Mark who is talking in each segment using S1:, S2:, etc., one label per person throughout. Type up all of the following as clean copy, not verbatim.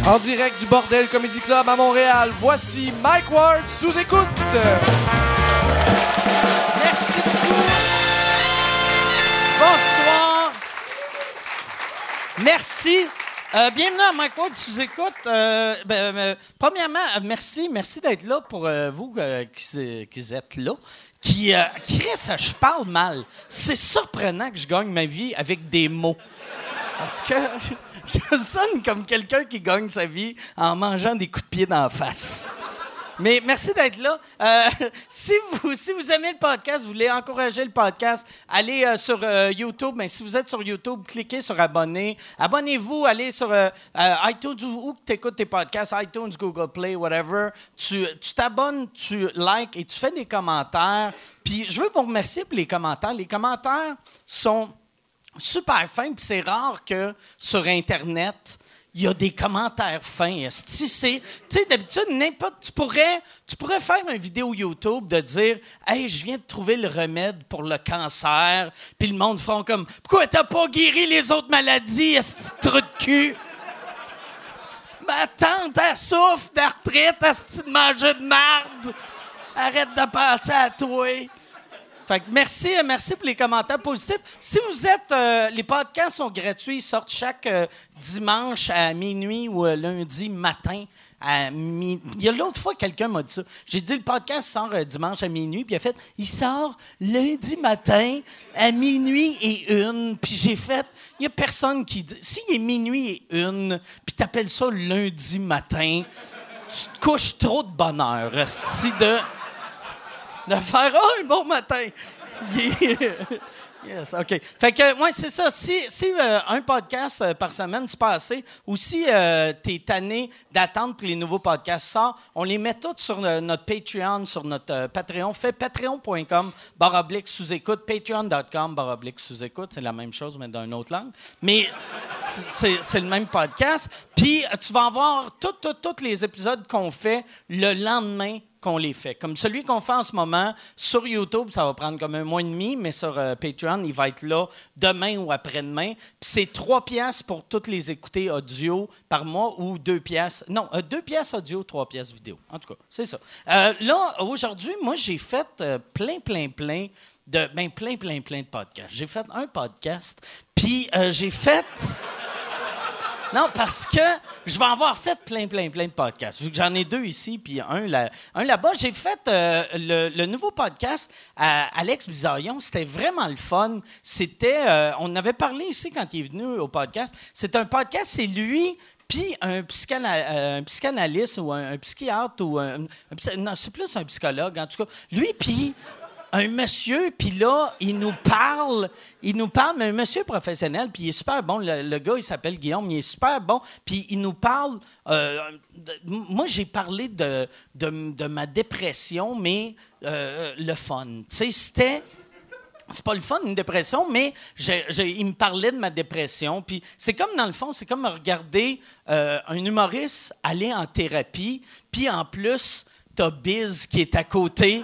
S1: En direct du Bordel Comedy Club à Montréal, voici Mike Ward sous écoute.
S2: Merci beaucoup. Bonsoir. Merci. Bienvenue à Mike Ward sous écoute. Premièrement, merci d'être là pour vous qui êtes là. Qui reste, je parle mal. C'est surprenant que je gagne ma vie avec des mots. Parce que je sonne comme quelqu'un qui gagne sa vie en mangeant des coups de pied dans la face. Mais merci d'être là. Si vous aimez le podcast, vous voulez encourager le podcast, allez sur YouTube. Mais si vous êtes sur YouTube, cliquez sur abonner. Abonnez-vous, allez sur iTunes où tu écoutes tes podcasts, iTunes, Google Play, whatever. Tu t'abonnes, tu likes et tu fais des commentaires. Puis je veux vous remercier pour les commentaires. Les commentaires sont super fins, puis c'est rare que sur Internet, il y a des commentaires fins. Tu sais, d'habitude, tu pourrais faire une vidéo YouTube de dire « Hey, je viens de trouver le remède pour le cancer. » Puis le monde fera comme « Pourquoi t'as pas guéri les autres maladies, esti de trou de cul? » Ma tante, elle souffre de retraite, esti de manger de marde. Arrête de penser à toi. Fait que merci pour les commentaires positifs. Si vous êtes... les podcasts sont gratuits, ils sortent chaque dimanche à minuit ou lundi matin à minuit. Il y a l'autre fois, quelqu'un m'a dit ça. J'ai dit, le podcast sort dimanche à minuit, puis il a fait, il sort lundi matin à minuit et une. Puis j'ai fait, il n'y a personne qui dit... S'il est minuit et une, puis t'appelles ça lundi matin, tu te couches trop de bonheur. De faire « Oh, un bon matin! » Yes, OK. Fait que, ouais, c'est ça. Si un podcast par semaine, c'est pas assez, ou si t'es tanné d'attendre que les nouveaux podcasts sortent, on les met tous sur notre Patreon, sur notre Patreon. Fait patreon.com/sous-écoute, patreon.com/sous-écoute. C'est la même chose, mais dans une autre langue. Mais c'est le même podcast. Puis, tu vas avoir tous les épisodes qu'on fait le lendemain qu'on les fait. Comme celui qu'on fait en ce moment, sur YouTube, ça va prendre comme un mois et demi, mais sur Patreon, il va être là demain ou après-demain. Puis c'est 3 piastres pour toutes les écouter audio par mois ou 2 piastres. Non, 2 piastres audio, 3 piastres vidéo. En tout cas, c'est ça. Là, aujourd'hui, moi, j'ai fait plein de podcasts. J'ai fait un podcast, puis j'ai fait... Non, parce que je vais avoir fait plein de podcasts. Vu que j'en ai 2 ici, puis un là-bas. J'ai fait le nouveau podcast à Alex Bizarion. C'était vraiment le fun. C'était... on avait parlé ici quand il est venu au podcast. C'est un podcast, c'est lui... Puis un psychanalyste ou un psychiatre ou non, c'est plus un psychologue, en tout cas. Lui, puis... un monsieur, puis là, il nous parle, mais un monsieur professionnel, puis il est super bon. Le gars, il s'appelle Guillaume, il est super bon, puis il nous parle... moi, j'ai parlé de ma dépression, mais le fun. Tu sais, c'est pas le fun, une dépression, mais il me parlait de ma dépression. Puis c'est comme, dans le fond, c'est comme regarder un humoriste aller en thérapie, puis en plus, t'as Biz qui est à côté...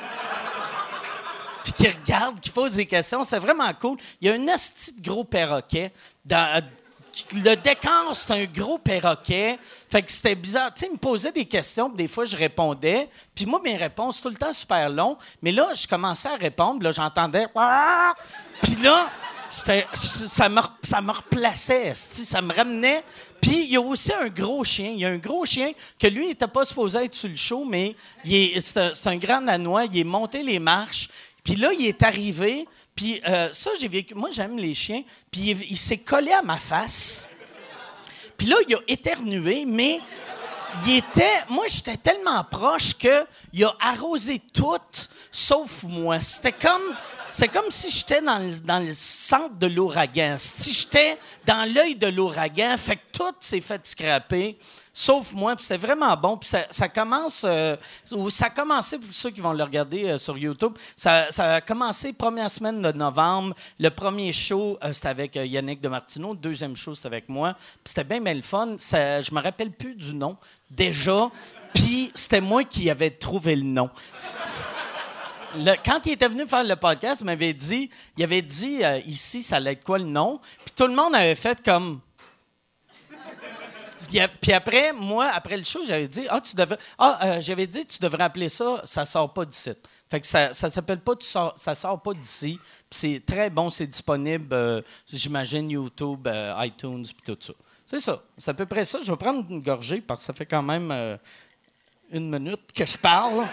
S2: puis qui regarde, qui pose des questions. C'est vraiment cool. Il y a un asti de gros perroquet. Le décor, c'est un gros perroquet. Fait que c'était bizarre. Tu sais, il me posait des questions, puis des fois, je répondais. Puis moi, mes réponses, tout le temps super long. Mais là, je commençais à répondre. Là, j'entendais... Puis là, ça me replaçait. Ça me ramenait. Puis il y a aussi un gros chien. Il y a un gros chien que lui, il n'était pas supposé être sur le show, mais c'est un grand Danois. Il est monté les marches. Puis là, il est arrivé, puis ça, j'ai vécu... Moi, j'aime les chiens. Puis il s'est collé à ma face. Puis là, il a éternué, mais moi, j'étais tellement proche qu'il a arrosé tout, sauf moi. C'était comme si j'étais dans le centre de l'ouragan. Si j'étais dans l'œil de l'ouragan, fait que tout s'est fait scraper. Sauf moi, puis c'est vraiment bon. Puis ça commence... ça a commencé, pour ceux qui vont le regarder sur YouTube, ça a commencé première semaine de novembre. Le premier show, c'était avec Yannick Demartino. Le deuxième show, c'était avec moi. Puis c'était bien le fun. Je me rappelle plus du nom, déjà. Puis c'était moi qui avais trouvé le nom. Quand il était venu faire le podcast, il avait dit ici, ça allait être quoi le nom? Puis tout le monde avait fait comme... Puis après, moi, après le show, j'avais dit, tu devrais appeler ça, ça sort pas d'ici. Fait que ça s'appelle pas, ça sort pas d'ici. Puis c'est très bon, c'est disponible, j'imagine, YouTube, iTunes, puis tout ça. C'est ça. C'est à peu près ça. Je vais prendre une gorgée parce que ça fait quand même 1 minute que je parle.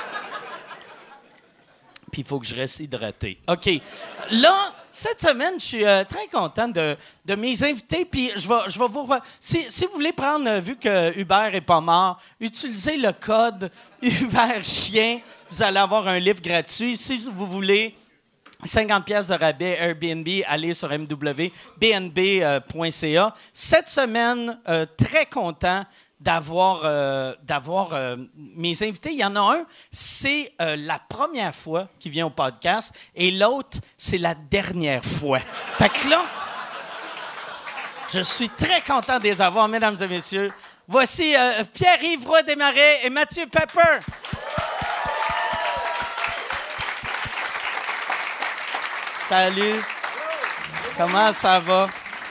S2: Puis il faut que je reste hydraté. OK. Là, cette semaine, je suis très content de mes invités. Puis je vais vous... Si vous voulez prendre, vu que Hubert n'est pas mort, utilisez le code Hubert Chien. Vous allez avoir un livre gratuit. Si vous voulez 50 pièces de rabais Airbnb, allez sur mwbnb.ca. Cette semaine, très content d'avoir mes invités. Il y en a un, c'est la première fois qu'il vient au podcast et l'autre, c'est la dernière fois. Fait que là, je suis très content de les avoir, mesdames et messieurs. Voici Pierre-Yves Roy Desmarais et Mathieu Pepper. Salut. Comment ça va?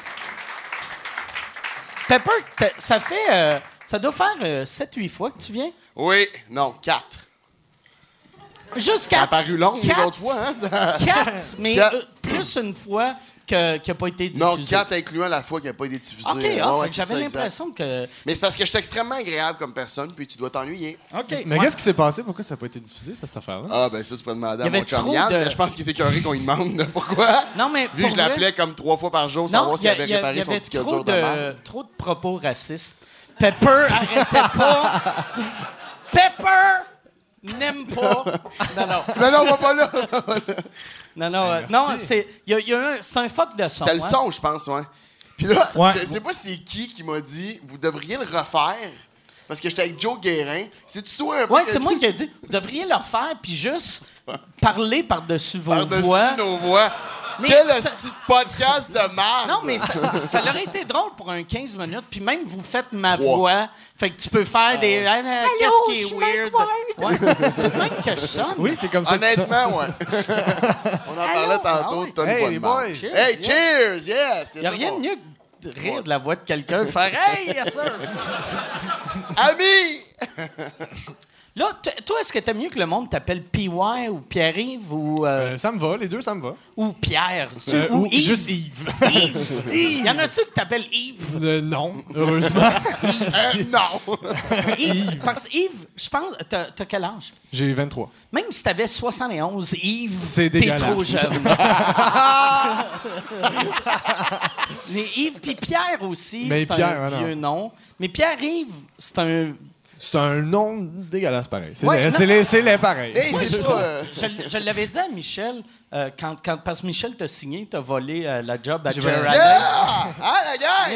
S2: Pepper, ça doit faire 7-8 fois que tu viens?
S3: Oui, non, 4.
S2: Juste 4.
S3: Ça a paru long les autres fois, hein?
S2: 4, mais
S3: 4.
S2: Plus une fois qui n'a pas été diffusée.
S3: Non, 4 incluant la fois qui n'a pas été diffusée.
S2: OK,
S3: Ouais,
S2: fait que
S3: c'est
S2: j'avais
S3: ça,
S2: l'impression que...
S3: Mais c'est parce que je suis extrêmement agréable comme personne, puis tu dois t'ennuyer.
S2: OK.
S4: Mais qu'est-ce qui s'est passé? Pourquoi ça n'a pas été diffusé, cette affaire-là?
S3: Ah, ben ça, tu peux demander
S2: Il y
S3: à mon
S2: avait
S3: chum
S2: trop
S3: Yann.
S2: de-
S3: Je pense qu'il était écœuré qu'on lui demande pourquoi.
S2: Non, mais
S3: Vu
S2: pour
S3: que je l'appelais
S2: vrai-
S3: comme 3 fois par jour,
S2: Non,
S3: savoir s'il avait
S2: il y
S3: réparé son
S2: avait
S3: disque
S2: trop
S3: dur de merde.
S2: trop de propos racistes. Pepper arrêtait pas. Pepper n'aime pas. Non.
S3: Non, on va pas là.
S2: Non, c'est c'est un fuck de son.
S3: C'était le
S2: hein.
S3: son, je pense, ouais. Puis là,
S4: Ouais.
S3: je sais pas c'est qui m'a dit, vous devriez le refaire. Parce que j'étais avec Joe Guérin. C'est-tu toi un peu?
S2: Ouais, c'est moi qui ai dit, vous devriez le refaire puis juste parler par-dessus vos
S3: Par-dessus
S2: voix.
S3: nos voix.
S2: Mais
S3: Quel
S2: ça-
S3: petit podcast de merde!
S2: Non, mais ça aurait été drôle pour un 15 minutes, puis même vous faites ma
S3: 3.
S2: voix. Fait que tu peux faire des. Qu'est-ce qui est weird? Ouais, c'est même que je sonne.
S4: Oui, c'est comme ça que ça.
S3: Honnêtement, ouais. On en parlait tantôt,
S2: Ah ouais.
S3: t'as une
S4: Hey,
S3: voix de
S4: les
S3: merde.
S4: boys.
S2: Cheers.
S3: Hey, cheers! Yes!
S2: Il n'y a rien de mieux que de rire de la voix de quelqu'un, de faire Hey, yes sir!
S3: Ami!
S2: Là, toi, est-ce que t'aimes mieux que le monde t'appelle PY ou Pierre-Yves ou,
S4: Ça me va, les deux, ça me va.
S2: ou Pierre?
S4: Ou
S2: Yves?
S4: juste Yves.
S2: Il y en a-tu que t'appelles Yves?
S4: Non, heureusement.
S3: Non!
S2: Yves. Parce que Yves, je pense, t'as quel âge?
S4: J'ai 23.
S2: Même si t'avais 71, Yves,
S4: C'est
S2: t'es
S4: dégueulasse.
S2: trop jeune. Mais Yves, puis Pierre aussi,
S4: Mais
S2: c'est
S4: Pierre,
S2: un
S4: non.
S2: vieux nom. Mais Pierre-Yves, c'est un...
S4: C'est un nom dégueulasse pareil. C'est
S2: Ouais,
S4: c'est laid pareil.
S3: Hey,
S2: Moi,
S3: c'est
S2: je
S3: ça!
S2: trouve- je l'avais dit à Michel, parce que Michel t'a signé, t'as volé la job à
S4: J'ai
S2: Jerry
S4: volé-
S2: Adler.
S3: Yeah! Ah, la gang!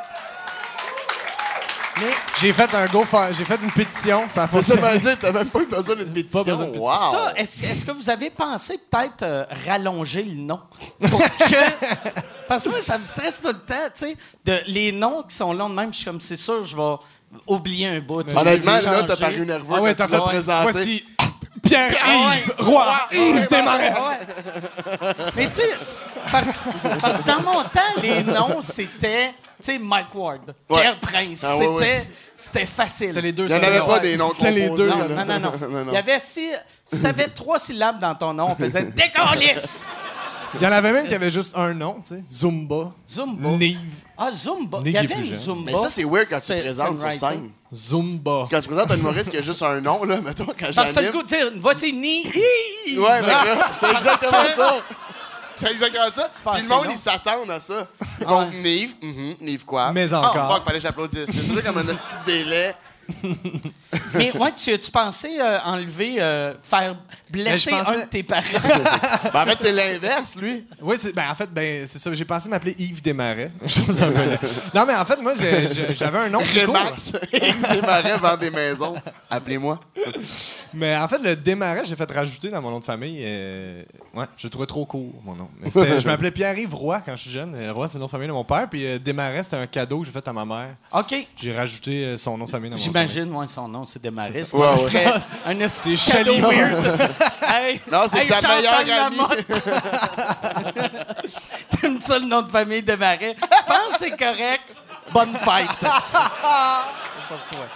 S2: Mais
S4: J'ai fait une pétition, ça a
S3: C'est ça,
S4: fonctionné.
S3: veut dire, t'as même pas eu besoin d'une pétition.
S4: Pas besoin de pétition.
S3: Wow!
S2: ça, est-ce que vous avez pensé peut-être rallonger le nom? Pour que... Parce que moi, ça me stresse tout le temps, tu sais, les noms qui sont longs de même, je suis comme, c'est sûr, je vais oublier un bout.
S3: Honnêtement,
S2: Je vais
S3: là, t'as
S2: changer.
S3: paru nerveux
S4: Ah ouais,
S3: quand
S4: t'as
S3: tu l'as
S4: fait
S3: présenté.
S4: Voici Pierre-Yves Roy Desmarais.
S2: Mais tu sais, parce que dans mon temps, les noms, c'était, tu sais, Mike Ward,
S3: Ouais.
S2: Pierre Prince.
S3: Ah ouais, ouais.
S2: C'était facile.
S4: C'était les deux
S3: Il n'y en avait
S4: seuls.
S3: pas des noms
S4: C'était les deux
S3: composés,
S4: seuls.
S3: là.
S2: Non. Il y avait si t'avais 3 syllabes dans ton nom, on faisait décalisse.
S4: Il y en avait même qui avaient juste un nom, tu sais. Zumba.
S2: Zumba.
S4: Nive.
S2: Ah, Zumba.
S4: Nick
S2: Il y
S4: est
S2: avait
S4: plus
S2: une
S4: jeune.
S2: Zumba.
S3: Mais ça, c'est weird quand tu
S2: C'est-
S3: te présentes sur
S2: songwriter.
S3: scène.
S4: Zumba.
S3: Quand tu présentes un humoriste qui a juste un nom, là, mettons, quand
S2: Parce que c'est le
S3: j'anime...
S2: goût de dire, voici Ni.
S3: Ouais, mais là, c'est exactement
S2: que-
S3: ça. C'est exactement ça.
S2: pas
S3: Puis le
S2: assez
S3: monde,
S2: long.
S3: ils s'attendent à ça. Ils vont Nive, Nive quoi?
S4: Mais encore.
S3: Ah, fuck, fallait que j'applaudisse. C'est toujours comme un petit délai.
S2: Mais ouais, tu pensais enlever, faire blesser
S4: Mais je pensais-
S2: un de tes parents.
S3: Ben, en fait, c'est l'inverse, lui.
S4: Oui, c'est ça. J'ai pensé m'appeler Yves Desmarais. Chose un peu laid. Non, mais en fait, moi, j'avais un nom plus court.
S3: Remax. Yves Desmarais vend des maisons. Appelez-moi.
S4: Mais en fait, le Desmarais, j'ai fait rajouter dans mon nom de famille. Ouais, je le trouvais trop court, mon nom. Mais je m'appelais Pierre-Yves Roy quand je suis jeune. Roy, c'est le nom de famille de mon père. Puis Desmarais, c'était un cadeau que j'ai fait à ma mère.
S2: OK.
S4: J'ai rajouté son nom de famille dans mon nom de famille.
S2: J'imagine, moi, son nom, c'est Desmarais.
S3: C'est ça. Ouais, ouais.
S2: Un esti
S4: C'est
S2: cadeau
S4: Chaly.
S2: weird. Hey,
S3: Non, c'est
S2: hey,
S3: sa meilleure
S2: Chantal
S3: amie.
S2: Lamotte. T'aimes ça le nom de famille Desmarais? Je pense que c'est correct. bonne fête. C'est pour toi.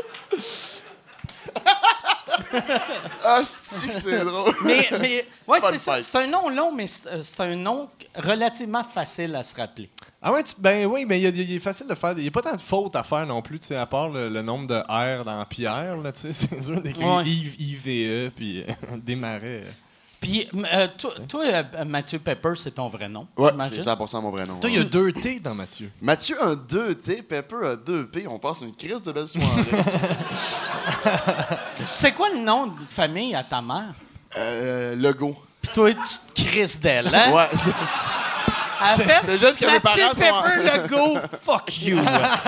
S3: Ah, c'est drôle.
S2: Mais ouais,
S3: Bonne
S2: c'est ça.
S3: fête.
S2: C'est un nom long, mais c'est un nom relativement facile à se rappeler.
S4: Ah ouais, ben oui, mais il est facile de faire. Il n'y a pas tant de fautes à faire non plus, tu sais, à part le nombre de R dans Pierre, là, tu sais, c'est sûr d'écrire
S2: Ouais.
S4: IVE, puis Desmarais.
S2: Puis, toi, Mathieu Pepper, c'est ton vrai nom,
S3: Ouais,
S2: j'imagine?
S3: c'est 100% mon vrai nom.
S4: Toi, il y a 2 T dans Mathieu.
S3: Mathieu a 2 T, Pepper a 2 P. On passe une crise de belle soirée.
S2: C'est quoi le nom de famille à ta mère?
S3: Legault.
S2: Puis toi, tu te crises d'elle, hein?
S3: Ouais,
S2: Elle fait,
S3: c'est juste que mes
S2: Mathieu
S3: parents sont...
S2: Pepper, Legault, fuck you.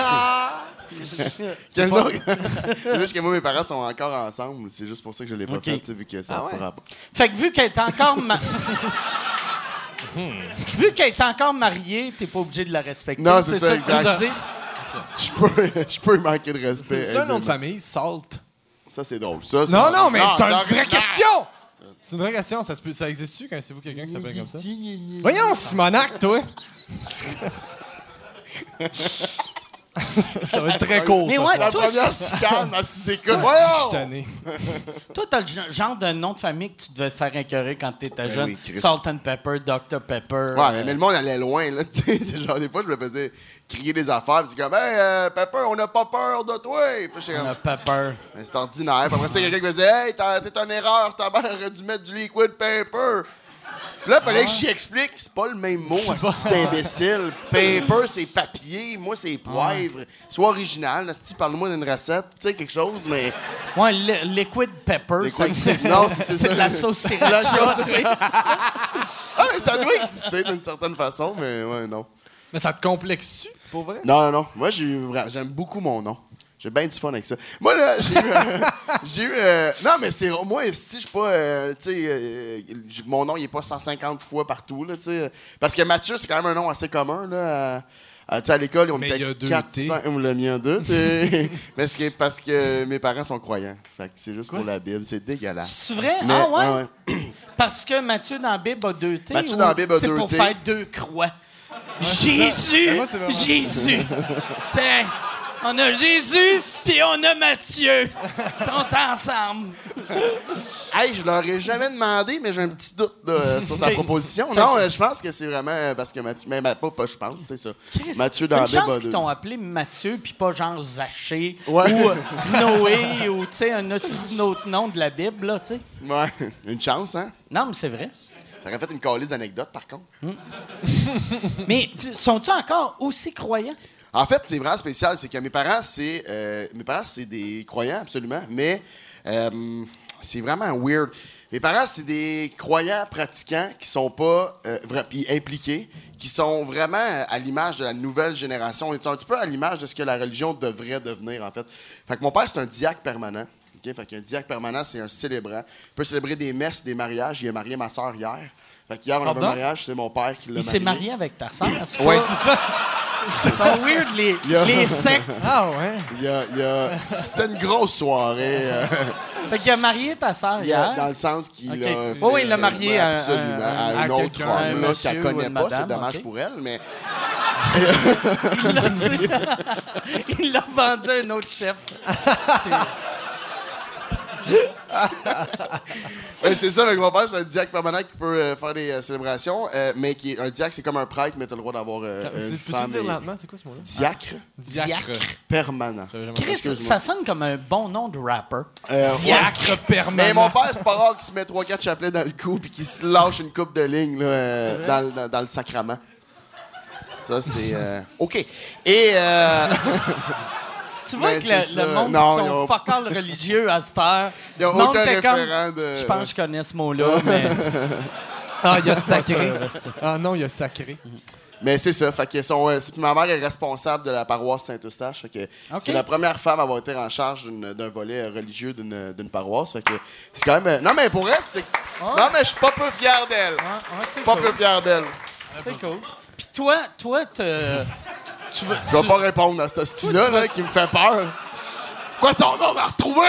S3: C'est pas... c'est juste que moi, mes parents sont encore ensemble. C'est juste pour ça que je l'ai pas
S2: Ok.
S3: fait, tu sais, vu que ça n'a pas rapport.
S2: Fait que vu qu'elle est encore vu qu'elle est encore mariée, t'es pas obligé de la respecter.
S3: Non, c'est ça,
S2: que tu
S3: exact.
S2: dis?
S3: Je peux lui manquer de respect.
S4: C'est un nom de
S3: aisément.
S4: famille, Salt.
S3: Ça, c'est drôle. Ça, c'est
S4: Non,
S3: drôle.
S4: non, mais c'est une vraie
S3: original.
S4: question! C'est une vraie question. Ça existe-tu quand c'est vous quelqu'un qui s'appelle comme ça? Voyons, Simonac, toi! Ça va être très court,
S2: Mais
S4: ça.
S2: ouais,
S3: La
S2: toi,
S3: première chicane à 6 écoutes.
S4: Je suis
S3: Voyons!
S4: tanné.
S2: toi, t'as le genre de nom de famille que tu devais te faire écœurer quand t'étais jeune.
S3: oui, Chris.
S2: Salt and Pepper, Dr Pepper.
S3: Ouais, mais le monde allait loin, là, tu sais. C'est genre, des fois, je me faisais crier des affaires, puis c'est comme, hey, Pepper, on n'a pas peur de toi. Puis j'étais comme,
S2: Pepper.
S3: ben, c'est ordinaire. Puis après ça, il y a quelqu'un qui me disait, hey, t'es une erreur, ta mère aurait dû mettre du liquid paper. Puis là, il fallait que j'y explique, c'est pas le même mot, c'est imbécile. Paper, c'est papier, moi, c'est poivre. Sois original, asti, parle-moi d'une recette, tu sais, quelque chose, mais.
S2: Ouais, liquid pepper, ça
S3: Liquid-
S2: existe.
S3: Non, c'est ça.
S2: de la sauce
S3: La
S2: sriracha,
S3: sauce-
S2: tu sais.
S3: Ah, mais ça doit exister d'une certaine façon, mais ouais, non.
S4: Mais ça te complexe-tu, pour vrai?
S3: Non. Moi, j'aime beaucoup mon nom. J'ai bien du fun avec ça. Moi, là, j'ai eu... non, mais c'est... Moi, si je suis pas... tu sais, mon nom, il est pas 150 fois partout, là, tu sais. Parce que Mathieu, c'est quand même un nom assez commun, là. Tu sais, à l'école, on
S4: Mais
S3: était
S4: il y a 2
S3: 4,
S4: T.
S3: 5... On l'a mis en 2, mais c'est parce que mes parents sont croyants. Fait que c'est juste pour la Bible. C'est dégueulasse.
S2: C'est vrai?
S3: Mais-
S2: Ah ouais?
S3: ouais.
S2: Parce que Mathieu dans la Bible a 2 T.
S3: Mathieu
S2: ou
S3: dans la Bible a
S2: c'est
S3: 2
S2: pour
S3: T.
S2: faire 2 croix. Jésus!
S4: Mais moi, c'est vraiment-
S2: Jésus! Tiens, on a Jésus, puis on a Mathieu. Ils sont ensemble.
S3: Hey, je leur ai jamais demandé, mais j'ai un petit doute sur ta
S2: Ok.
S3: proposition. Non, je pense que c'est vraiment parce que Mathieu... Mais pas je pense, c'est ça.
S2: Chris,
S3: Mathieu dans la
S2: une
S3: Bible
S2: chance
S3: a
S2: qu'ils
S3: 2.
S2: t'ont appelé Mathieu, puis pas genre Zaché
S3: Ouais.
S2: ou Noé ou, tu sais, un autre nom de la Bible, là, tu sais.
S3: Ouais, une chance, hein?
S2: Non, mais c'est vrai.
S3: T'aurais fait une calice d'anecdotes, par contre.
S2: Mais sont-ils encore aussi croyants?
S3: En fait, c'est vraiment spécial. C'est que mes parents, c'est des croyants, absolument. Mais c'est vraiment weird. Mes parents, c'est des croyants pratiquants qui sont pas puis impliqués, qui sont vraiment à l'image de la nouvelle génération. Ils sont un petit peu à l'image de ce que la religion devrait devenir, en fait. Fait que mon père, c'est un diacre permanent. OK? Fait qu'un diacre permanent, c'est un célébrant. Il peut célébrer des messes, des mariages. Il a marié ma sœur hier. Fait qu'hier, on avait un
S2: Pardon?
S3: mariage, c'est mon père qui l'a marié.
S2: Il s'est marié avec ta sœur.
S3: Oui,
S2: c'est ça. Ils sont weird, les sectes.
S4: Ah ouais?
S3: C'était une grosse soirée.
S2: Fait qu'il a marié ta sœur hier.
S3: Dans le sens qu'il
S2: Ok.
S3: a
S2: Oui,
S3: fait,
S2: oui, il l'a marié à
S3: absolument, à
S2: à
S3: un autre
S2: quelqu'un,
S3: homme
S2: un
S3: là,
S2: monsieur
S3: qu'elle
S2: ou
S3: connaît
S2: une
S3: pas.
S2: madame,
S3: C'est dommage
S2: ok.
S3: pour elle, mais...
S2: Il l'a dit. Il l'a vendu à un autre chef.
S3: Ouais, c'est ça, avec mon père, c'est un diacre permanent qui peut faire des célébrations, mais qui est un diacre, c'est comme un prêtre, mais t'as le droit d'avoir une
S4: Peux-tu
S3: femme.
S4: dire
S3: et-
S4: lentement, c'est quoi ce mot-là?
S3: Diacre
S2: Diacre.
S3: permanent.
S2: Chris,
S3: Excuse-moi.
S2: ça sonne comme un bon nom de rapper.
S4: Diacre permanent.
S3: Mais mon père, c'est pas rare qu'il se met 3-4 chapelets dans le cou puis qu'il se lâche une coupe de ligne là, dans le sacrament. Ça, c'est... OK. Et...
S2: Tu vois
S3: Mais
S2: que
S3: c'est ça.
S2: le monde
S3: Non,
S2: qui
S3: y a-
S2: sont fuck all religieux à cette heure.
S3: Il y a
S2: le monde
S3: aucun
S2: était comme,
S3: référent de...
S2: je pense que je connais ce mot-là, mais...
S4: Ah, il y a
S2: Pas
S4: sacré.
S2: sûr.
S4: Ah non, il y a sacré.
S3: Mais c'est ça. Fait que ma mère est responsable de la paroisse Saint-Eustache. Fait que
S2: OK.
S3: c'est la première femme à avoir été en charge d'un volet religieux d'une paroisse. Fait que c'est quand même... Non, mais pour elle, c'est... Non, mais je suis pas peu fier d'elle.
S2: Ouais, c'est
S3: Pas
S2: cool.
S3: peu fier d'elle.
S2: C'est cool. Puis toi, tu veux...
S3: Je vais pas répondre à ce style-là là, qui me fait peur. Quoi, son nom m'a retrouvé?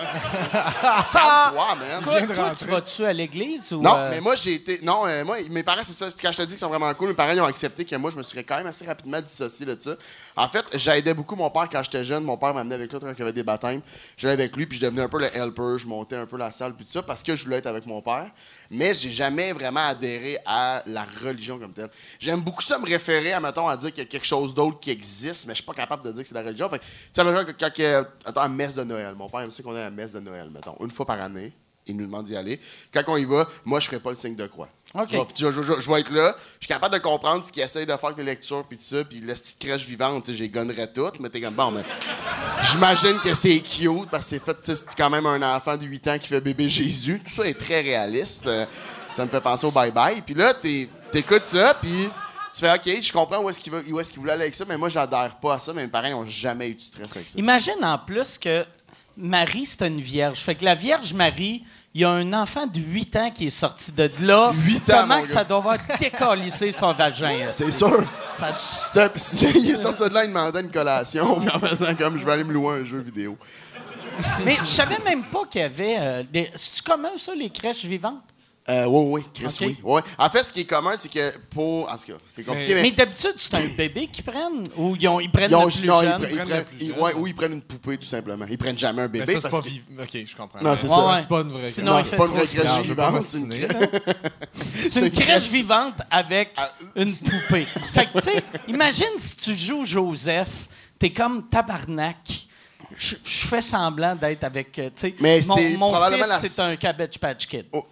S3: Calme-toi, man.
S2: Toi, tu vas-tu à l'église ou...
S3: Non, mais moi, j'ai été. Non, moi, mes parents, c'est ça. Quand je te dis qu'ils sont vraiment cool, mes parents, ils ont accepté que moi, je me serais quand même assez rapidement dissocié de ça. En fait, j'aidais beaucoup mon père quand j'étais jeune. Mon père m'amenait avec lui quand il y avait des baptêmes. J'allais avec lui, puis je devenais un peu le helper. Je montais un peu la salle, puis tout ça, parce que je voulais être avec mon père. Mais j'ai jamais vraiment adhéré à la religion comme telle. J'aime beaucoup ça me référer, mettons, à dire qu'il y a quelque chose d'autre qui existe, mais je suis pas capable de dire que c'est la religion. Fait que, tu sais, quand attends, à la messe de Noël. Mon père aime ça qu'on est à la messe de Noël, mettons, une fois par année. Il nous demande d'y aller. Quand on y va, moi, je ferai pas le signe de croix.
S2: OK.
S3: Je vais être là. Je suis capable de comprendre ce qu'il essaye de faire avec les lectures, puis tout ça, puis la petite crèche vivante, j'ai gonnerais toutes, mais t'es comme, bon, mais j'imagine que c'est cute, parce que c'est quand même un enfant de 8 ans qui fait bébé Jésus. Tout ça est très réaliste. Ça me fait penser au bye-bye. Puis là, t'écoutes ça, puis tu fais, OK, je comprends où est-ce qu'il voulait aller avec ça, mais moi, j'adhère pas à ça. Mais mes parents n'ont jamais eu de stress avec ça.
S2: Imagine en plus que Marie, c'était une vierge. Fait que la Vierge Marie, il y a un enfant de 8 ans qui est sorti de là.
S3: 8 ans,
S2: Comment
S3: mon
S2: que
S3: gars.
S2: ça doit avoir décalissé son vagin?
S3: C'est sûr.
S2: Ça-
S3: Puis il est sorti de là, il demandait une collation, puis en même temps, comme je vais aller me louer un jeu vidéo.
S2: Mais je savais même pas qu'il y avait... C'est-tu commun, ça, les crèches vivantes?
S3: Oui, Chris,
S2: OK.
S3: oui. Ouais. En fait, ce qui est commun, c'est que en tout cas, c'est compliqué,
S2: Mais d'habitude, c'est un bébé qu'ils prennent? Ou ils prennent
S3: Ils ont-
S2: le plus
S3: non,
S2: jeune?
S3: ils
S4: prennent le plus jeune.
S3: ils prennent une poupée, tout simplement. Ils prennent jamais un
S4: Mais
S3: bébé.
S4: ça, c'est
S3: parce
S4: pas
S3: que...
S4: OK, je comprends.
S3: Non, c'est
S4: Mais
S3: ça.
S4: C'est pas une vraie
S2: Sinon,
S3: Non,
S2: il
S3: c'est
S2: fait
S3: pas une
S2: trop
S3: vraie
S2: chier.
S3: crèche
S4: Non, je veux pas
S3: vivante, c'est une
S4: m'ostiner,
S3: crèche.
S2: C'est une crèche
S3: crèche-
S2: vivante avec une poupée. Fait que, tu sais, imagine si tu joues Joseph, t'es comme tabarnak. Je fais semblant d'être avec, tu sais,
S3: Mais c'est
S2: mon
S3: probablement
S2: fils,
S3: la-
S2: c'est un Cabbage Patch Kid.
S3: Oh.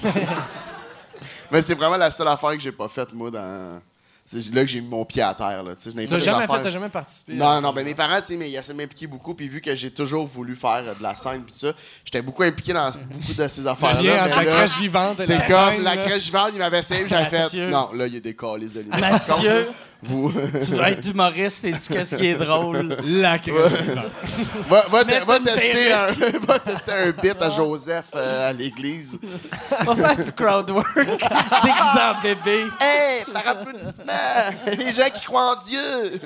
S3: Mais c'est vraiment la seule affaire que j'ai pas faite, moi, dans... C'est là que j'ai mis mon pied à terre, là. Tu sais, je n'ai pas des affaires-
S4: T'as jamais participé?
S3: Non, ben mes parents, tu sais, mais ils essaient de m'impliquer beaucoup, puis vu que j'ai toujours voulu faire de la scène, puis ça, j'étais beaucoup impliqué dans beaucoup de ces
S4: Le
S3: affaires-là.
S4: lien entre
S3: mais
S4: la
S3: là,
S4: crèche vivante et
S3: t'es
S4: la
S3: comme
S4: scène,
S3: la
S4: là.
S3: crèche vivante, il m'avait essayé, j'avais fait.
S2: Mathieu.
S3: Non, là, il y a des calices de l'idée.
S2: Mathieu,
S3: Vous.
S2: tu vas être humoriste et tu qu'est-ce qui est drôle.
S4: La crèche vivante.
S2: Mettre une
S3: Va tester un bit à Joseph à l'église.
S2: On va faire du crowd work déguisé en bébé.
S3: Hey, par applaudissement! Les gens qui croient en Dieu!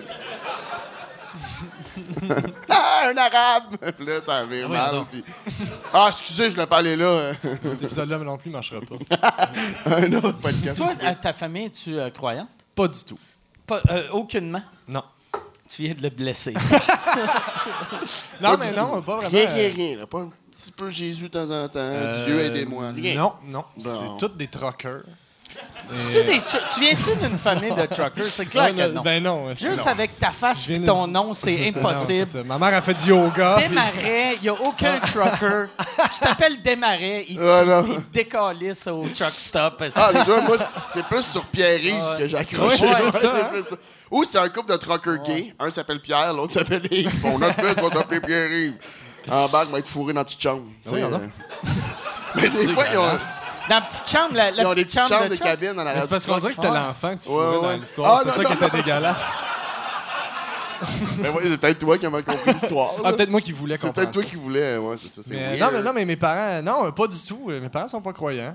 S3: Ah, un arabe! Puis là, ça vire
S2: Oui,
S3: mal.
S2: donc.
S3: Puis... Ah, excusez, je voulais pas aller là.
S4: Cet épisode-là non plus marchera pas.
S3: Un autre podcast.
S2: Toi, ta famille, es-tu croyante?
S4: Pas du tout.
S2: Pas, aucunement.
S4: Non.
S2: Tu viens de le blesser.
S4: Non, mais non, pas vraiment.
S3: Rien, là. Pas un petit peu Jésus de temps en temps. Dieu, aidez-moi. Rien.
S4: Non.
S3: Bon.
S4: C'est tous des truckers.
S2: Tu viens-tu d'une famille de truckers? C'est clair que non.
S4: Ben non.
S2: Juste
S4: non.
S2: avec ta face
S4: Je viens
S2: et
S4: de-
S2: ton nom, c'est
S4: Non, c'est
S2: impossible.
S4: ça. Ma mère a fait du yoga. puis-
S2: Desmarais, il n'y a aucun trucker. Tu t'appelles Desmarais, il
S3: Voilà.
S2: te décalisse au truck stop.
S3: Ah, déjà, moi, c'est plus sur Pierre-Yves
S2: Ah ouais.
S3: que j'ai accroché.
S2: Ouais,
S3: Ouais,
S2: c'est
S3: c'est
S2: ça,
S3: plus ça. Ou c'est un couple de truckers gays. Un s'appelle Pierre, l'autre s'appelle Yves. On a fait, on va s'appeler Pierre-Yves. En bas, il va être fourré dans la petite chambre. Tu sais,
S4: Oui, non.
S3: Mais des fois, ils ont,
S2: Dans la petite chambre, la
S3: ils ont des
S2: petite
S3: petites chambres
S2: de
S3: de
S2: truck.
S3: cabine en
S4: Mais
S3: arrière
S4: c'est parce
S3: du
S4: qu'on
S3: truck.
S4: dirait que c'était
S2: Ouais.
S4: l'enfant que tu
S3: Ouais,
S4: fourrais
S3: ouais.
S4: dans l'histoire.
S3: Ah,
S4: C'est
S3: non,
S4: ça qui
S3: non.
S4: était dégueulasse.
S3: Mais ouais, c'est peut-être toi qui as mal compris l'histoire.
S4: Ah,
S3: là.
S4: peut-être moi qui voulais
S3: C'est
S4: comprendre
S3: peut-être toi
S4: ça.
S3: qui voulais. Ouais, c'est ça. C'est
S4: Mais,
S3: weird.
S4: non, mais mes parents, non, pas du tout. Mes parents sont pas croyants.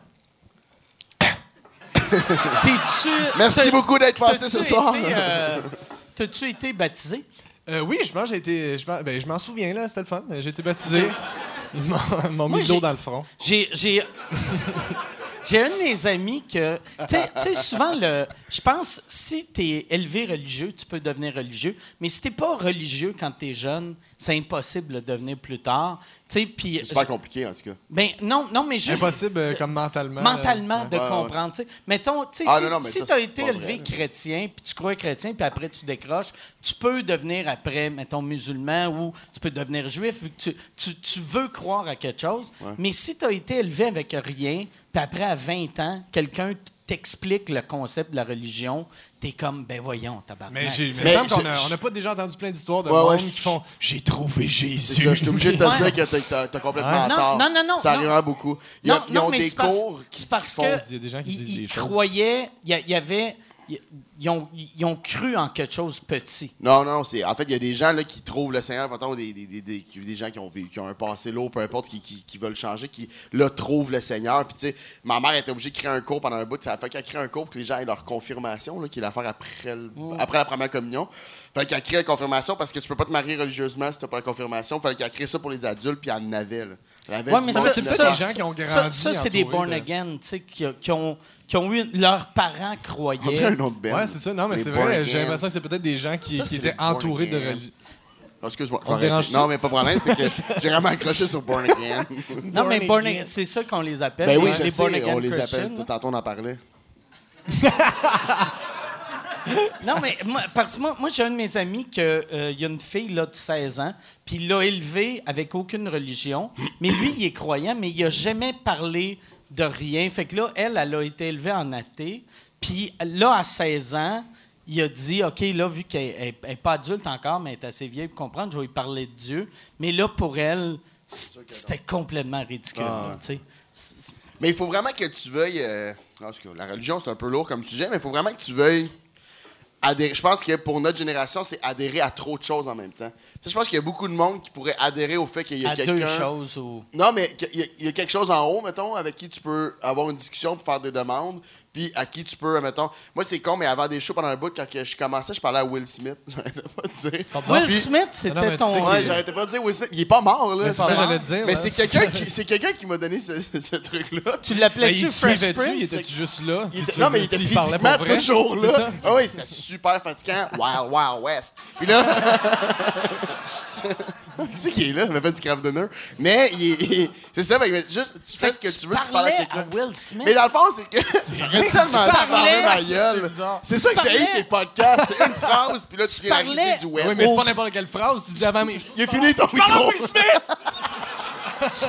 S2: T'es-tu...
S3: Merci
S2: t'as-
S3: beaucoup d'être passé
S2: t'as-tu
S3: ce soir.
S2: été, t'as-tu été baptisé?
S4: Oui, je pense que j'ai été. Je m'en souviens, là, c'était le fun. J'ai été baptisé. Ils m'ont
S2: Moi,
S4: mis de l'eau
S2: j'ai-
S4: dans le front.
S2: J'ai un de mes amis que... Tu sais, souvent, je pense, si tu es élevé religieux, tu peux devenir religieux, mais si tu pas religieux quand tu es jeune, c'est impossible de devenir plus tard. Tu sais, puis...
S3: C'est super compliqué, en tout cas.
S2: Ben, non, mais juste...
S4: Impossible comme mentalement.
S2: Mentalement, de
S3: Ouais, ouais.
S2: comprendre. tu sais. Mettons, tu sais,
S3: Ah,
S2: si,
S3: non, mais
S2: si
S3: ça,
S2: tu as
S3: c'est
S2: été
S3: pas
S2: élevé
S3: vrai.
S2: chrétien, puis tu crois chrétien, puis après tu décroches, tu peux devenir après, mettons, musulman ou tu peux devenir juif, vu que tu veux croire à quelque chose. Mais si tu as été élevé avec rien, puis après, à 20 ans, quelqu'un t'explique le concept de la religion, t'es comme, ben voyons, tabarnak.
S4: Mais il me
S3: Mais
S4: semble qu'on
S3: je-
S4: n'a pas déjà entendu plein d'histoires de
S3: Ouais,
S4: monde
S3: ouais,
S4: qui font « J'ai trouvé
S3: C'est
S4: Jésus ».
S3: ça, je suis obligé de te
S2: Ouais.
S3: dire que t'as complètement
S2: Non,
S3: tort.
S2: non,
S3: Ça
S2: non.
S3: arrive à beaucoup. Ils ont
S2: mais
S3: des
S2: c'est parce-
S3: cours qui
S2: c'est parce
S3: font...
S2: que
S4: Il y a des gens qui disent
S2: ils
S4: des choses.
S2: croyaient, il y avait ils ont cru en quelque chose de petit.
S3: Non, en fait, il y a des gens là, qui trouvent le Seigneur, mettons, des gens qui ont un passé lourd, peu importe, qui veulent changer, qui, là, trouvent le Seigneur. Puis, tu sais, ma mère était obligée de créer un cours pendant un bout. Ça a fait qu'elle crée un cours pour que les gens aient leur confirmation, là, qui est l'affaire après la première communion. Fait qu'elle crée la confirmation parce que tu peux pas te marier religieusement si t'as pas la confirmation. Fait qu'elle crée ça pour les adultes, puis elle en avait, là.
S2: Ouais, mais
S4: c'est peut-être des gens qui ont grandi.
S2: Ça, c'est des born again, tu sais, qui ont eu. Leurs parents croyaient.
S3: On dirait un autre band.
S4: Ouais, c'est ça. Non, mais
S3: Les
S4: c'est
S3: born
S4: vrai. J'ai
S3: again.
S4: l'impression que c'est peut-être des gens qui
S3: Ça, c'est
S4: étaient
S3: les born
S4: entourés de
S3: again.
S4: religion.
S3: Oh, excuse-moi.
S4: On te dérange
S3: Non, mais pas de problème, c'est que j'ai vraiment accroché sur Born Again.
S2: Non, mais born again, c'est ça qu'on les appelle.
S3: Ben oui,
S2: les
S3: je
S2: born
S3: sais,
S2: again
S3: on les
S2: Christians,
S3: appelle.
S2: là.
S3: Tantôt, on en parlait.
S2: Non, mais parce que moi j'ai un de mes amis il y a une fille là, de 16 ans, puis il l'a élevée avec aucune religion, mais lui, il est croyant, mais il n'a jamais parlé de rien. Fait que là, elle a été élevée en athée, puis là, à 16 ans, il a dit, OK, là, vu qu'elle n'est pas adulte encore, mais elle est assez vieille pour comprendre, je vais lui parler de Dieu. Mais là, pour elle, c'était complètement ridicule.
S3: Ah,
S2: là, tu sais.
S3: Mais il faut vraiment que tu veuilles. La religion, c'est un peu lourd comme sujet, mais il faut vraiment que tu veuilles adhérer. Je pense que pour notre génération, c'est adhérer à trop de choses en même temps. Tu sais, je pense qu'il y a beaucoup de monde qui pourrait adhérer au fait qu'il y a
S2: À
S3: quelqu'un.
S2: deux choses. Ou...
S3: Non, mais il y a quelque chose en haut, mettons, avec qui tu peux avoir une discussion pour faire des demandes, puis à qui tu peux, mettons... Moi, c'est con, mais avant des shows pendant un bout, quand je commençais, je parlais à Will Smith. J'arrêtais pas de dire.
S2: Will
S3: Puis-
S2: Smith,
S4: Non,
S2: c'était
S4: mais tu sais
S2: ton...
S4: qu'il-
S3: Ouais, j'arrêtais pas de dire Will Smith. Il est pas mort, là.
S4: Mais c'est ça que j'allais te dire.
S3: Mais
S4: là.
S3: c'est quelqu'un qui m'a donné ce truc-là.
S2: Tu
S4: Ben,
S2: l'appelais-tu
S4: il te
S2: Fresh
S4: suivait-tu?
S2: Prince?
S4: Il était-tu juste là?
S3: Non, mais il était
S4: Tu parlais
S3: physiquement
S4: pas vrai?
S3: toujours
S4: C'est
S3: là.
S4: ça?
S3: Ah oui, c'était super fatigant. Wild, Wild West. Puis là... c'est qui est là? Il m'a fait du craft dinner. Mais c'est ça, mais juste, tu fais ce que tu veux, tu parles à
S2: parlais
S3: quelqu'un.
S2: à Will Smith.
S3: Mais dans le fond, c'est que j'arrête tellement de fermer ma gueule. C'est ça que j'ai
S2: parlais-
S3: tes podcasts. C'est une phrase, puis là, tu viens
S2: parlais-
S3: d'arriver du web.
S4: Oui, mais c'est pas n'importe quelle phrase. Tu dis avant mes
S3: Il est fini ton micro.
S2: Tu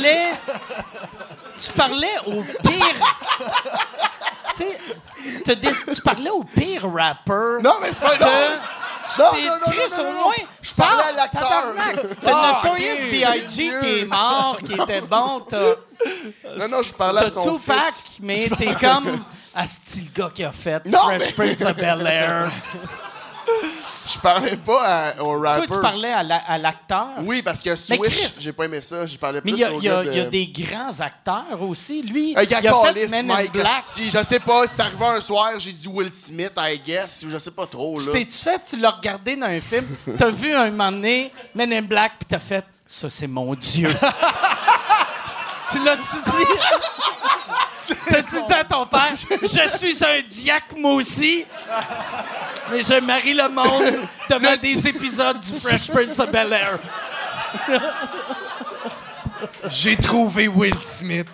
S2: parlais au pire... tu sais, tu parlais au pire rapper.
S3: Non, mais c'est pas grave.
S2: Non, Chris, au moins,
S3: Je parlais à l'acteur.
S2: tabarnak. T'as
S3: Ah,
S2: Notorious
S3: ok,
S2: B.I.G.
S3: c'est mieux.
S2: qui est mort, qui était bon. T'as
S3: Non, je parlais à son
S2: Tupac,
S3: fils.
S2: mais t'es comme... Asti, le gars qui a fait
S3: Non,
S2: Fresh
S3: mais-
S2: Prince of Bel-Air.
S3: Je parlais pas au rapper.
S2: Toi, tu parlais à l'acteur.
S3: Oui, parce que
S2: Mais
S3: Swish,
S2: Chris-
S3: j'ai pas aimé ça. J'ai parlé plus
S2: Mais il y a,
S3: au
S2: il y a-
S3: gars
S2: il y a
S3: de...
S2: des grands acteurs aussi. Lui,
S3: Un
S2: il
S3: gars
S2: a fait
S3: calisse,
S2: Men in
S3: Mike,
S2: Black.
S3: asti. Je sais pas, c'est arrivé un soir, j'ai dit Will Smith, I guess, ou je sais pas trop,
S2: Tu
S3: là.
S2: t'es-tu fait, tu l'as regardé dans un film, t'as vu un moment donné Men in Black, puis t'as fait « Ça, c'est mon Dieu. » Tu l'as-tu dit? T'as-tu dit à ton père « Je suis un diacre, moi aussi, mais je marie le monde devant des épisodes du Fresh Prince of Bel-Air.
S4: J'ai trouvé Will Smith.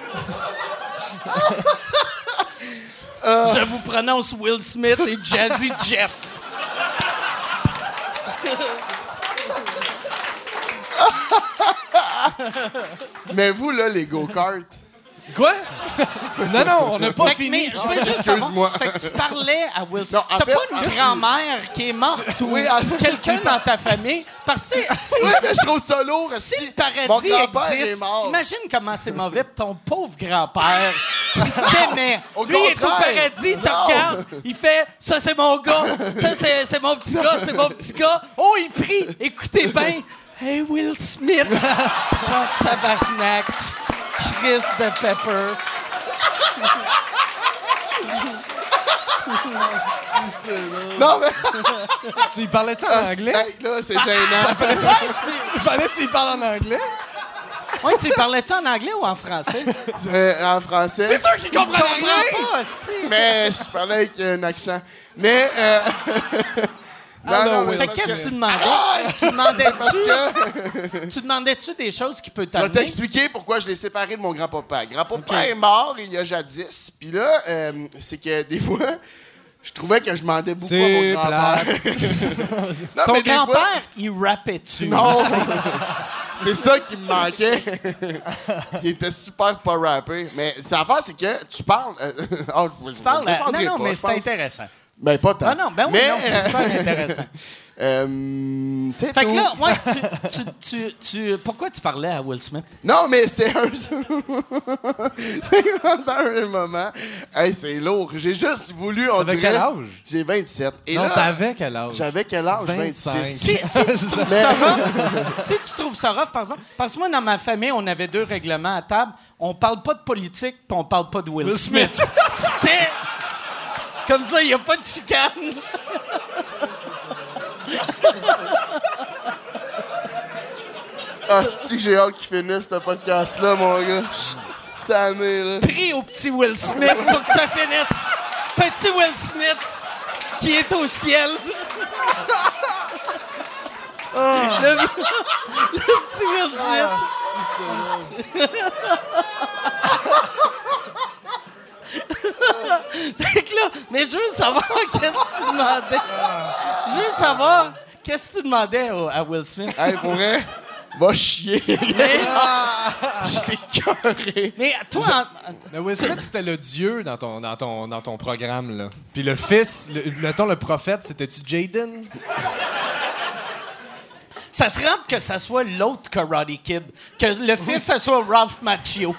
S2: Je vous prononce Will Smith et Jazzy Jeff. »
S3: Mais vous, là, les go-karts...
S4: Quoi? Non, on n'a pas
S2: Fait que,
S4: fini.
S2: mais je veux juste
S3: excuse-moi.
S2: savoir, fait que tu parlais à Will Smith.
S3: Non, en
S2: T'as
S3: fait-
S2: pas une grand-mère qui est morte ou
S3: Oui,
S2: quelqu'un dans ta famille? Parce que si
S3: Oui, mais je trouve ça lourd,
S2: si
S3: asti.
S2: le paradis
S3: Mon grand-père est
S2: existe,
S3: mort.
S2: imagine comment c'est mauvais pour ton pauvre grand-père qui t'aimait.
S3: Au
S2: Lui, il est au
S3: contraire.
S2: paradis, il te
S3: Non.
S2: regarde, il fait « Ça, c'est mon gars. Ça, c'est mon petit gars. C'est mon petit gars. » Oh, il prie. Écoutez bien. « Hey, Will Smith. » Oh, tabarnak. Chris de Pepper.
S3: Non, mais...
S4: Tu lui parlais ça en anglais?
S3: Hey, là, c'est gênant.
S4: Il fallait que tu lui parles en anglais?
S2: Oui, tu parlais-tu en anglais ou en français?
S3: En français.
S4: C'est sûr qu'il comprend
S2: Je
S4: rien!
S2: comprends pas, c'ti.
S3: Mais je parlais avec un accent. Mais...
S4: Hello,
S3: mais
S4: Will
S2: Fait que
S3: c'est parce
S2: qu'est-ce que tu
S3: que-
S2: demandais?
S3: Parce que...
S2: Tu demandais-tu des choses qui peuvent
S3: Je vais
S2: t'amener?
S3: t'expliquer pourquoi je l'ai séparé de mon grand-papa. Grand-papa est mort il y a jadis. Puis là, c'est que des fois, je trouvais que je demandais beaucoup à mon
S4: C'est
S3: grand-père. Non,
S2: Ton
S3: mais des fois-
S2: grand-père, il rappait-tu?
S3: Non! C'est ça qui me manquait. Il était super pas rappé. Mais l'affaire, c'est que tu parles...
S2: Tu parles... Non, mais c'est intéressant.
S3: Ben, pas tant.
S2: Ah non, ben oui,
S3: Mais,
S2: non, c'est super intéressant.
S3: C'est
S2: Fait que
S3: tout.
S2: là, ouais, pourquoi tu parlais à Will Smith?
S3: Non, mais c'est un... c'est dans un moment... Hey, c'est lourd. J'ai juste voulu... On
S4: T'avais
S3: dirait...
S4: quel âge?
S3: J'ai 27. Et
S4: Non,
S3: là,
S4: t'avais quel âge?
S3: j'avais quel âge?
S4: 25.
S3: 26.
S2: Si tu trouves ça rough, si tu trouves ça rough, par exemple, parce que moi, dans ma famille, on avait 2 règlements à table. On parle pas de politique, puis on parle pas de Will Smith. C'était... Comme ça, il n'y a pas de chicane.
S3: Ah, c'est-tu que j'ai hâte qu'il finisse ce podcast-là, mon gars? Je suis tanné, là.
S2: Pris au petit Will Smith pour que ça finisse. Petit Will Smith qui est au ciel. Le petit Will Smith. Fait que là, mais je veux savoir qu'est-ce que tu demandais. Je veux savoir qu'est-ce que tu demandais à Will Smith.
S3: Hey, pour vrai, va chier.
S2: Mais,
S3: J'étais écœuré.
S2: mais toi,
S4: Mais Will Smith, c'était le dieu dans ton programme, là. Puis le fils, le prophète, c'était-tu Jaden?
S2: ça se rend que ça soit l'autre Karate Kid. Que le fils, ça soit Ralph Macchio.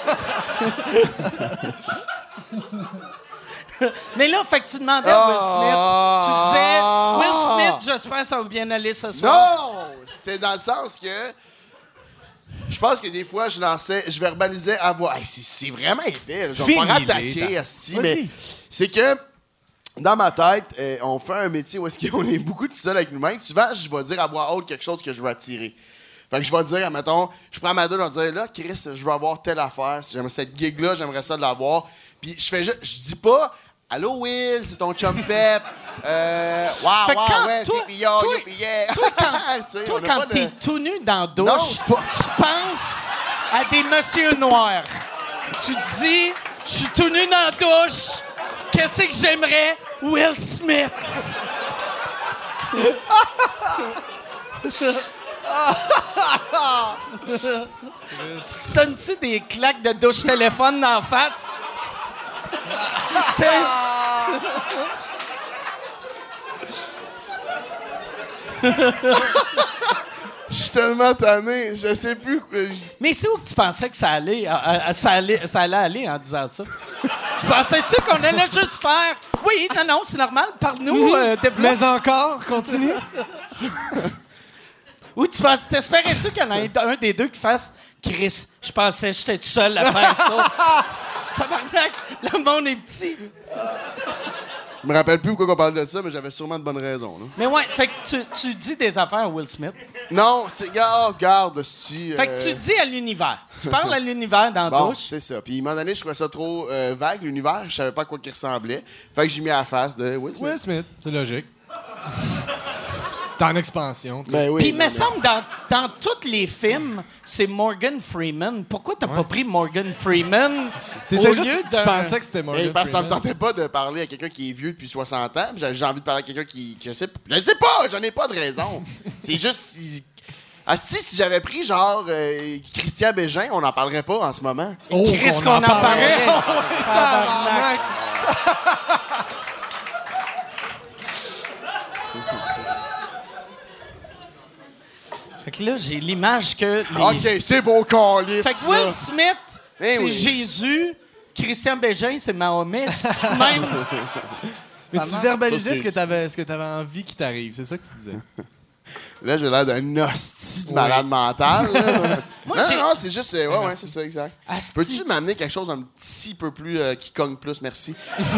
S2: Mais là, fait que tu demandais à Will Smith. Tu disais, Will Smith, j'espère que ça va bien aller ce soir.
S3: Non! C'était dans le sens que... Je pense que des fois, je verbalisais à voix. Hey, c'est vraiment épais. Là. Je vais me faire attaquer, asti, mais c'est que dans ma tête, on fait un métier où est-ce qu'on est beaucoup tout seul avec nous-mêmes. Souvent, je vais dire à voix haute quelque chose que je veux attirer. Fait que je vais dire, mettons, je prends ma douche, je vais dire, là, Chris, je veux avoir telle affaire. Si j'aimerais cette gig-là, j'aimerais ça de l'avoir. Puis je dis pas, allô Will, c'est ton chum Pep. Wow,
S2: Fait que quand
S3: ouais,
S2: toi-
S3: yippee yo,
S2: toi-
S3: yippee yeah.
S2: Toi,
S3: Tu sais,
S2: toi,
S3: on a
S2: quand
S3: pas de-
S2: t'es tout nu dans la douche,
S3: Non, c'est pas-
S2: tu penses à des messieurs noirs. Tu te dis, je suis tout nu dans la douche, qu'est-ce que j'aimerais? Will Smith. Tu te donnes-tu des claques de douche téléphone dans la face? Tu sais,
S3: Je suis tellement tanné, je sais plus.
S2: mais c'est où que tu pensais que ça allait aller en disant ça? Tu pensais-tu qu'on allait juste faire « Oui, non, c'est normal, parle-nous, développe. »
S4: Mais encore, continue.
S2: Ou t'espérais-tu qu'il y en ait un des deux qui fasse « Chris, je pensais que j'étais tout seul à faire ça. » Tabarnak, le monde est petit.
S3: Je me rappelle plus pourquoi on parlait de ça, mais j'avais sûrement de bonnes raisons. Là.
S2: Mais ouais, fait que tu dis des affaires à Will Smith.
S3: Non, c'est... Garde, si...
S2: Fait que tu dis à l'univers. Tu parles à l'univers dans la
S3: Bon,
S2: douche.
S3: c'est ça. Puis, à un moment donné, je trouvais ça trop vague, l'univers. Je savais pas à quoi il ressemblait. Fait que j'ai mis à la face de Will Smith.
S4: Will Smith, c'est logique. T'es en expansion.
S3: Ben oui.
S2: Puis il
S3: non,
S2: me semble, dans tous les films, c'est Morgan Freeman. Pourquoi t'as pas pris Morgan Freeman
S4: T'étais
S2: au
S4: juste,
S2: lieu
S4: tu
S2: d'un...
S4: pensais que c'était
S3: mais
S4: Morgan
S3: parce que ça me
S4: Freeman.
S3: tentait pas de parler à quelqu'un qui est vieux depuis 60 ans. Puis j'ai envie de parler à quelqu'un qui je sais pas, j'en ai pas de raison. C'est juste... si j'avais pris genre Christian Bégin, on n'en parlerait pas en ce moment.
S4: Oh,
S2: Chris qu'on en parlait.
S4: Tabarnak.
S2: Fait que là, j'ai l'image que... les-
S3: OK, c'est bon calice.
S2: Fait que Will Smith,
S3: Eh
S2: c'est
S3: oui.
S2: Jésus. Christian Bégin, c'est Mahomet. C'est même...
S4: Mais tu verbalisais
S3: Ça,
S4: ce que t'avais envie qu'il t'arrive. C'est ça que tu disais.
S3: Là, j'ai l'air d'un hostie de malade mental. Là.
S2: Moi,
S3: non,
S2: j'ai-
S3: non, c'est juste... ouais, c'est ça, exact.
S2: Asti.
S3: Peux-tu m'amener quelque chose un petit peu plus... qui cogne plus, merci.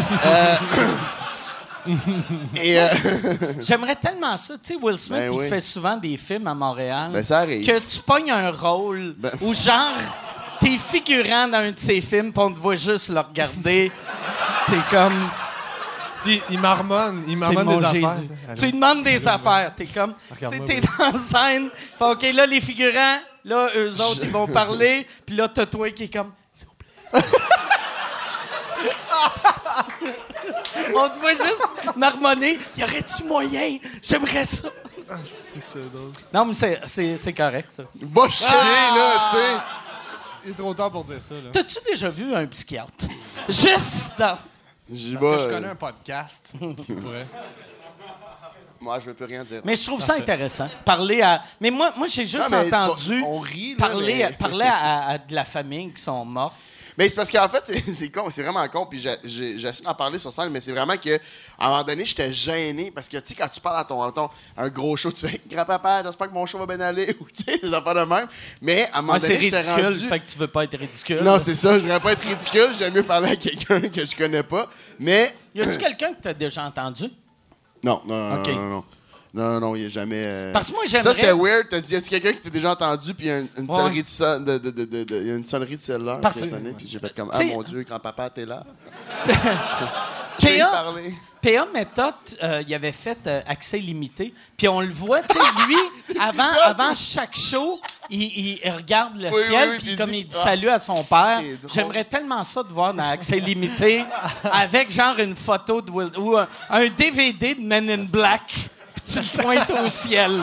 S3: Et...
S2: J'aimerais tellement ça. Tu sais, Will Smith,
S3: Ben
S2: il
S3: oui.
S2: fait souvent des films à Montréal.
S3: Ben, ça arrive.
S2: Que tu pognes un rôle où, genre, t'es figurant dans un de ses films, puis on te voit juste le regarder. T'es comme...
S4: Puis il marmonne
S2: C'est
S4: des
S2: mon
S4: affaires.
S2: Jésus.
S4: tu sais.
S2: Tu lui demandes des affaires. T'es comme... Tu sais,
S4: Regarde-moi,
S2: t'es dans la scène. Fait, OK, là, les figurants, là, eux autres, ils vont parler. Puis là, t'as toi qui est comme... S'il vous plaît. On te voit juste marmonner. Y aurait-tu moyen? J'aimerais ça.
S4: C'est que c'est drôle.
S2: Non, mais c'est correct, ça.
S3: Va chier, là, tu sais.
S4: Il est trop tard pour dire ça, là.
S2: T'as-tu déjà vu un psychiatre? Juste dans...
S3: J'y
S4: Parce que
S3: vais,
S4: je connais un podcast qui pourrait.
S3: moi, je veux plus rien dire.
S2: Mais je trouve ça intéressant. Parler à. Mais moi j'ai juste
S3: Non, mais
S2: entendu
S3: on rit, là,
S2: parler à de la famille qui sont mortes.
S3: Mais c'est parce qu'en fait, c'est con, c'est vraiment con, puis j'essaie d'en parler sur scène, mais c'est vraiment que à un moment donné, j'étais gêné, parce que, tu sais, quand tu parles à un gros show, tu fais « Grand-papa, j'espère que mon show va bien aller », ou tu sais, des affaires de même. Mais à un moment
S2: c'est
S3: donné, j'étais
S2: ridicule,
S3: rendu...
S2: fait que tu veux pas être ridicule.
S3: Non, c'est ça, je voudrais pas être ridicule, j'aime mieux parler à quelqu'un que je connais pas, mais...
S2: Y a-tu quelqu'un que t'as déjà entendu?
S3: Non,
S2: OK.
S3: Non, il n'y a jamais...
S2: Parce que moi, j'aimerais...
S3: Ça, c'était weird. T'as dit, y a-tu quelqu'un qui t'a déjà entendu, puis il y a une
S2: Ouais.
S3: sonnerie il y a une sonnerie de cellulaire
S2: Parce
S3: qui a
S2: que-
S3: sonné, puis j'ai fait comme « Ah,
S2: T'sais-
S3: mon Dieu, grand-papa, t'es là? » Je vais lui
S2: P.A.
S3: parler.
S2: P.A. Méthode, il avait fait accès limité. Puis on le voit, tu sais, lui, avant chaque show, il regarde le
S3: Oui,
S2: ciel,
S3: oui,
S2: puis
S3: puis
S2: comme
S3: il
S2: il
S3: dit,
S2: dit salut à son père.
S3: c'est drôle.
S2: J'aimerais tellement ça de voir dans accès limité, avec genre une photo de Will, ou un DVD de Men in Black, puis tu le pointes au ciel.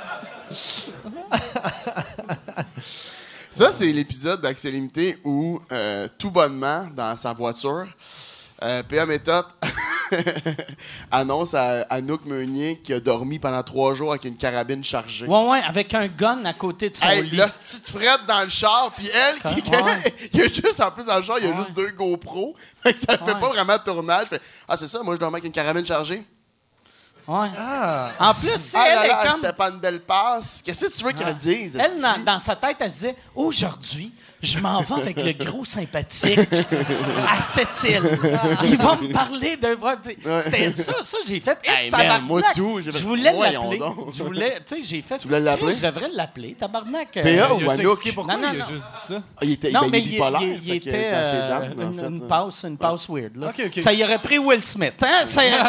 S3: Ça, c'est l'épisode d'Accès Limité où, tout bonnement, dans sa voiture, P.A. Méthode annonce à Anouk Meunier qu'il a dormi pendant 3 jours avec une carabine chargée.
S2: Ouais, avec un gun à côté de son
S3: Hey,
S2: lit.
S3: l'hostie de frette dans le char, puis elle,
S2: Ouais.
S3: il y a juste, en plus, dans le char, il y a
S2: Ouais.
S3: juste 2 GoPros. Fait que ça fait
S2: Ouais.
S3: pas vraiment de tournage. Fait, ah, c'est ça, moi, je dormais avec une carabine chargée.
S2: Ouais. En plus, tu sais,
S3: Ah là
S2: elle
S3: là,
S2: est comme...
S3: c'était pas une belle passe. Qu'est-ce que tu veux qu'elle dise?
S2: Elle,
S3: esti?
S2: dans sa tête, elle se disait « Aujourd'hui, je m'en vais avec le gros sympathique à cette île. Ils vont me parler de... » C'était ça, j'ai fait.
S3: Hey,
S2: tabarnak!
S3: man, moi, tout, j'ai fait,
S2: Je voulais
S3: voyons
S2: l'appeler.
S3: donc.
S2: Je voulais... Tu sais, j'ai fait...
S3: Tu voulais l'appeler?
S2: Je devrais l'appeler, tabarnak.
S3: P.A.
S4: Il
S3: ou
S4: a
S3: Anouk?
S4: expliqué pourquoi
S2: Non,
S4: il a
S2: non.
S4: juste dit ça?
S3: Ah, il était
S2: Non,
S3: ben,
S2: mais
S3: il est bipolaire.
S2: il
S3: fait que
S2: était
S3: dans ses dents, en fait,
S2: une passe weird. Là.
S4: OK, OK.
S2: Ça y aurait pris Will Smith. Hein?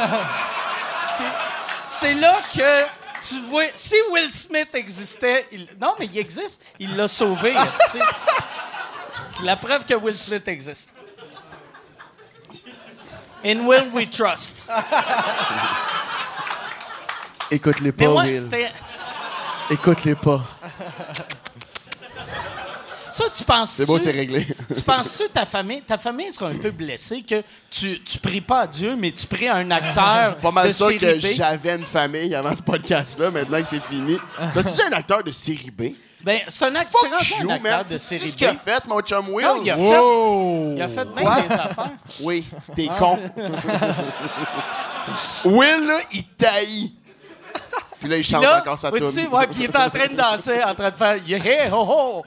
S2: C'est là que tu vois... Si Will Smith existait... Non, mais il existe. Il l'a sauvé. esti. C'est la preuve que Will Smith existe. In Will we trust.
S3: Écoute-les
S2: Mais
S3: pas,
S2: moi,
S3: Will.
S2: c'était...
S3: Écoute-les pas.
S2: Ça, tu penses...
S3: C'est beau, c'est réglé.
S2: Tu penses-tu que ta famille sera un peu blessée, que tu pries pas à Dieu, mais tu pries à un acteur
S3: Pas mal
S2: de
S3: sûr
S2: série
S3: que
S2: B?
S3: j'avais une famille avant ce podcast-là, maintenant que c'est fini. T'as-tu dit un acteur de série B?
S2: Ben, c'est un acteur,
S3: Fuck you,
S2: un acteur
S3: man.
S2: de
S3: C'est
S2: série
S3: tout ce
S2: B.
S3: qu'il a fait, mon chum Will?
S2: Non, il a fait bien
S3: Quoi?
S2: des affaires.
S3: Oui, t'es con. Will, là, il taillit. Puis là, il chante
S2: Là,
S3: encore sa
S2: oui,
S3: tune.
S2: tu sais, ouais, puis il est en train de danser, en train de faire yeah, ho, ho.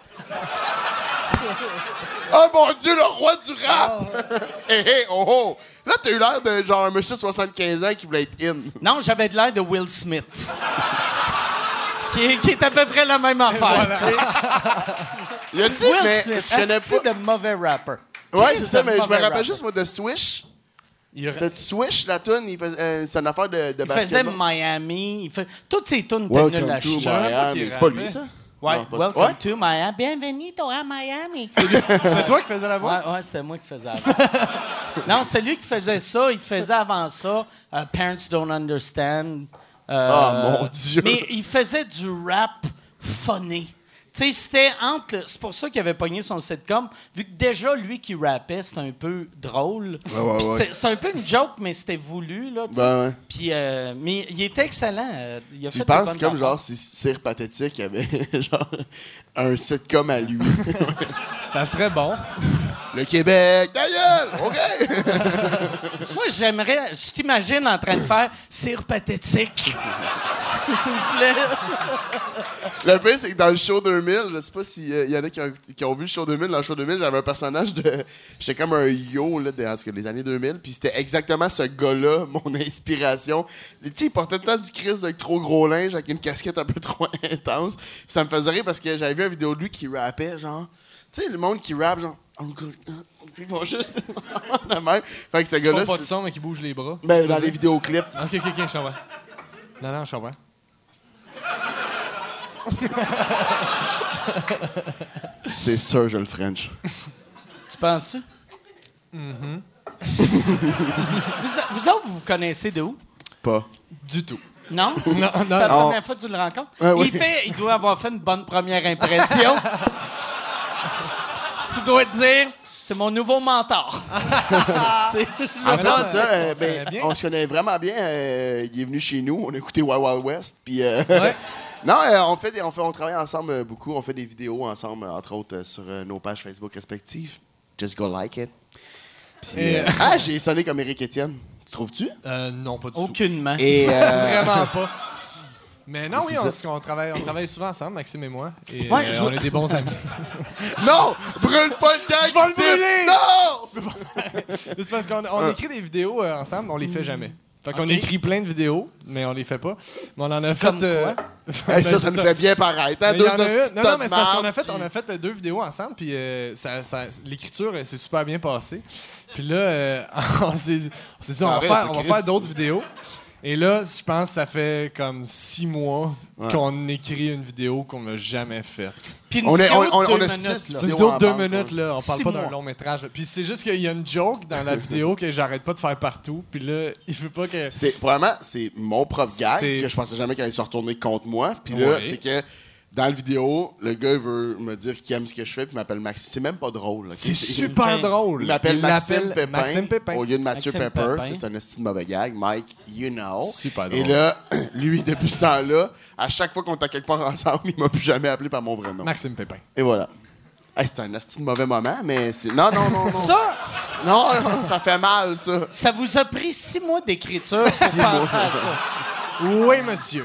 S3: Oh mon Dieu, le roi du rap! Hé, hé, oh, oh! Là, t'as eu l'air de genre un monsieur de 75 ans qui voulait être in.
S2: Non, j'avais de l'air de Will Smith. qui est à peu près la même affaire. tu sais.
S3: Y a-tu,
S2: Will
S3: mais
S2: Smith,
S3: je connais
S2: asti
S3: pas.
S2: de mauvais rapper.
S3: Ouais, c'est ça, mais je me
S2: mauvais
S3: rappelle
S2: rapper.
S3: juste, moi, de Swish.
S4: Il a-
S3: C'était Swish, la tune, c'est une affaire de
S2: Il faisait
S3: basketball.
S2: Miami. Toutes ses tunes étaient nulles à chier.
S3: Miami. C'est pas lui, ça?
S2: Ouais,
S3: Non, pas
S2: welcome
S3: ça.
S2: to Miami. Bienvenue à Miami.
S4: C'est toi qui faisais la voix?
S2: Ouais, c'était moi qui faisais avant. Non, c'est lui qui faisait ça. Il faisait avant ça Parents Don't Understand.
S3: Oh, mon Dieu.
S2: Mais il faisait du rap funny. Tu sais, c'était entre... C'est pour ça qu'il avait pogné son sitcom, vu que déjà, lui qui rappait, c'était un peu drôle.
S3: ouais,
S2: Puis
S3: ouais.
S2: c'était un peu une joke, mais c'était voulu, là, tu sais.
S3: Ben ouais.
S2: Puis, mais il était excellent. Il a fait
S3: Je
S2: des
S3: pense
S2: bonnes
S3: comme
S2: affaires.
S3: genre si Cire Pathétique avait genre un sitcom à lui.
S4: Ça serait bon.
S3: Le Québec, ta gueule! OK!
S2: Moi, je t'imagine en train de faire cire pathétique. S'il vous plaît.
S3: Le pire, c'est que dans le show 2000, je sais pas s'il y en a qui ont vu le show 2000. Dans le show 2000, j'avais un personnage de... J'étais comme un yo, là, en tout cas, des années 2000. Puis c'était exactement ce gars-là, mon inspiration. Tu sais, il portait tout le temps du Christ de trop gros linge avec une casquette un peu trop intense. Puis ça me faisait rire parce que j'avais vu une vidéo de lui qui rappait, genre... Tu sais, le monde qui rappe, genre... Puis ils vont juste... de même. Fait que ce
S4: Ils
S3: gars-là...
S4: font pas de
S3: c'est-
S4: son, mais qui bougent les bras.
S3: Ben, dans les vidéoclips.
S4: OK, je comprends. Non, je comprends.
S3: C'est sûr, je le French.
S2: Tu penses ça? vous autres, vous connaissez de où?
S3: Pas.
S4: Du tout.
S2: Non?
S4: Non,
S2: C'est la
S3: non.
S2: première fois que tu le rencontres?
S3: Oui.
S2: Il doit avoir fait une bonne première impression. Tu dois te dire, C'est mon nouveau mentor.
S3: En fait,
S4: non,
S3: ça,
S4: on se connaît bien.
S3: on se connaît vraiment bien. Il est venu chez nous, on a écouté Wild Wild West. Puis,
S4: Ouais.
S3: non, on travaille ensemble beaucoup. On fait des vidéos ensemble, entre autres, sur nos pages Facebook respectives. Just go like it. Puis, j'ai sonné comme Éric Étienne. Tu trouves-tu?
S4: Non, pas du tout.
S2: Aucunement.
S3: Et,
S4: Vraiment pas. Mais non,
S3: Mais
S4: oui,
S3: c'est
S4: on travaille souvent ensemble, Maxime et moi. Et
S2: Ouais,
S4: on est des bons amis.
S3: non! Brûle pas le gag!
S4: Je vais le
S3: ici!
S4: brûler!
S3: Non!
S4: C'est parce qu'on écrit des vidéos ensemble, on les fait jamais. Fait qu'on
S2: Ok.
S4: écrit plein de vidéos, mais on les fait pas. Mais on en a fait.
S2: Comme quoi?
S3: Hey,
S4: Ben,
S3: ça
S4: c'est
S3: nous fait bien paraître. Hein?
S4: Mais il y en a
S3: hosties
S4: une.
S3: de
S4: Non, mais c'est parce qu'on
S3: marde,
S4: on a fait 2 vidéos ensemble, puis l'écriture s'est super bien passée. Puis là, on s'est dit, on va faire d'autres vidéos. Et là, je pense que ça fait comme 6 mois qu'on écrit une vidéo qu'on n'a jamais faite.
S2: Puis une
S3: On
S2: vidéo de
S3: a
S2: 2
S3: 6
S2: minutes, là.
S4: C'est une
S3: vidéos
S4: vidéo
S3: en
S4: de 2
S3: banque,
S4: minutes, là. On parle
S2: 6
S4: pas d'un
S2: mois.
S4: long métrage. Puis c'est juste qu'il y a une joke dans la vidéo que j'arrête pas de faire partout. Puis là, il veut pas que...
S3: Probablement, c'est mon propre gag
S4: C'est-
S3: que je pensais jamais qu'il allait se retourner contre moi. Puis là,
S4: Ouais.
S3: c'est que dans la vidéo, le gars il veut me dire qu'il aime ce que je fais puis il m'appelle Maxime. C'est même pas drôle. ok?
S4: C'est super
S2: Ok.
S4: drôle.
S3: Il m'appelle Maxime
S4: l'appelle
S3: Pépin, au lieu de Mathieu
S2: Maxime
S3: Pepper.
S2: Pépin.
S3: Ça, c'est un esti de mauvais gag. Mike, you know.
S4: Super
S3: Et
S4: drôle.
S3: là, lui, depuis ce temps-là, à chaque fois qu'on était quelque part ensemble, il m'a plus jamais appelé par mon vrai nom.
S4: Maxime Pépin.
S3: Et voilà. Hey, c'est un esti de mauvais moment, mais c'est... Non.
S2: Ça,
S3: Non, ça fait mal, ça.
S2: ça vous a pris 6 mois d'écriture pour penser à ça.
S4: Oui, monsieur.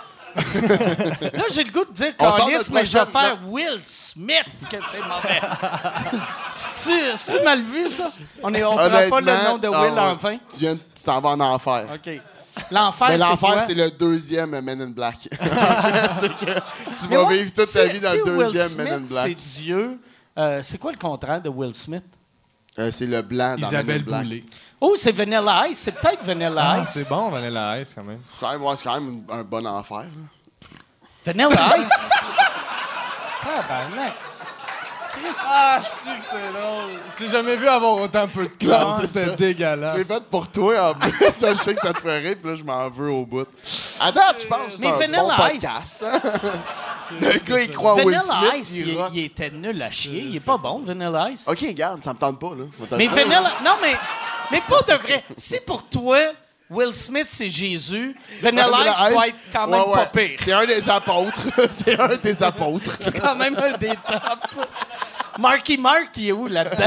S2: Là, j'ai le goût de dire
S3: On sort
S2: Carlis,
S3: notre
S2: mais je vais
S3: prochaine-
S2: faire Will Smith que c'est mauvais. C'est-tu mal vu, ça? On prend pas le nom de Will
S3: ah ouais.
S2: enfin?
S3: Tu t'en vas en enfer.
S2: OK. L'enfer,
S3: Mais
S2: c'est
S3: l'enfer,
S2: quoi?
S3: c'est le deuxième Men in Black. C'est que tu
S2: Mais
S3: vas
S2: ouais,
S3: vivre toute ta
S2: si-
S3: vie dans
S2: si
S3: le deuxième
S2: Will
S3: Men in
S2: Smith,
S3: Black.
S2: c'est Dieu. C'est quoi le contraire de Will Smith?
S3: C'est le blanc dans Men in
S4: Isabelle
S3: Black.
S4: Boulay.
S2: Oh, c'est Vanilla Ice. C'est peut-être Vanilla Ice.
S4: C'est bon, Vanilla Ice, quand même.
S3: C'est quand même un bon enfer. là.
S2: Vanilla Ice? Tabarnak. Chris.
S4: Ah, c'est drôle. Je t'ai jamais vu avoir autant peu de classe.
S3: c'est
S4: C'était
S3: ça. Je
S4: dégueulasse.
S3: l'ai fait pour toi, en plus. Ça, je sais que ça te ferait, puis là, je m'en veux au bout. À date, je pense que
S2: Mais
S3: c'est un bon
S2: Vanilla Ice.
S3: podcast. Hein? Le gars, il croit Will
S2: Vanilla
S3: Smith,
S2: Ice,
S3: il rock.
S2: il était nul à chier. Il est pas bon, Vanilla Ice.
S3: OK, regarde, ça me tente pas, là. On va te
S2: Mais
S3: le dire.
S2: Vanilla... Non, mais pas de vrai. Si pour toi, Will Smith, c'est Jésus, Vanilla Ice doit être quand même
S3: Ouais,
S2: pas pire.
S3: C'est un des apôtres. C'est un des apôtres.
S2: C'est quand même un des tops. Marky Mark, il est où là-dedans?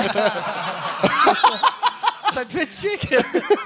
S2: Ça te fait chier que...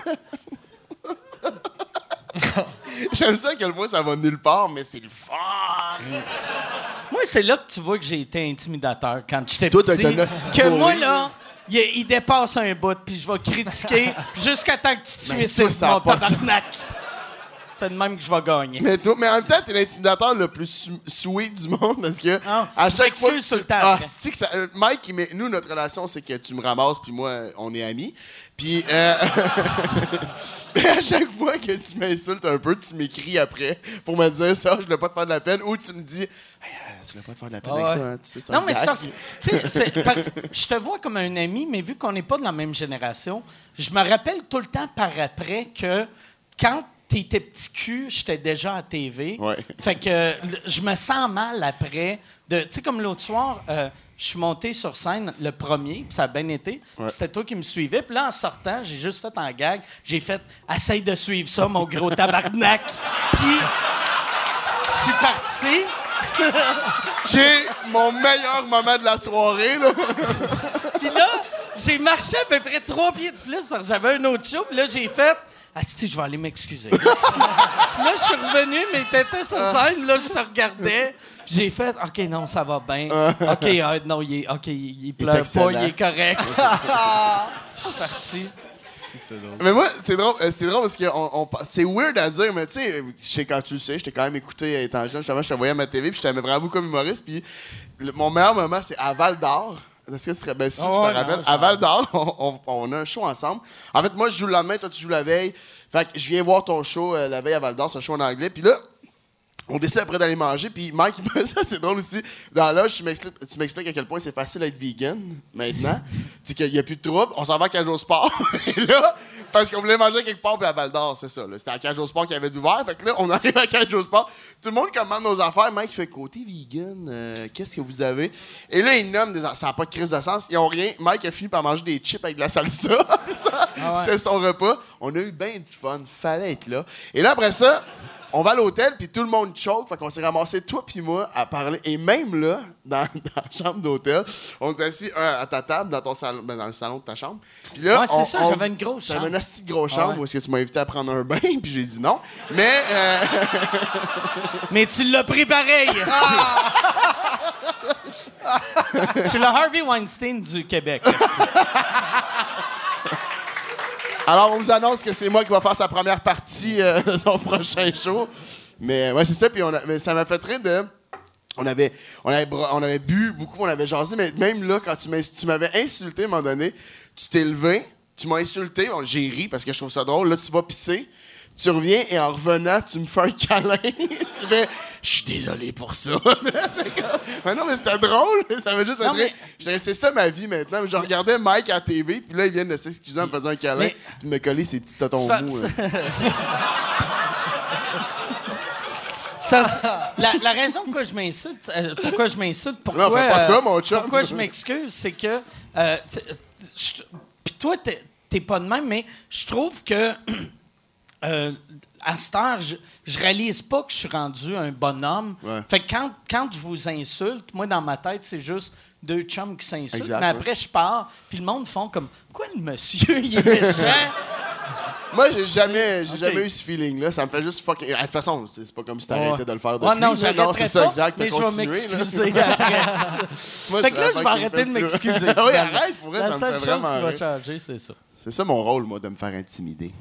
S3: J'aime ça que le mot, ça va nulle part, mais c'est le fun.
S2: Moi, c'est là que tu vois que j'ai été intimidateur quand j'étais
S3: Toi, t'as
S2: petit.
S3: été un hostie
S2: Que
S3: pourri.
S2: moi, là, il dépasse un bout, puis je vais critiquer jusqu'à temps que tu te
S3: Mais
S2: suicides,
S3: toi, ça a
S2: mon
S3: pas-
S2: tabarnak. C'est de même que je vais gagner.
S3: Mais en même temps, t'es l'intimidateur le plus sweet du monde parce que
S2: Ah,
S3: à
S2: je
S3: chaque fois.
S2: m'excuse sur le temps
S3: Ah,
S2: après.
S3: c'est que ça, Mike, nous, notre relation, c'est que tu me ramasses, puis moi, on est amis. Puis, mais à chaque fois que tu m'insultes un peu, tu m'écris après pour me dire ça, je voulais pas te faire de la peine, ou tu me dis, hey, tu voulais pas te faire de la peine avec
S2: Ah
S3: ça,
S2: ouais.
S3: hein, tu sais, c'est
S2: Non,
S3: un
S2: mais c'est
S3: gag.
S2: parce je te vois comme un ami, mais vu qu'on n'est pas de la même génération, je me rappelle tout le temps par après que quand t'étais petit cul, j'étais déjà à TV.
S3: Ouais.
S2: Fait que je me sens mal après. Tu sais, comme l'autre soir, je suis monté sur scène le premier, puis ça a bien été.
S3: Ouais.
S2: C'était toi qui me suivais. Puis là, en sortant, j'ai juste fait en gag. J'ai fait « Essaye de suivre ça, mon gros tabarnak! » Puis, je suis parti.
S3: J'ai mon meilleur moment de la soirée, là.
S2: Puis là, j'ai marché à peu près 3 pieds de plus. parce que J'avais un autre show. Puis là, j'ai fait « Ah, si, je vais aller m'excuser. » Puis là, je suis revenu, mais t'étais sur scène. Là, je te regardais. Puis j'ai fait « OK, non, ça va bien. OK, non, il pleure pas.
S3: excellent.
S2: Il est correct. » Je suis parti.
S3: Mais moi, c'est drôle parce que c'est weird à dire, mais tu sais, je sais quand tu le sais, j'étais quand même écouté étant jeune, justement, je te voyais à ma TV, puis je t'aimais vraiment beaucoup comme humoriste, puis mon meilleur moment, c'est à Val d'Or. Est-ce que tu te rappelles? Si tu te rappelles, à Val d'Or, on a un show ensemble. En fait, moi, je joue le lendemain, toi, tu joues la veille. Fait que je viens voir ton show la veille à Val d'Or, c'est un show en anglais, puis là, on décide après d'aller manger, puis Mike, ça c'est drôle aussi. Dans l'âge, tu m'expliques à quel point c'est facile d'être vegan maintenant. Tu sais qu'il n'y a plus de trouble. On s'en va à Cage au Sport. Et là, parce qu'on voulait manger quelque part, puis à Val d'Or, c'est ça. Là. C'était à Cage au Sport qui avait ouvert. Fait que là, on arrive à Cage au Sport. Tout le monde commande nos affaires. Mike fait côté vegan, qu'est-ce que vous avez? Et là, il nomme ça n'a pas de crise de sens. Ils n'ont rien. Mike a fini par manger des chips avec de la salsa. C'était son repas. On a eu bien du fun. Fallait être là. Et là, après ça, on va à l'hôtel, puis tout le monde choke. Fait qu'on s'est ramassé, toi puis moi, à parler. Et même là, dans la chambre d'hôtel, on était assis à ta table, dans ton salon, dans le salon de ta chambre. Puis là,
S2: c'est ça, j'avais une grosse chambre.
S3: J'avais une assez grosse chambre où est-ce que tu m'as invité à prendre un bain, puis j'ai dit non. Mais...
S2: Mais tu l'as pris pareil! Je suis le Harvey Weinstein du Québec.
S3: Alors, on vous annonce que c'est moi qui va faire sa première partie de son prochain show. Mais ouais, c'est ça. Puis mais ça m'a fait rire de... On avait bu beaucoup, on avait jasé, mais même là, quand tu m'avais insulté à un moment donné, tu t'es levé, tu m'as insulté, j'ai ri parce que je trouve ça drôle. Là, tu vas pisser, tu reviens et en revenant, tu me fais un câlin. Tu fais « Je suis désolé pour ça. » Mais non, mais c'était drôle. Ça m'a juste fait c'est ça ma vie maintenant. Je regardais Mike à la TV, puis là, il vient de s'excuser en me faisant un câlin, puis de me coller ses petits totons mous.
S2: La raison pourquoi je m'insulte, pourquoi...
S3: Non, fais pas ça, mon chum.
S2: Pourquoi je m'excuse, c'est que... Puis toi, t'es pas de même, mais je trouve que... à cette heure, je réalise pas que je suis rendu un bonhomme. Ouais. Fait que quand je vous insulte, moi, dans ma tête, c'est juste deux chums qui s'insultent. Exact, mais après, je pars, puis le monde font comme « Quoi, le monsieur, il est méchant? »
S3: Moi, j'ai jamais eu ce feeling-là. Ça me fait juste fucking... De toute façon, c'est pas comme si t'arrêtais de le faire depuis.
S2: Non, j'arrêterais
S3: c'est ça, exact.
S2: Mais je vais m'excuser après. Fait que là, je vais arrêter de m'excuser.
S3: Oui, arrête, pour vrai, ça me fait vraiment
S2: La seule chose qui va changer, c'est ça.
S3: C'est ça mon rôle, moi, de me faire intimider.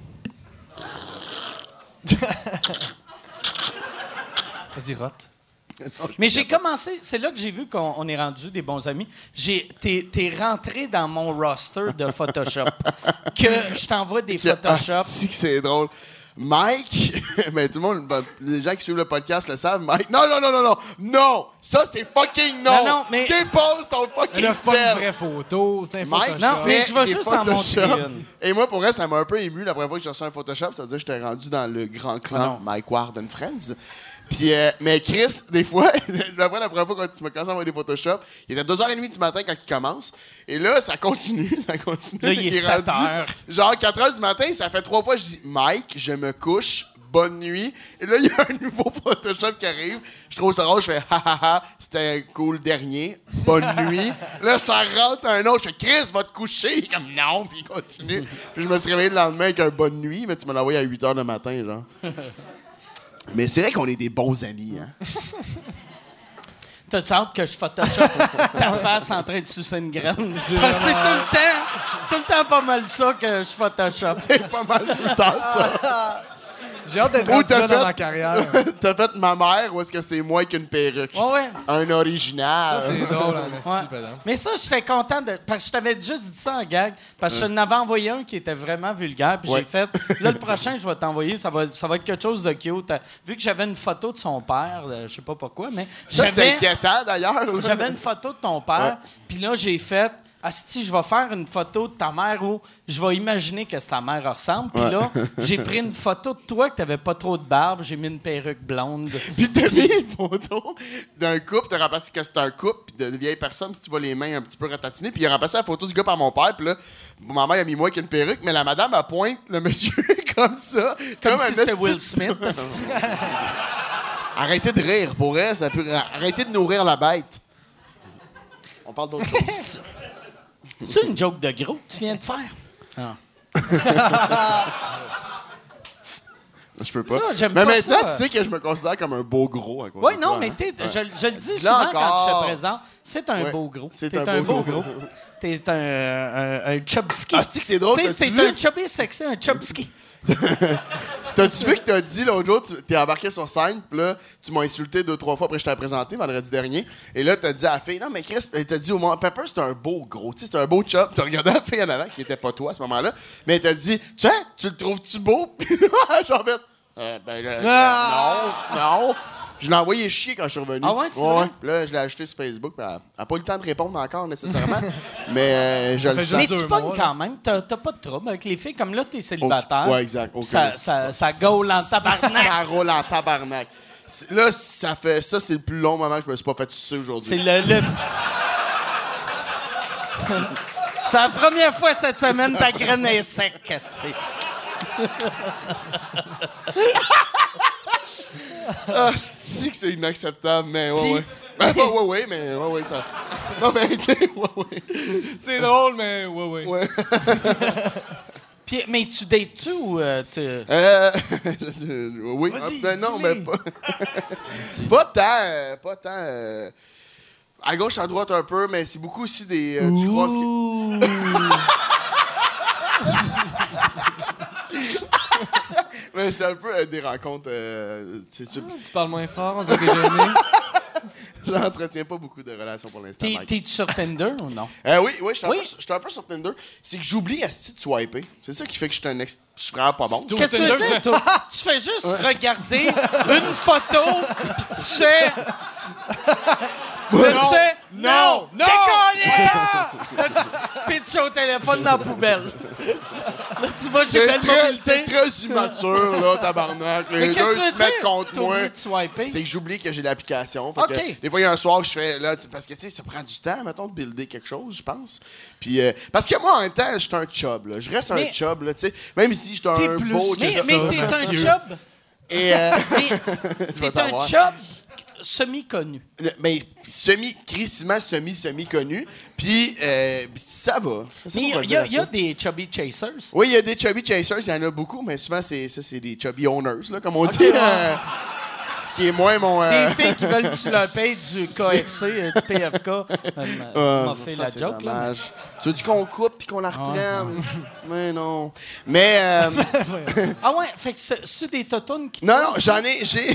S4: Vas-y, rote.
S2: Mais j'ai commencé, c'est là que j'ai vu qu'on est rendu des bons amis. T'es rentré dans mon roster de Photoshop. Que je t'envoie des Photoshop.
S3: C'est drôle. Mike, mais tout le monde, les gens qui suivent le podcast le savent, Mike. Non! Ça, c'est fucking non!
S2: Non, mais...
S3: Dépose ton fucking
S4: sel! C'est pas une vraie photo, c'est un Photoshop.
S2: Non, mais je vais juste en montrer une.
S3: Et moi, pour vrai, ça m'a un peu ému la première fois que j'ai reçu un Photoshop. Ça veut dire que j'étais rendu dans le grand clan Mike Ward and Friends. Puis, mais Chris, des fois, la première fois quand tu m'as commencé à envoyer des Photoshop, il était 2h30 du matin quand il commence. Et là, ça continue.
S2: Là, il est 7h.
S3: Genre 4h du matin, ça fait 3 fois, je dis « Mike, je me couche, bonne nuit. » Et là, il y a un nouveau Photoshop qui arrive. Je trouve ça drôle, je fais « Ha ha ha, c'était cool dernier, bonne nuit. » Là, ça rentre un autre, je fais « Chris, va te coucher. » Il est comme « Non. » Puis il continue. Puis je me suis réveillé le lendemain avec un bonne nuit, mais tu me l'as envoyé à 8h du matin, genre. Mais c'est vrai qu'on est des bons amis, hein?
S2: T'as-tu hâte que je Photoshop ta face en train de sucer une graine? C'est tout le temps pas mal ça que je Photoshop.
S3: C'est pas mal tout le temps, ça.
S4: J'ai hâte d'être rendu là dans ma carrière.
S3: T'as fait ma mère ou est-ce que c'est moi qu'une perruque?
S2: Ouais.
S3: Un original.
S4: Ça, c'est drôle, en esti,
S2: Mais ça, je serais content de... Parce que je t'avais juste dit ça en gag. Parce que je n'avais envoyé un qui était vraiment vulgaire. Puis j'ai fait... Là, le prochain, je vais t'envoyer. Ça va être quelque chose de cute. Vu que j'avais une photo de son père, je sais pas pourquoi, mais...
S3: C'était inquiétant, d'ailleurs.
S2: J'avais une photo de ton père. Puis là, j'ai fait... Asti, je vais faire une photo de ta mère où je vais imaginer que ta mère ressemble. Puis là, j'ai pris une photo de toi que t'avais pas trop de barbe. J'ai mis une perruque blonde.
S3: Puis t'as mis une photo d'un couple. T'as remplacé que c'était un couple puis de vieilles personnes. Si tu vois les mains un petit peu ratatinées. Puis il a remplacé la photo du gars par mon père. Puis là, ma mère a mis moi qui a une perruque. Mais la madame, elle pointe le monsieur comme ça.
S2: Comme si c'était Will Smith.
S3: Arrêtez de rire, pour elle. Arrêtez de nourrir la bête. On parle d'autre chose.
S2: C'est une joke de gros que tu viens de faire? Ah.
S3: Je peux pas.
S2: Ça, j'aime
S3: mais
S2: pas
S3: maintenant,
S2: ça.
S3: tu sais que je me considère comme un beau gros.
S2: Oui, non, mais je le dis souvent quand je te présente. C'est un beau gros.
S3: C'est
S2: un beau gros. T'es un chubski.
S3: Ah, c'est drôle.
S2: T'es un chubby sexy, un chubski.
S3: T'as-tu vu que t'as dit l'autre jour, t'es embarqué sur scène, pis là, tu m'as insulté 2-3 fois après que je t'ai présenté vendredi dernier. Et là, t'as dit à la fille, non, mais Chris, t'as dit au moins, Pepper, c'est un beau gros, tu sais, c'est un beau chum. T'as regardé la fille en avant, qui était pas toi à ce moment-là, mais t'as dit, tu le trouves-tu beau? Pis là, genre, non. Je l'ai envoyé chier quand je suis revenu.
S2: Ah ouais, c'est vrai?
S3: Puis là, je l'ai ajouté sur Facebook. Puis elle n'a pas eu le temps de répondre encore, nécessairement. Mais je le sens.
S2: Mais tu pognes quand même. T'as pas de trouble avec les filles. Comme là, t'es célibataire.
S3: Ouais, exact.
S2: Ça gaule en tabarnak.
S3: Ça roule en tabarnak. Là, c'est le plus long moment que je me suis pas fait sucer aujourd'hui.
S2: C'est le... C'est la première fois cette semaine ta graine est sec, Casti.
S3: Ah, c'est que c'est inacceptable, mais
S2: Puis-
S3: ouais. Ben, ouais, ça. Non, mais, ouais.
S4: C'est drôle, mais ouais.
S3: Ouais.
S2: Puis, mais tu dates-tu ou
S3: Oui.
S4: Vas-y,
S3: Non,
S4: dis-le.
S3: mais pas tant. À gauche, à droite un peu, mais c'est beaucoup aussi des. Tu croises. Mais c'est un peu des rencontres. Tu
S4: Tu parles moins fort, on s'est déjà aimé.
S3: J'entretiens pas beaucoup de relations pour l'instant. Mike.
S2: T'es-tu sur Tinder ou non?
S3: Oui, je suis un peu sur Tinder. C'est que j'oublie asti de swiper. C'est ça qui fait que je suis je suis vraiment pas bon.
S2: Qu'est-ce que tu veux dire, toi? Tu fais juste regarder une photo, pis tu sais... Là, tu sais... Non! Décollé! Puis tu es au téléphone dans la poubelle. Là, tu vois, j'ai belle mobilité.
S3: C'est très immature, là, tabarnak.
S2: Mais
S3: Les
S2: qu'est-ce
S3: deux
S2: que tu
S3: se
S2: veux
S3: mettent
S2: dire?
S3: contre
S2: T'as
S3: moi.
S2: oublié de swiper?
S3: C'est que j'oublie que j'ai l'application. Fait
S2: OK.
S3: que, des fois, il y a un soir que je fais là, parce que tu sais, ça prend du temps, mettons, de builder quelque chose, je pense. Puis parce que moi, en même temps, je suis un chub, là. Je reste un chub, là, tu sais. Même si je suis un
S4: plus
S3: beau.
S4: que
S2: Mais
S4: ça,
S2: t'es un
S4: Mathieu.
S2: chub.
S3: Et
S2: T'es un chub semi-connu.
S3: mais semi-connu. Puis ça va.
S2: Mais il y a des chubby chasers.
S3: Oui, il y a des chubby chasers, il y en a beaucoup, mais souvent, c'est des chubby owners, là, comme on dit. Ce qui est moins mon...
S2: Des filles qui veulent que tu leur payes du KFC, du PFK. M'a fait
S3: ça,
S2: la
S3: c'est
S2: joke, là.
S3: dommage. Tu veux qu'on coupe puis qu'on la reprenne? Mais non. Mais...
S2: Ah ouais, fait que c'est des totounes qui...
S3: non, j'ai...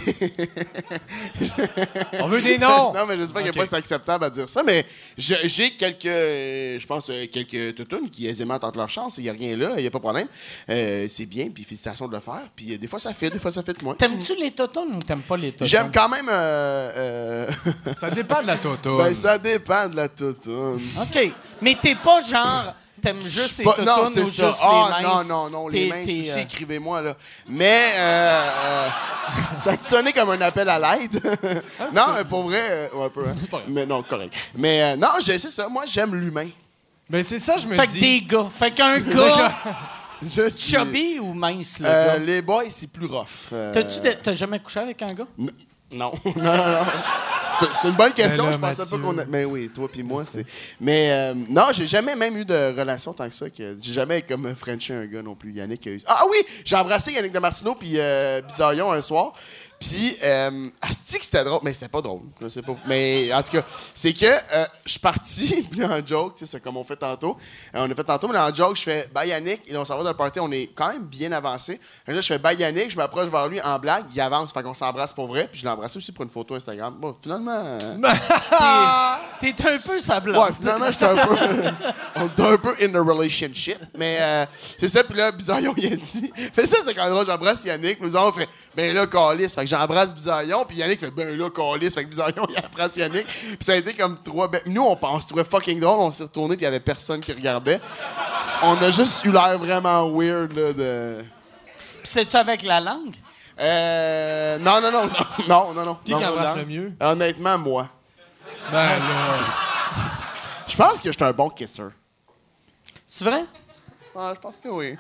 S4: On veut des noms!
S3: Non, mais j'espère que c'est acceptable à dire ça, mais j'ai quelques... je pense quelques toutounes qui aisément tentent leur chance. Il n'y a rien là, il n'y a pas de problème. C'est bien, puis félicitations de le faire. Puis des fois, ça fait, des fois, ça fait de moins.
S2: T'aimes-tu les totounes ou t'aimes pas les totounes?
S3: J'aime quand même...
S4: Ça dépend de la toto.
S3: Ben, ça dépend de la toutoune.
S2: OK. Mais t'es pas genre... T'aimes juste les totounes
S3: Non,
S2: ou
S3: c'est
S2: juste
S3: ça.
S2: les
S3: Ah,
S2: minces?
S3: non, les mains
S2: T'es,
S3: aussi, écrivez-moi, là. Mais, ça a sonné comme un appel à l'aide. Non, mais pour vrai, un peu. Hein. Mais non, correct. Mais, non, c'est ça. Moi, j'aime l'humain.
S4: Ben, c'est ça, je me
S2: Fait
S4: dis.
S2: que des gars. Fait qu'un gars
S3: Je suis-
S2: chubby ou mince, le gars?
S3: les boys, c'est plus rough.
S2: T'as jamais couché avec un gars?
S3: Non. C'est une bonne question.
S4: Ben là,
S3: Je pensais
S4: Mathieu.
S3: pas qu'on a. Mais oui, toi puis moi, c'est. Mais non, j'ai jamais même eu de relation tant que ça. J'ai jamais comme frenché un gars non plus. Yannick a eu. Ah oui, j'ai embrassé Yannick de Martineau puis Bizarillon un soir. Puis, asti que c'était drôle, mais c'était pas drôle. Je sais pas. Mais en tout cas, c'est que je suis parti, puis en joke, tu sais, c'est comme on fait tantôt. On a fait tantôt, mais en joke, je fais bye Yannick, et on s'en va dans le party, on est quand même bien avancé. Là, je fais bye Yannick, je m'approche vers lui en blague, il avance, fait qu'on s'embrasse pour vrai, puis je l'ai embrassé aussi pour une photo Instagram. Bon, finalement.
S2: T'es un peu sablon.
S3: Ouais, finalement, j'étais un peu. On était un peu in a relationship. Mais c'est ça, puis là, Bizarillon, il a dit. Fait ça, c'est quand même j'embrasse Yannick. Puis on fait, ben là, Calice. Fait que j'embrasse Bizarillon, puis Yannick fait, ben là, Calice. Fait que Bizarillon, il embrasse Yannick. Puis ça a été comme trois. Ben, nous, on se trouvait fucking drôle. On s'est retourné, puis il y avait personne qui regardait. On a juste eu l'air vraiment weird, là, de.
S2: Puis c'est-tu avec la langue?
S3: Non.
S4: Qui embrasse le mieux?
S3: Honnêtement, moi.
S4: Ben, là.
S3: Je pense que je suis un bon kisser.
S2: C'est vrai?
S3: Ah, je pense que oui.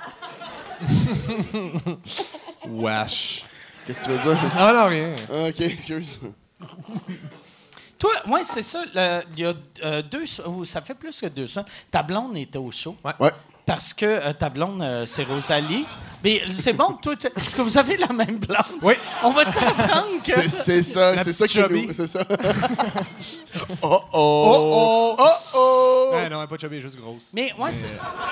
S4: Wesh.
S3: Qu'est-ce que tu veux dire?
S4: Ah, non, rien.
S3: Ok, excuse.
S2: Toi, ouais, c'est ça. Il y a ça fait plus que 2 semaines. Ta blonde était au show.
S3: Ouais.
S2: Parce que ta blonde, c'est Rosalie. Mais c'est bon, toi, est-ce que vous avez la même blonde?
S4: Oui.
S2: On va-tu apprendre que...
S3: C'est ça,
S4: La
S3: c'est ça qui
S4: chubby.
S3: nous... C'est ça. Oh!
S4: Ben, non, elle est pas chubby, elle est juste grosse.
S2: Mais, ouais, c'est...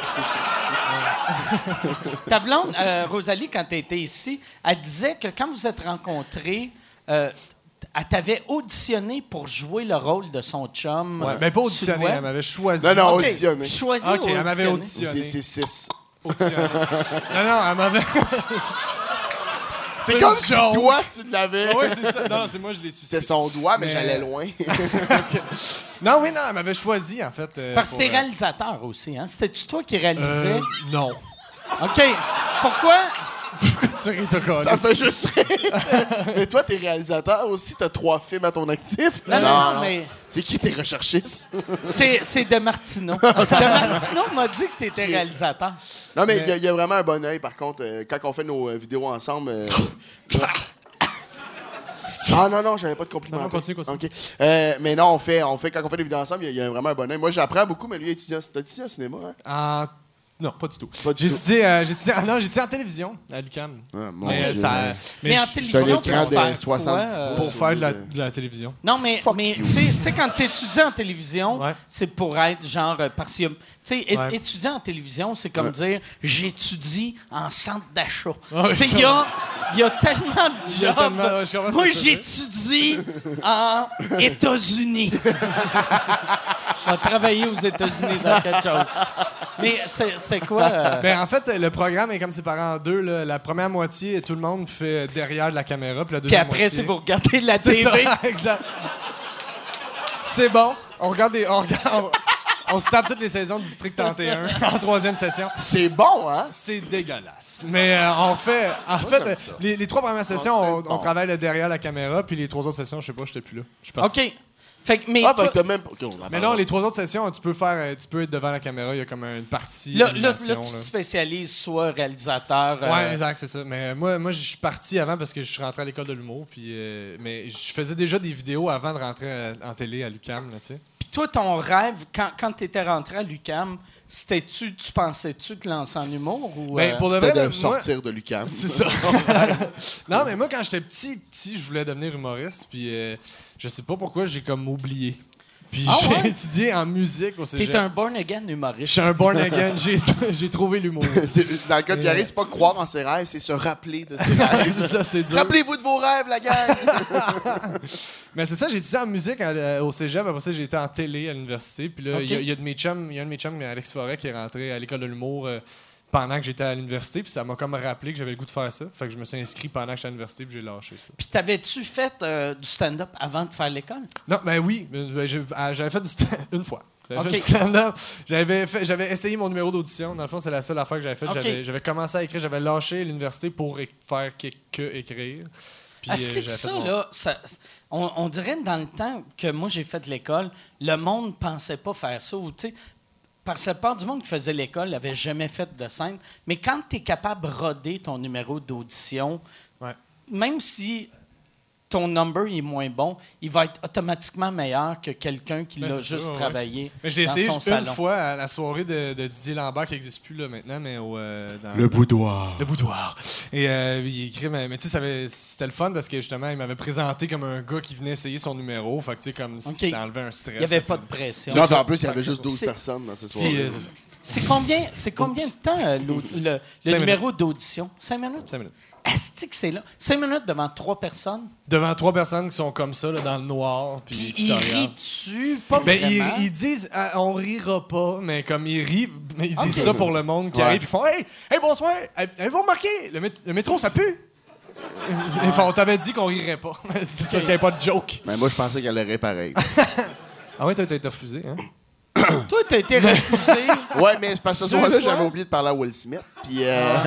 S2: Ta blonde, Rosalie, quand elle était ici, elle disait que quand vous êtes rencontrés, elle t'avait auditionné pour jouer le rôle de son chum.
S4: Ouais, ben, pas
S2: sur
S4: auditionné,
S2: le web.
S4: elle m'avait choisi.
S3: Non,
S2: OK.
S3: auditionné.
S2: Choisi
S4: OK,
S2: ou
S4: elle m'avait
S2: auditionné?
S4: auditionné.
S3: C'est 6.
S4: Auditionné. Non, elle m'avait...
S3: C'est comme si toi, tu l'avais.
S4: Oui, c'est ça. Non, c'est moi, je l'ai sucé.
S3: C'était son doigt, mais j'allais loin.
S4: Non, oui, non, elle m'avait choisi, en fait.
S2: Parce que t'es réalisateur aussi, hein? C'était-tu toi qui réalisais?
S4: Non.
S2: OK. Pourquoi?
S4: Pourquoi tu ris, toi, Colin?
S3: Ça fait juste rire. Mais toi, t'es réalisateur aussi, t'as 3 films à ton actif.
S2: Non, mais...
S3: C'est qui tes recherchistes?
S2: C'est De Martino. De Martino m'a dit que t'étais réalisateur.
S3: Non, mais il y a vraiment un bon œil, par contre, quand on fait nos vidéos ensemble... Ah non, j'avais pas de compliment.
S4: Non, continue.
S3: OK. Mais non, quand on fait des vidéos ensemble, il y a vraiment un bon œil. Moi, j'apprends beaucoup, mais lui, il t'as étudié en cinéma, hein?
S4: Non, pas du tout.
S3: J'ai
S4: étudié en télévision à l'UQAM.
S3: Ah,
S2: Mais en télévision,
S3: c'est un
S2: pour faire
S3: 70
S2: quoi,
S4: Pour faire de la télévision.
S2: Non, mais tu sais, quand tu étudies en télévision,
S4: Ouais.
S2: c'est pour être genre... parce que, tu sais,
S4: Ouais.
S2: étudier en télévision, c'est comme dire j'étudie en centre d'achat.
S4: Ouais,
S2: Tu sais, il y a tellement de
S4: Il y a
S2: jobs.
S4: tellement- ouais, je comprends ce
S2: Moi,
S4: que tu veux dire.
S2: j'étudie en États-Unis. Je vais travailler aux États-Unis dans quelque chose. Mais c'est quoi?
S4: Ben, en fait, le programme est comme séparé en deux. Là. La première moitié, tout le monde fait derrière la caméra. Puis la
S2: Puis
S4: deuxième
S2: après,
S4: moitié...
S2: si vous regardez la
S4: C'est
S2: TV...
S4: ça, exact. C'est bon. On regarde on se tape toutes les saisons du District 31 en 3e session.
S3: C'est bon, hein?
S4: C'est dégueulasse. Mais en fait,
S3: j'aime ça.
S4: les 3 premières sessions, on
S3: bon.
S4: travaille là derrière la caméra. Puis les 3 autres sessions, je sais pas, j'étais plus là. Je suis parti.
S2: OK. Fait que, mais
S3: Ah, ben, t'as même pas... OK, on en
S4: Mais
S3: parlera.
S4: non, les 3 autres sessions, tu peux être devant la caméra. Il y a comme une partie.
S2: là,
S4: animation,
S2: tu te spécialises soit réalisateur...
S4: Ouais, exact, c'est ça. Mais moi, je suis parti avant parce que je suis rentré à l'école de l'humour. Puis, mais je faisais déjà des vidéos avant de rentrer en télé à l'UQAM, tu sais.
S2: Puis toi, ton rêve, quand tu étais rentré à l'UQAM, tu pensais-tu te lancer en humour? Ou,
S4: Ben, pour le
S3: C'était
S4: vrai,
S3: de sortir de l'UQAM.
S4: C'est ça. Non, mais moi, quand j'étais petit, je voulais devenir humoriste. Puis, je sais pas pourquoi, j'ai comme oublié. Puis,
S2: Ah
S4: j'ai
S2: ouais?
S4: étudié en musique au cégep.
S2: T'es un born-again
S4: Je
S2: humoriste.
S4: suis un born again. J'ai trouvé l'humour.
S3: Dans le cas de Gary, c'est pas croire en ses rêves, c'est se rappeler de ses rêves.
S4: C'est ça, c'est dur.
S3: Rappelez-vous de vos rêves, la gang!
S4: Mais c'est ça, j'ai étudié en musique au cégep. Après ça, j'ai été en télé à l'université. Puis là,
S2: Ok.
S4: il y a un de mes chums, Alex Forêt, qui est rentré à l'école de l'humour pendant que j'étais à l'université. Puis ça m'a comme rappelé que j'avais le goût de faire ça. Fait que je me suis inscrit pendant que j'étais à l'université. Puis j'ai lâché ça.
S2: Puis t'avais-tu fait du stand-up avant de faire l'école?
S4: Non, ben oui. J'avais fait du stand-up une fois. J'avais
S2: Ok.
S4: fait du stand-up. J'avais essayé mon numéro d'audition. Dans le fond, c'est la seule affaire que j'avais faite.
S2: Ok.
S4: J'avais commencé à écrire. J'avais lâché l'université pour faire que écrire. Puis,
S2: C'est que
S4: j'avais
S2: ça,
S4: fait mon-
S2: là, on dirait dans le temps que moi j'ai fait de l'école, le monde pensait pas faire ça. Ou, tu sais, parce que la part du monde qui faisait l'école n'avait jamais fait de scène. Mais quand tu es capable de roder ton numéro d'audition,
S4: Ouais.
S2: même si ton number est moins bon, il va être automatiquement meilleur que quelqu'un qui
S4: Ben,
S2: l'a
S4: c'est
S2: juste
S4: ça, ouais.
S2: travaillé
S4: Mais je l'ai
S2: dans
S4: essayé
S2: son
S4: une
S2: salon.
S4: fois à la soirée de Didier Lambert qui n'existe plus là, maintenant, mais dans
S3: Le boudoir.
S4: le boudoir. Et il écrit, mais tu sais, c'était le fun parce que justement, il m'avait présenté comme un gars qui venait essayer son numéro. Fait que tu sais, comme si ça enlevait un stress.
S2: Il n'y avait pas de pression.
S3: Non, puis en plus, il y avait juste 12
S2: C'est-
S3: personnes dans ce
S4: Si,
S3: soir.
S4: c'est ça.
S2: C'est combien de temps le
S4: 5
S2: numéro d'audition? 5 minutes?
S4: 5 minutes.
S2: Asti que c'est là. 5 minutes devant 3 personnes.
S4: Devant 3 personnes qui sont comme ça, là, dans le noir.
S2: Puis
S4: Puis
S2: ils
S4: te
S2: rient
S4: regardent.
S2: dessus, pas
S4: Ben,
S2: vraiment.
S4: ils disent on rira pas, mais comme ils rient, mais ils disent
S2: Ok.
S4: ça pour le monde qui
S3: Ouais.
S4: arrive, puis ils font hey bonsoir, avez-vous remarqué le métro ça pue. Ils font on t'avait dit qu'on rirait pas. C'est parce qu'il n'y avait pas de joke.
S3: Mais moi, je pensais qu'elle aurait pareil.
S4: Ah ouais, t'as été refusé, hein?
S2: Toi, t'as été refusé.
S3: Ouais, mais parce que ce soir-là,
S2: fois?
S3: j'avais oublié de parler à Will Smith. Puis.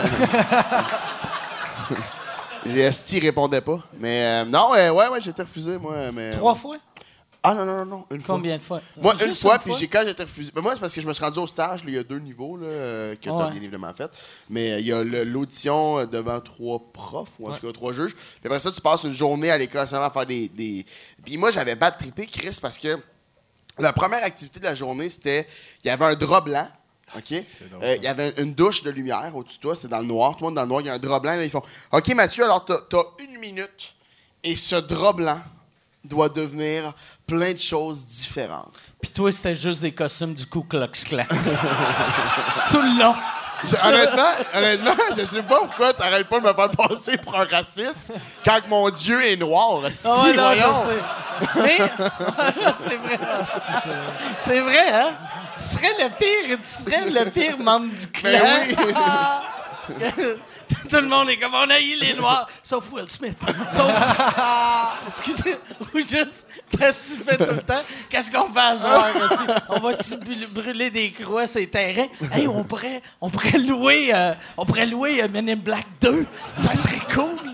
S3: Esti répondait pas. Mais non, ouais, j'ai été refusé, moi. Mais,
S2: 3 fois?
S3: Ah non, une fois.
S2: Combien de fois?
S3: Moi,
S2: Juste
S3: une fois, puis quand j'ai été refusé. Mais moi, c'est parce que je me suis rendu au stage, là, il y a 2 niveaux là, que tu as
S2: Ouais.
S3: bien évidemment fait. Mais il y a l'audition devant 3 profs, ou en tout cas 3 juges. Puis après ça, tu passes une journée à l'école seulement à faire des. Puis moi, j'avais pas trippé, Chris, parce que la première activité de la journée, c'était. Il y avait un drap blanc. OK?
S4: c'est drôle,
S3: Il y avait une douche de lumière au-dessus de toi, c'est dans le noir. Tout le monde dans le noir, il y a un drap blanc. Là, ils font OK, Mathieu, alors t'as 1 minute et ce drap blanc doit devenir plein de choses différentes.
S2: Puis toi, c'était juste des costumes du Ku Klux Klan. Tout le long.
S3: Honnêtement, je sais pas pourquoi t'arrêtes pas de me faire passer pour un raciste quand que mon Dieu est noir. Si,
S2: Ah ouais, non,
S3: voyons.
S2: je sais. Mais, c'est vrai. C'est vrai, hein? Tu serais le pire membre du clan.
S3: Ben oui.
S2: Tout le monde est comme, on a eu les Noirs, sauf Will Smith. Sauf... Excusez, ou juste, quand tu fais tout le temps, qu'est-ce qu'on fait à soir aussi? On va-tu brûler des croix sur les terrains? Hey, on pourrait louer Men in Black 2. Ça serait cool.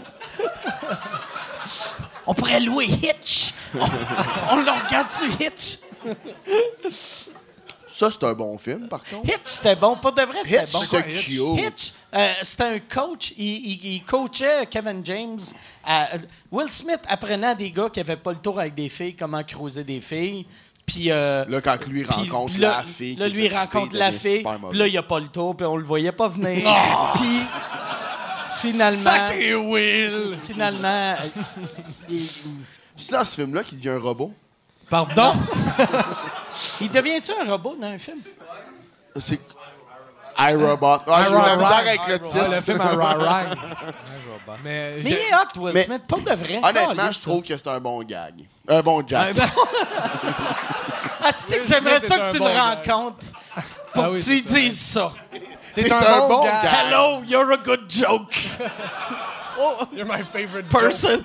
S2: On pourrait louer Hitch. On le regarde-tu, Hitch?
S3: Ça, c'est un bon film, par contre.
S2: Hitch, c'était bon. Pour de vrai, c'était bon.
S3: C'était cute.
S2: Hitch, c'était un coach. Il coachait Kevin James. Will Smith apprenait à des gars qui n'avaient pas le tour avec des filles, comment creuser des filles. Puis,
S3: là, quand lui rencontre la fille.
S2: Là, lui rencontre la fille. Puis là, il n'a pas le tour, puis on le voyait pas venir. Puis, finalement...
S4: Sacré Will!
S2: Finalement...
S3: C'est dans ce film-là qu'il devient un robot?
S4: Pardon?
S2: Il devient-tu un robot dans un film?
S3: C'est... iRobot. Ah, j'ai eu la misère avec le titre.
S4: Le film iRobot.
S2: Mais il est hot, Will Smith, pas de vrai.
S3: Honnêtement, je trouve que c'est un bon gag. Un bon Jack.
S2: C'est que j'aimerais ça que tu le rencontres pour que tu lui dises ça.
S3: T'es un bon gag.
S2: Hello, you're a good joke.
S4: Oh, you're my favorite
S2: person.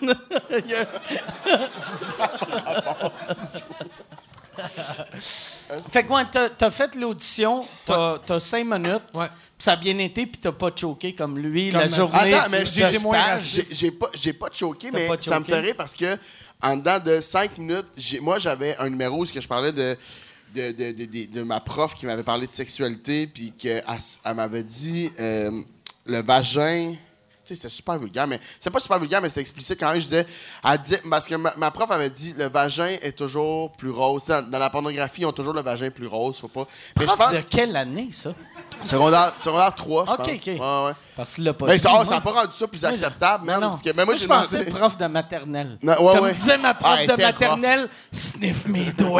S2: Fait que, ouais, t'as fait l'audition, t'as 5 minutes,
S4: ouais.
S2: Ça a bien été, puis t'as pas choqué comme lui la journée.
S3: Attends, mais
S2: j'ai
S3: pas choqué, mais ça me fait rire parce que en dedans de 5 minutes, moi, j'avais un numéro où je parlais de ma prof qui m'avait parlé de sexualité, puis qu'elle m'avait dit le vagin... Tu sais, c'était super vulgaire, mais c'est pas super vulgaire, mais c'était explicite quand même. Elle disait, parce que ma prof avait dit, le vagin est toujours plus rose. Dans la pornographie, ils ont toujours le vagin plus rose, faut pas. Mais
S2: prof
S3: je pense
S2: de quelle année, ça?
S3: Secondaire 3, je pense.
S2: OK.
S3: Ouais.
S2: Parce qu'il l'a pas
S3: Mais
S2: dit,
S3: ça n'a pas rendu ça plus acceptable, man.
S2: Non.
S3: Parce que, moi,
S2: je pensais prof de maternelle.
S3: Non,
S2: Comme disait ma prof de maternelle, sniff mes doigts.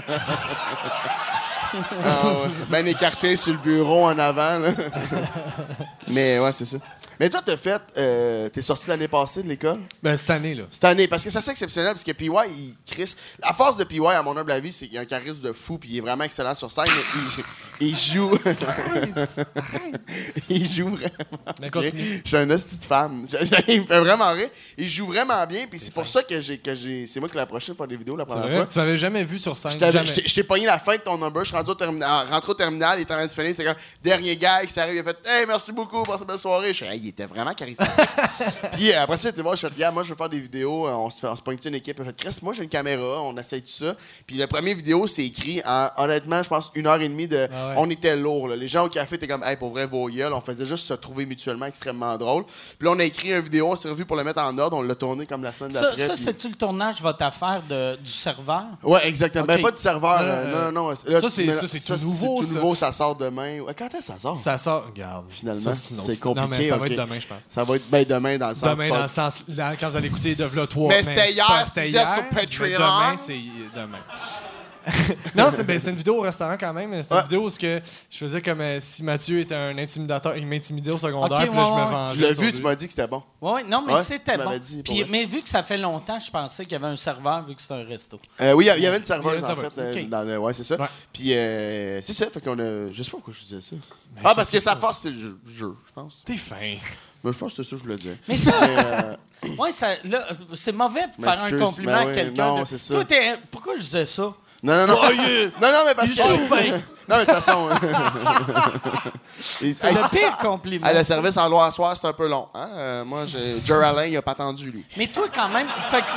S3: Ben écarté sur le bureau en avant, là. Mais ouais, c'est ça. Mais toi, t'es sorti l'année passée de l'école?
S4: Ben, cette année, là.
S3: Cette année, parce que ça, c'est exceptionnel, parce que PY, il crisse. La force de PY, à mon humble avis, c'est qu'il a un charisme de fou, puis il est vraiment excellent sur scène, mais il joue. Arrête. Il joue vraiment.
S4: Mais continue.
S3: Je suis un hostie de fan. Il me fait vraiment rire. Il joue vraiment bien, puis c'est pour ça que c'est moi qui l'ai approché pour faire des vidéos la première fois.
S4: Tu m'avais jamais vu sur scène.
S3: Je t'ai pogné la fin de ton number, je suis rentré au terminal, il était en train de finir, c'est comme dernier gag, ça arrive, il a fait hey, merci beaucoup pour cette belle soirée. Je suis il était vraiment charismatique. Puis après ça, il était voir, je fais regarde, moi je veux faire des vidéos, on se pogne une équipe, il a fait Chris, moi j'ai une caméra, on essaye tout ça. Puis la première vidéo, c'est écrit en honnêtement, je pense 1h30 de on était lourd là. Les gens au café étaient comme hey, pour vrai vos gueules, on faisait juste se trouver mutuellement extrêmement drôle. Puis là on a écrit une vidéo, on s'est revu pour le mettre en ordre, on l'a tourné comme la semaine d'après.
S2: Ça c'est-tu le tournage votre affaire du serveur?
S3: Ouais, exactement.
S2: Okay.
S3: Ben pas du serveur, non. Là,
S4: ça c'est tout nouveau.
S3: C'est tout nouveau, ça sort demain. Quand est-ce que ça sort?
S4: Ça sort, regarde.
S3: Finalement, c'est compliqué.
S4: Non, mais ça va être demain, je pense.
S3: Ça va être bien demain dans le sens.
S4: Demain dans le sens, quand vous allez écouter de V'là 3.
S3: Mais c'était hier, c'était sur Patreon.
S4: Demain, c'est demain. Non, c'est une vidéo au restaurant quand même. C'est une vidéo où je faisais comme si Mathieu était un intimidateur. Il m'intimidait au secondaire, puis là, je me vengeais.
S3: Tu l'as vu, tu m'as dit que c'était bon.
S2: Oui, non, mais c'était bon.
S3: Dit,
S2: puis, mais vu que ça fait longtemps, je pensais qu'il y avait un serveur, vu que c'était un resto.
S3: Oui, il y avait une serveuse, en fait.
S2: Okay.
S3: C'est ça.
S4: Ouais.
S3: Puis, c'est ça, fait qu'on a... Je sais pas pourquoi je disais ça. Parce que sa force, c'est le jeu, je pense.
S4: T'es fin.
S3: Mais je pense que c'est ça que je voulais dire.
S2: Mais ça... Oui, c'est mauvais pour faire un compliment à quelqu'un.
S3: Non, c'est ça.
S2: Toi, pourquoi je disais ça?
S3: Non.
S2: Non,
S3: mais parce que... Non, mais de toute façon...
S2: C'est le pire compliment.
S3: Le service en Loire soir, c'est un peu long. Hein? Moi, Jerry Alain, il a pas attendu, lui.
S2: Mais toi, quand même... Fait que...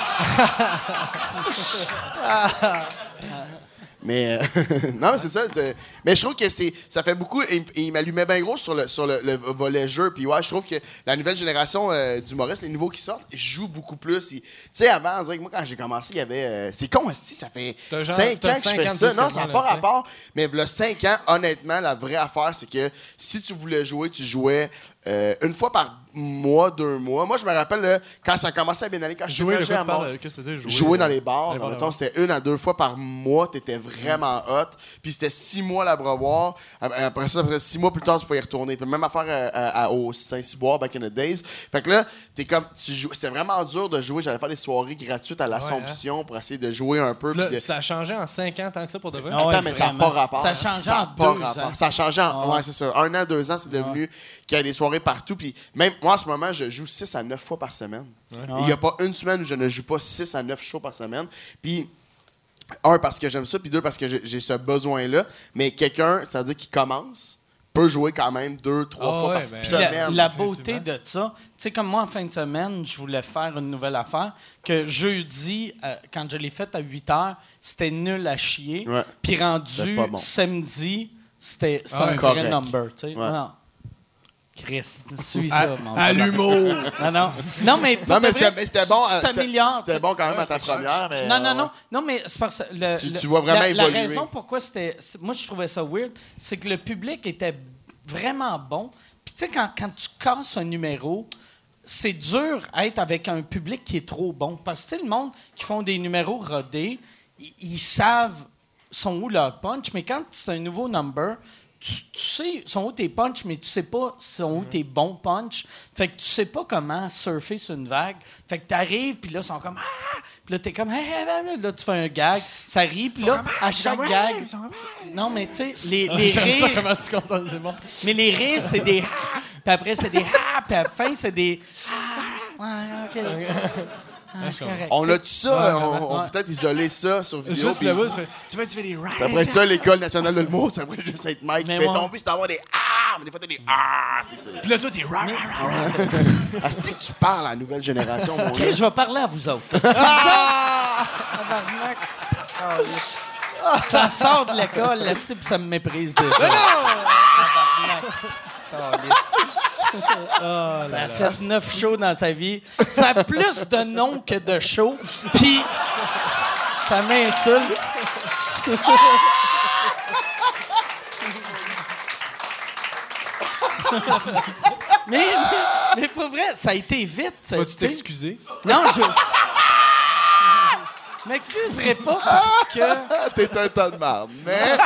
S3: Mais non, mais c'est ça. Mais je trouve que ça fait beaucoup. Il m'allumait bien gros sur le volet jeu. Puis ouais, je trouve que la nouvelle génération d'humoristes, les nouveaux qui sortent, jouent beaucoup plus. Tu sais, avant, on dirait que moi, quand j'ai commencé, il y avait. C'est con, ça fait 5 ans que je fais ça. Non, ça n'a pas rapport. Mais le 5 ans, honnêtement, la vraie affaire, c'est que si tu voulais jouer, tu jouais une fois par mois, 2 mois. Moi, je me rappelle là, quand ça commençait à bien aller, quand je
S4: jouer,
S3: à mort,
S4: qu'est-ce que tu faisais?
S3: Jouer dans les bars. Mettons, c'était 1 à 2 fois par mois, t'étais vraiment hot. Puis c'était 6 mois à l'Abreuvoir. Après 6 mois plus tard, tu pouvais y retourner. Puis même affaire au Saint-Cyboire, back in the days. Fait que là, c'était vraiment dur de jouer. J'allais faire des soirées gratuites à l'Assomption pour essayer de jouer un peu.
S4: Là, ça a changé en 5 ans tant que ça pour de vrai?
S3: Attends, mais ça n'a pas rapport.
S2: Ça a changé en 2 ans.
S3: Ça a changé en... Ouais, c'est ça. 1 an, 2 ans, c'est devenu qu'il y a des soirées soirées partout. Puis même moi, en ce moment, je joue 6 à 9 fois par semaine. Il n'y a pas une semaine où je ne joue pas 6 à 9 shows par semaine. Puis, un, parce que j'aime ça, puis deux, parce que j'ai ce besoin-là. Mais quelqu'un, c'est-à-dire qui commence, peut jouer quand même 2-3 fois par semaine.
S2: La beauté de ça, tu sais, comme moi, en fin de semaine, je voulais faire une nouvelle affaire, que jeudi, quand je l'ai faite à 8 h, c'était nul à chier. Ouais. Puis rendu samedi, c'était un vrai number, tu sais. Ouais. Non. Chris, suis ça, mon
S4: à l'humour!
S2: Non, mais
S3: c'était bon.
S2: C'était
S3: bon quand même à ta première. Mais
S2: non, mais c'est parce que
S3: tu vois vraiment évoluer.
S2: La raison pourquoi moi, je trouvais ça weird, c'est que le public était vraiment bon. Puis, tu sais, quand tu casses un numéro, c'est dur à être avec un public qui est trop bon. Parce que, tu sais, le monde qui font des numéros rodés, ils savent sont où leur punch, mais quand c'est un nouveau number, tu sais sont où tes punch, mais tu sais pas sont où tes bons punch. Fait que tu sais pas comment surfer sur une vague. Fait que t'arrives, puis là, ils sont comme « Ah! » Puis là, t'es comme « Là, tu fais un gag, ça rit, puis là, à chaque gag... Non, mais tu sais, les rires...
S4: Ça, comment tu comptes, c'est bon.
S2: Mais les rires, c'est des « Ah! » Puis après, c'est des « Ah! » Puis à la fin, c'est des « Ah! Ouais, OK. »
S3: On a tout ça, on peut peut-être isoler ça sur vidéo.
S4: Juste là-bas, tu fais des raps.
S3: Ça pourrait être ça, l'École nationale de l'humour, ça pourrait juste être Mike qui fait tomber, c'est d'avoir des ah, mais des fois t'as des ah.
S4: Puis là, toi, t'es rap.
S3: Est-ce que tu parles à la nouvelle génération, mon gars?
S2: Je vais parler à vous autres. Ça sort de l'école, là, ça me méprise déjà. Ça a fait 9 shows dans sa vie. Ça a plus de noms que de shows. Puis, ça m'insulte. mais pour vrai, ça a été vite.
S4: Vas-tu t'excuser?
S2: Non, je m'excuserai pas parce que...
S3: T'es un tas de merde, mais...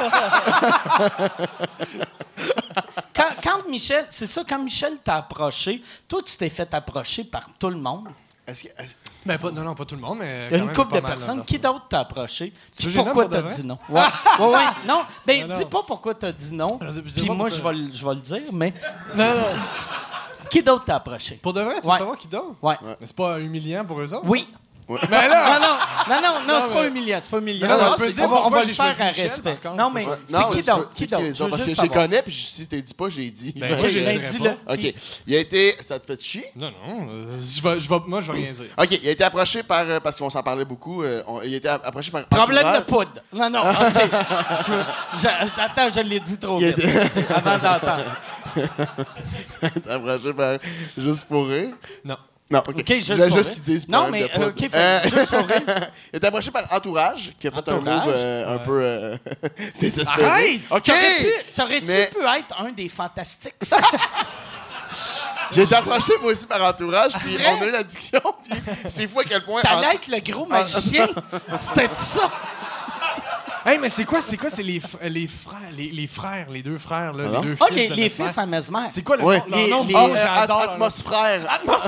S2: Quand Michel... C'est ça, quand Michel t'a approché, toi, tu t'es fait approcher par tout le monde.
S4: Ben, pas tout le monde, mais...
S2: Il y a une couple de personnes. Qui d'autre t'a approché?
S4: Puis
S2: pourquoi t'as dit non? Ouais. Non, ben, dis pas pourquoi t'as dit non. Puis moi, je vais le dire, mais...
S4: Non.
S2: Qui d'autre t'a approché?
S4: Pour de vrai, tu veux savoir qui d'autre?
S2: Ouais.
S4: Mais c'est pas humiliant pour eux autres?
S2: Oui.
S3: Ouais.
S4: Mais là!
S2: Non, c'est pas humiliant. C'est pas humiliant.
S4: Non, je peux dire
S2: on va le
S4: j'ai
S2: faire
S4: choisi
S2: à
S4: Michel,
S2: respect.
S4: par contre.
S2: Non, mais c'est qui d'autre? Qui d'autre?
S3: Parce que je les connais, puis si tu t'es dit pas, j'ai dit.
S4: Ben, moi, je les
S2: dis-le.
S3: OK. Il a été... Ça te fait chier?
S4: Non. Moi, je vais rien dire.
S3: OK. Il a été approché par... Parce qu'on s'en parlait beaucoup. Il a été approché par...
S2: Problème de poudre. Non, OK. Attends, je l'ai dit trop vite. Avant d'entendre.
S3: Il a été approché par... Juste pour rire?
S2: Non.
S3: Non, OK. Juste qu'ils disent
S2: non, mais OK, juste pour rire.
S3: Il est approché par Entourage, qui a fait un move un peu désespéré.
S2: Arrête!
S3: OK!
S2: T'aurais-tu pu être un des Fantastiques?
S3: J'ai été approché, moi aussi, par Entourage, puis on a eu la discussion, puis c'est fou à quel point...
S2: T'allais être le gros magicien? C'était ça?
S4: Hey, mais c'est quoi? C'est les frères, les deux frères, là, les deux fils.
S2: Les fils à Mesmer.
S4: C'est quoi le nom?
S3: J'adore Atmosphère.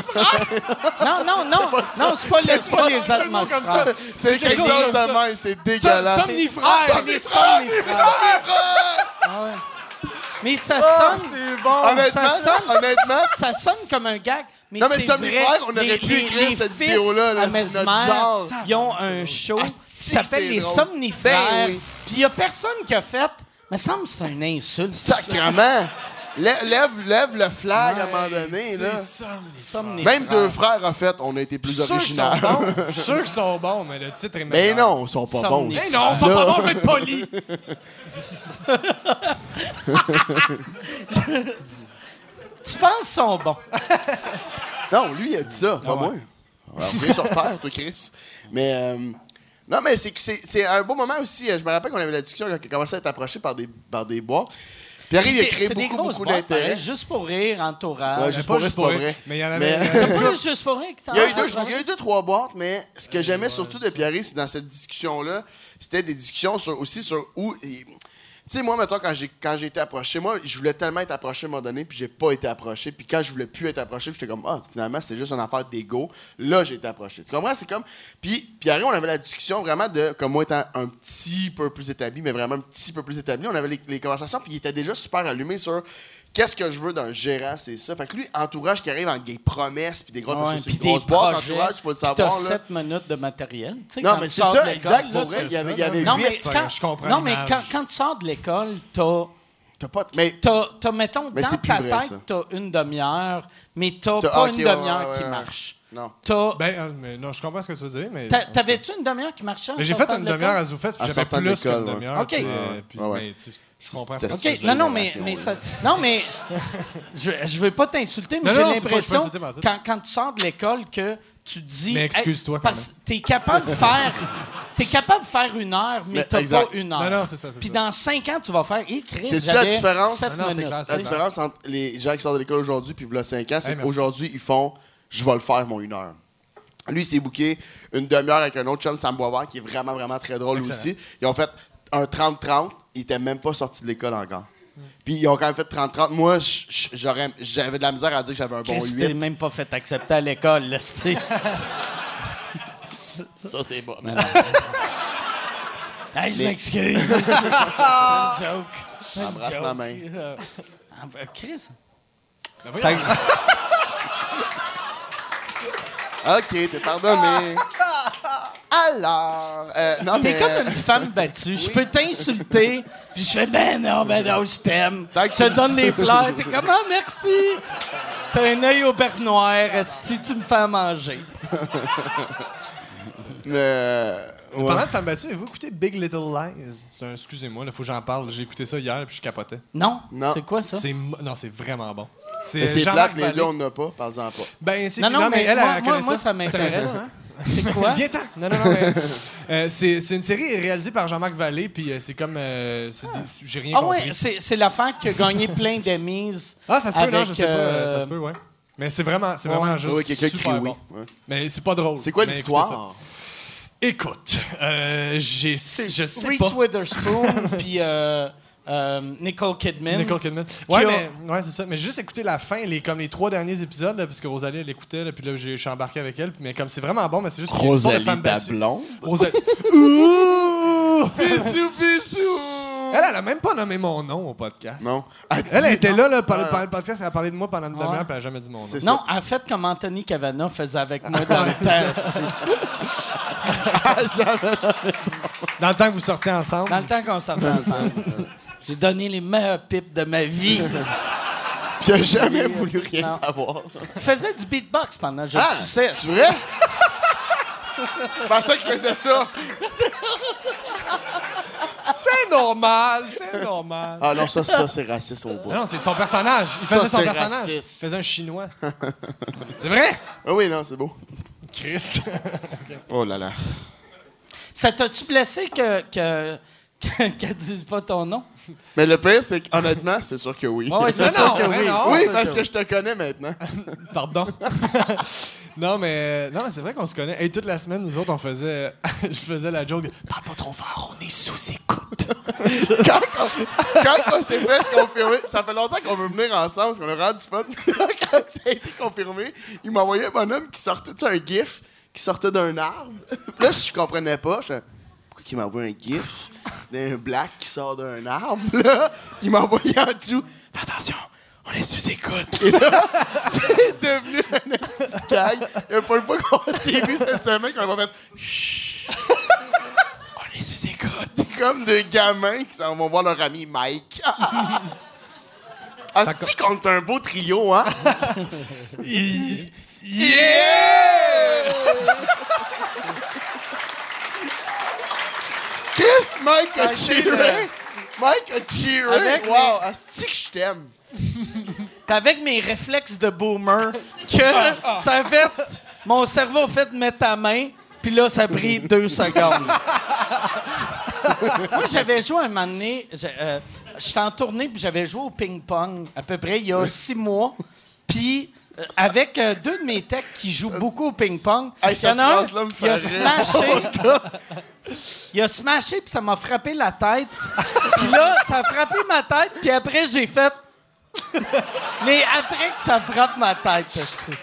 S2: Non, c'est pas les atmosphères.
S3: C'est quelque chose de même, c'est dégueulasse.
S4: Somnifrères.
S2: C'est les somnifrères. Ah ouais. Mais ça sonne...
S3: c'est bon. Honnêtement,
S2: ça sonne comme un gag. Mais
S3: non, mais
S2: c'est
S3: Somnifrères,
S2: vrai,
S3: on aurait pu écrire cette vidéo-là.
S2: À
S3: C'est notre genre.
S2: Ils ont un show qui s'appelle Les
S3: drôle.
S2: Somnifères.
S3: Ben oui.
S2: Puis il n'y a personne qui a fait... Me semble que c'est une insulte.
S3: Sacrement. Lève le flag à un moment donné. Là. Même deux frères, en fait, on a été plus originaux.
S4: Je suis sûr qu'ils sont bons, mais le titre est
S3: Mais
S4: meilleur.
S3: non, ils sont pas bons.
S4: Mais non, ils sont pas bons, je vais être poli.
S2: Tu penses qu'ils sont bons?
S3: Non, lui, il a dit ça, pas moi. Alors, viens sur terre, toi, Chris. Mais... non, mais c'est un beau moment aussi. Je me rappelle qu'on avait la discussion quand il commençait à être approché par des bois. Puis arrive, il a créé beaucoup d'intérêt.
S2: Juste pour rire, Entourage.
S3: Ouais, juste pour rire, c'est pas vrai.
S4: Mais il y en avait...
S2: Pas juste pour rire qui t'en
S3: Il y a eu 2-3 boîtes, mais ce que j'aimais surtout de Pierre, c'est dans cette discussion-là, c'était des discussions aussi sur où... Tu sais, moi, mettons, quand j'ai été approché, moi, je voulais tellement être approché à un moment donné, puis j'ai pas été approché. Puis quand je voulais plus être approché, j'étais comme, finalement, c'est juste une affaire d'ego. Là, j'ai été approché. Tu comprends? C'est comme... Puis Pierre, on avait la discussion vraiment de, comme moi étant un petit peu plus établi, mais vraiment un petit peu plus établi, on avait les conversations, puis il était déjà super allumé sur qu'est-ce que je veux d'un gérant, c'est ça. Fait que lui, entourage qui arrive avec des promesses puis des grosses, parce que c'est
S2: puis
S3: une grosse
S2: des
S3: boîte,
S2: projets,
S3: entourage, il faut le
S2: puis
S3: savoir.
S2: t'as
S3: Là.
S2: 7 minutes de matériel. Tu sais,
S3: Non,
S2: quand
S3: mais
S2: tu
S3: c'est
S2: sors
S3: ça,
S2: de
S3: exact.
S2: l'école,
S3: Pour
S2: là,
S3: vrai, il y avait
S2: Non,
S3: 8.
S2: mais quand,
S4: je comprends
S2: non, mais
S4: l'image.
S2: quand tu sors de l'école, t'as,
S3: Mais
S2: mettons,
S3: Mais
S2: dans
S3: c'est plus
S2: ta
S3: vrai,
S2: tête,
S3: ça.
S2: t'as une demi-heure, mais t'as
S3: T'as-
S2: pas
S3: ok,
S2: une
S3: ouais,
S2: demi-heure
S3: ouais,
S2: qui
S3: ouais.
S2: marche.
S3: non.
S4: Mais non, je comprends ce que tu veux dire, mais...
S2: T'avais-tu une demi-heure qui marchait?
S4: Mais j'ai fait une demi-heure à ZooFest, puis
S3: En
S4: j'avais
S3: sortant de
S4: plus
S3: l'école,
S4: qu'une
S3: ouais.
S4: demi-heure.
S2: OK.
S4: tu sais,
S3: Ouais,
S4: puis-
S3: ouais, ouais.
S4: mais tu sais, je comprends ce que
S3: C'était-
S4: tu veux
S2: OK,
S4: dire.
S2: non, mais je veux pas t'insulter, mais
S4: Non,
S2: j'ai
S4: non, c'est pas- je suis pas
S2: l'impression,
S4: insulté par tout.
S2: quand tu sors de l'école, que tu dis...
S4: Mais excuse-toi, quand
S2: parce que t'es capable de faire une heure, mais
S3: Mais
S2: t'as
S3: exact.
S2: pas une heure.
S4: Non, non, c'est ça, c'est
S2: Puis
S4: ça.
S2: dans 5 ans, tu vas faire... Hé, Chris,
S3: T'es-tu la
S2: j'avais
S3: différence?
S2: 7
S4: Non, non, c'est
S2: minutes.
S4: clair,
S3: La différence entre les gens qui sortent de l'école aujourd'hui puis il y a 5 ans, c'est
S4: Hey, merci.
S3: qu'aujourd'hui, ils font « je vais le faire, mon 1 heure ». Lui, il s'est booké une demi-heure avec un autre chum, Sam Boisvert, qui est vraiment, vraiment très drôle
S4: Excellent.
S3: aussi. Ils ont fait un 30-30. Ils n'étaient même pas sortis de l'école encore. Puis ils ont quand même fait 30-30. Moi, j'avais de la misère à dire que j'avais un bon
S2: Chris, t'es
S3: 8.
S2: même pas fait accepter à l'école, là, c'est...
S3: Ça, c'est bon.
S2: Hey, je m'excuse. C'est une joke.
S3: Embrasse ma main.
S2: Chris?
S4: Ben voyons.
S3: OK, t'es pardonné. Alors, non,
S2: T'es
S3: mais...
S2: comme une femme battue. Je peux t'insulter, puis je fais ben non, je t'aime.
S3: Tant que
S2: Je te
S3: tu le
S2: donne
S3: sais.
S2: des fleurs. T'es comme ah merci. T'as un œil au beurre noir. Si tu me fais à manger.
S3: ouais.
S4: Parlant de femmes battues, avez-vous écouté Big Little Lies? Excusez-moi, il faut que j'en parle. J'ai écouté ça hier, puis je capotais.
S2: Non.
S3: Non.
S2: C'est quoi ça?
S4: Non, c'est vraiment bon.
S3: Mais c'est
S4: Jean-Marc
S3: plate, les
S4: Vallée.
S3: deux, on n'en a pas, par-en pas.
S4: Ben, c'est
S2: Non,
S4: non,
S2: non,
S4: mais
S2: mais
S4: elle,
S2: moi,
S4: elle connaît
S2: moi, ça m'intéresse. C'est quoi?
S4: Viens-t'en! Non, mais c'est une série réalisée par Jean-Marc Vallée, puis c'est comme... j'ai rien
S2: Ah
S4: compris.
S2: ouais, c'est l'affaire qui a gagné plein d'Emmys.
S4: Ah, ça se peut, non,
S2: avec,
S4: je sais pas. Ça se peut, ouais. Mais c'est vraiment juste
S3: Oui, quelqu'un qui
S4: super
S3: crie oui.
S4: bon.
S3: Ouais.
S4: Mais c'est pas drôle.
S3: C'est quoi
S4: Mais écoutez
S3: l'histoire?
S4: ça. Écoute, je sais
S2: Reese
S4: pas.
S2: Witherspoon puis Nicole Kidman.
S4: Nicole Kidman. Ouais, c'est ça. Mais j'ai juste écouté la fin, comme les 3 derniers épisodes, là, parce que Rosalie, elle écoutait, là, puis là, je suis embarqué avec elle. Mais comme c'est vraiment bon, mais c'est juste qu'il y a une sorte de femme
S3: ta
S4: battue.
S3: blonde?
S4: Rosalie. Ouh!
S3: Bisous, bisous!
S4: Elle a même pas nommé mon nom au podcast.
S3: Non.
S4: Elle était là, pendant le podcast, elle a parlé de moi pendant une demi-heure,
S2: Ouais.
S4: puis elle a jamais dit mon nom.
S3: C'est
S2: Non, elle a fait comme Anthony Cavana faisait avec moi dans le temps.
S4: Dans le temps que vous sortiez ensemble.
S2: Dans le temps qu'on sortait ensemble. J'ai donné les meilleures pipes de ma vie.
S3: Puis il a jamais voulu rien
S2: Non.
S3: savoir.
S2: Je faisais du beatbox pendant que je
S3: Ah,
S2: suçais.
S3: c'est vrai? Je pensais qu'il faisait ça.
S4: C'est normal, c'est normal.
S3: Ah non, ça c'est raciste au bout.
S4: Non, c'est son personnage. Il
S3: Ça,
S4: faisait son
S3: c'est
S4: personnage.
S3: raciste.
S4: Il faisait un chinois. C'est vrai?
S3: Ah oui, non, c'est beau.
S4: Chris.
S3: Oh là là.
S2: Ça t'a-tu blessé qu'elle dise pas ton nom?
S3: Mais le pire, c'est qu'honnêtement, c'est sûr que oui.
S2: Ouais, c'est
S4: Mais
S2: sûr
S4: non,
S2: que
S4: mais
S2: oui.
S4: non.
S3: Oui,
S2: C'est sûr
S3: parce que
S2: oui.
S3: je te connais maintenant.
S4: Pardon. non, mais c'est vrai qu'on se connaît. Et toute la semaine, nous autres, je faisais la joke de parle pas trop fort, on est sous écoute.
S3: Quand on s'est fait confirmer, ça fait longtemps qu'on veut venir ensemble, parce qu'on a rendu fun. Quand ça a été confirmé, il m'a envoyé un bonhomme qui sortait, tu sais, un gif qui sortait d'un arbre. Puis là, je comprenais pas. Je fais, pourquoi il m'a envoyé un gif d'un black qui sort d'un arbre? Là, il m'a envoyé en dessous. Fais attention, on est sous écoute. Et là, c'est devenu un petit gag. Il y a pas une fois qu'on s'est vu cette semaine qu'on a fait chut. On est sous écoute. Comme deux gamins qui s'en vont voir leur ami Mike. Ah, si qu'on est un beau trio, hein? Yeah! Chris, Mike a cheeré. Mike a cheeré.
S2: Avec
S3: Wow, asti que je t'aime.
S2: Puis avec mes réflexes de boomer, que ça a fait... Mon cerveau a fait mettre ta main, puis là, ça a pris 2 secondes. Moi, j'avais joué un moment donné... J'étais en tournée, puis j'avais joué au ping-pong, à peu près, il y a 6 mois. Puis... avec 2 de mes techs qui jouent beaucoup au ping-pong,
S3: Hey,
S2: il y en a un,
S3: phrase-là me
S2: il a
S3: fait rire.
S2: smashé. Il a smashé, puis ça m'a frappé la tête. Puis là, ça a frappé ma tête, puis après, j'ai fait... Mais après que ça frappe ma tête, aussi.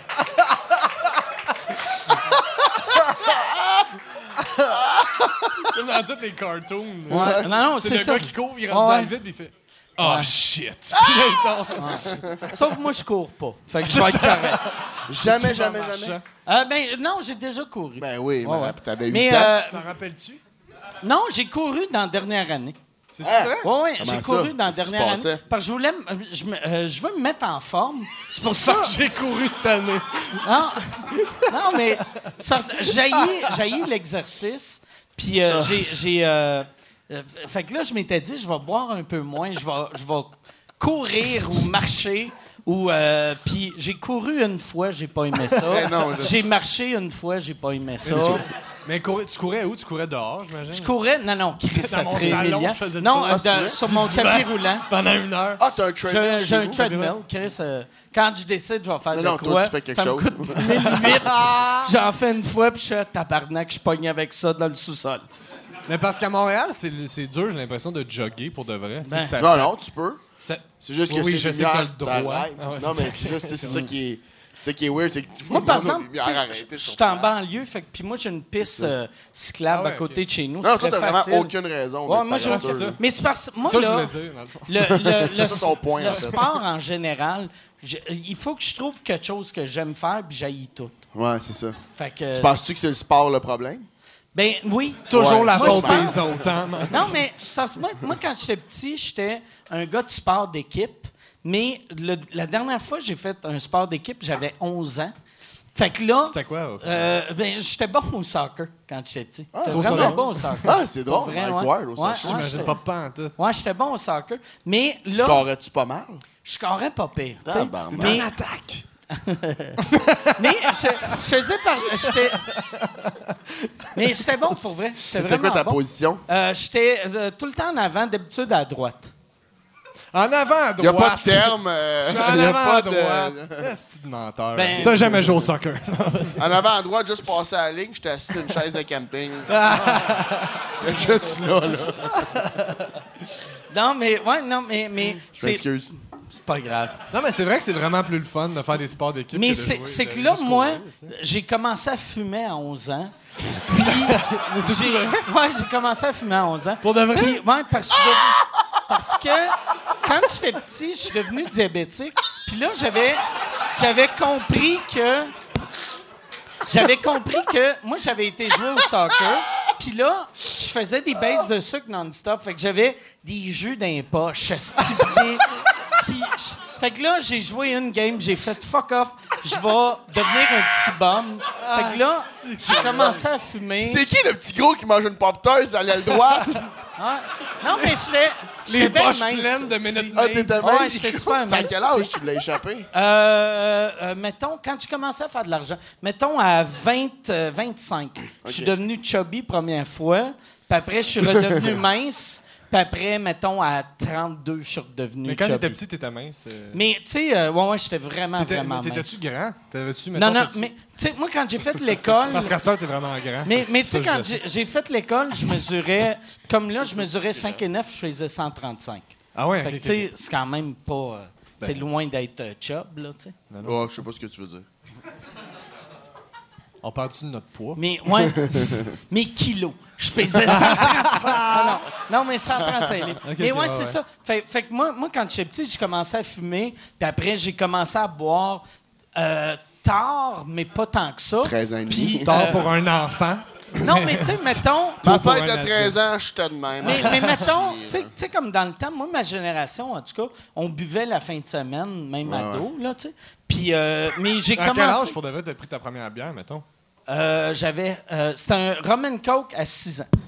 S4: Comme dans tous les cartoons.
S2: Ouais. Non,
S4: C'est
S2: c'est
S4: le
S2: ça.
S4: gars qui court, il rentre dans le vide, puis il fait Oh,
S2: Ouais.
S4: shit!
S2: Sauf que moi, je cours pas. Fait que je vais être correct.
S3: Jamais.
S2: Ben, non, j'ai déjà couru.
S3: Ben oui,
S2: Ouais,
S3: mais
S2: ouais.
S3: t'avais 8
S2: Mais,
S3: ans.
S4: T'en rappelles-tu?
S2: non, j'ai couru dans la dernière année.
S4: C'est-tu vrai?
S2: Oui,
S3: Comment
S2: j'ai
S3: ça?
S2: couru dans la
S3: Qu'est-ce qui se
S2: dernière année.
S3: passait?
S2: Parce que je veux me mettre en forme. C'est pour ça.
S4: J'ai couru cette année.
S2: Non, mais j'haïs l'exercice. Puis fait que là, je m'étais dit, je vais boire un peu moins, je vais courir ou marcher. Puis j'ai couru une fois, j'ai pas aimé ça.
S3: Mais non,
S2: J'ai marché une fois, j'ai pas aimé ça.
S4: Mais tu courais où? Tu courais dehors, j'imagine?
S2: Je courais, non, Chris, ça
S4: mon
S2: serait
S4: salon,
S2: humiliant.
S4: je faisais le
S2: Non,
S4: tour.
S3: c'est vrai?
S2: sur mon tapis roulant.
S4: Pendant 1 heure.
S3: Ah, t'as un treadmill
S2: J'ai un
S3: chez vous?
S2: treadmill, Chris. Quand je décide, je vais faire
S3: Non,
S2: de
S3: toi,
S2: quoi,
S3: tu fais quelque
S2: ça
S3: chose.
S2: me coûte 1008. J'en fais une fois, puis je suis tabarnak, je pogne avec ça dans le sous-sol.
S4: Mais parce qu'à Montréal, c'est dur, j'ai l'impression de jogger pour de vrai. Tu sais,
S2: Ben.
S3: Non, tu peux.
S4: ça-
S3: C'est juste que
S4: Oui,
S3: c'est
S4: je sais que t'as le
S3: lumière,
S4: droit.
S3: t'arrêtes.
S4: Ah ouais,
S3: Non,
S4: c'est
S3: mais c'est juste, c'est ça qui est... C'est ça qui est weird, c'est que tu
S2: Moi, par
S3: vois
S2: exemple,
S3: lumière arrêtée
S2: je
S3: sur
S2: suis en
S3: place.
S2: banlieue, puis moi, j'ai une piste cyclable
S4: Ah ouais,
S2: à côté
S4: ok.
S2: de chez nous.
S3: Non,
S2: c'est
S3: toi,
S2: très
S3: t'as vraiment
S2: facile.
S3: aucune raison.
S2: Ouais,
S3: d'être
S2: moi, je
S3: paresseux,
S4: ça.
S3: là.
S2: Mais c'est parce que moi,
S4: Ça, je
S2: là,
S4: voulais dire, dans le fond.
S3: C'est ça son point,
S2: le
S3: en fait.
S2: sport en général, il faut que je trouve quelque chose que j'aime faire, puis j'haïs tout.
S3: Ouais, c'est ça.
S2: Fait que,
S3: Tu penses-tu que c'est le sport le problème?
S2: ben oui.
S4: Toujours
S3: Ouais,
S4: la
S2: moi,
S4: faute
S2: je pense-
S4: des autres. Hein?
S2: Non, mais moi, quand j'étais petit, j'étais un gars de sport d'équipe. Mais la dernière fois que j'ai fait un sport d'équipe, j'avais 11 ans. Fait que là,
S4: C'était quoi?
S2: j'étais bon au soccer quand j'étais petit. J'étais
S3: au
S2: vraiment
S3: soccer?
S2: bon au soccer.
S3: Ah, c'est
S2: Pour
S3: drôle.
S2: vrai,
S3: Mike
S2: ouais.
S3: Ward au
S2: Ouais,
S3: soccer.
S2: ouais,
S4: J'imagine pas en tout.
S2: Ouais, j'étais bon au soccer. Mais
S3: Tu
S2: là,
S3: scorais-tu pas mal?
S2: je scorais pas pire. tu sais.
S3: Tabarnak.
S2: Mais,
S4: attaque!
S2: mais je faisais mais j'étais bon pour vrai. J'étais
S3: C'était quoi
S2: vraiment
S3: ta
S2: bon.
S3: position?
S2: J'étais tout le temps en avant, d'habitude à droite.
S4: En avant à
S3: Il n'y a
S4: droite.
S3: pas de terme.
S4: Je suis en
S3: y a
S4: avant
S3: pas
S4: à
S3: de-
S4: droite. Qu'est-ce que tu menteur?
S2: Ben-
S4: T'as jamais joué au soccer.
S3: En avant à droite, juste passer à la ligne, j'étais assis sur une chaise de camping. J'étais juste là.
S2: Non, mais
S3: Je m'excuse.
S2: c'est pas grave.
S4: Non, mais c'est vrai que c'est vraiment plus le fun de faire des sports d'équipe.
S2: Mais
S4: que de jouer,
S2: c'est
S4: de
S2: que là,
S4: juste
S2: moi,
S4: courir, tu sais.
S2: j'ai commencé à fumer à 11 ans.
S4: Mais c'est vrai?
S2: Ouais, j'ai commencé à fumer à 11 ans.
S4: Pour de vrai?
S2: Puis, ouais, parce que quand j'étais petit, je suis devenu diabétique. Puis là, j'avais compris que moi, j'avais été jouer au soccer. Puis là, je faisais des baisses de sucre non-stop. Fait que j'avais des jus dans les poches, stipulés. Puis, fait que là, j'ai joué une game, j'ai fait fuck off, je vais devenir un petit bum. Fait que là, j'ai commencé à fumer.
S3: C'est qui le petit gros qui mange une pop-tart à l'aile droite?
S2: Ouais. Non, mais j'étais
S4: Les
S2: bien
S4: poches
S2: mince.
S4: pleines de minutes.
S3: Ah, t'étais
S2: Ouais,
S3: mince?
S2: j'étais super
S3: C'est à
S2: mince,
S3: quel
S2: tu
S3: âge
S2: sais.
S3: tu l'as échappé?
S2: Mettons, quand j'ai commencé à faire de l'argent, mettons à 25, je suis devenu chubby première fois, puis après, je suis redevenu mince, puis après, mettons, à 32, je suis redevenu
S4: Mais quand
S2: chubby.
S4: t'étais petit, t'étais mince.
S2: Mais, tu sais, ouais, j'étais vraiment mince.
S4: T'étais-tu grand? T'avais-tu,
S2: Non,
S4: mettons,
S2: non,
S4: t'as-tu-
S2: mais, tu sais, moi, quand j'ai fait l'école...
S4: Parce qu'à ce temps, t'es vraiment grand.
S2: Mais
S4: C'est
S2: tu sais,
S4: ça,
S2: quand
S4: je sais.
S2: j'ai fait l'école, je mesurais... Comme là, je mesurais 5 et 9, je faisais 135.
S4: Ah ouais,
S2: Fait
S4: ok,
S2: que, tu sais, c'est quand même pas... c'est
S4: Ben.
S2: loin d'être chub, là, tu sais.
S3: Oh, je sais pas ce que tu veux dire.
S4: On parle-tu de notre poids?
S2: Mais, ouais, mes kilos. Je pesais 135. Non, mais 135 livres.
S4: Ok,
S2: mais
S4: ok,
S2: ouais,
S4: ouais,
S2: c'est
S4: ouais.
S2: ça. Fait que moi, quand j'étais petit, j'ai commencé à fumer. Puis après, j'ai commencé à boire tard, mais pas tant que ça.
S3: 13 ans et demi.
S2: Puis,
S4: Tard pour un enfant.
S2: non, mais tu sais, mettons...
S3: Ma
S4: pour
S3: fête
S4: un
S3: de 13 ans, j'étais de même.
S2: Mais mettons, tu sais, comme dans le temps, moi, ma génération, en tout cas, on buvait la fin de semaine, même ado, là, tu sais. Puis, mais j'ai
S4: À quel âge
S2: commencé...
S4: pour de vrai t'as pris ta première bière, mettons?
S2: C'était un rum and coke à 6 ans.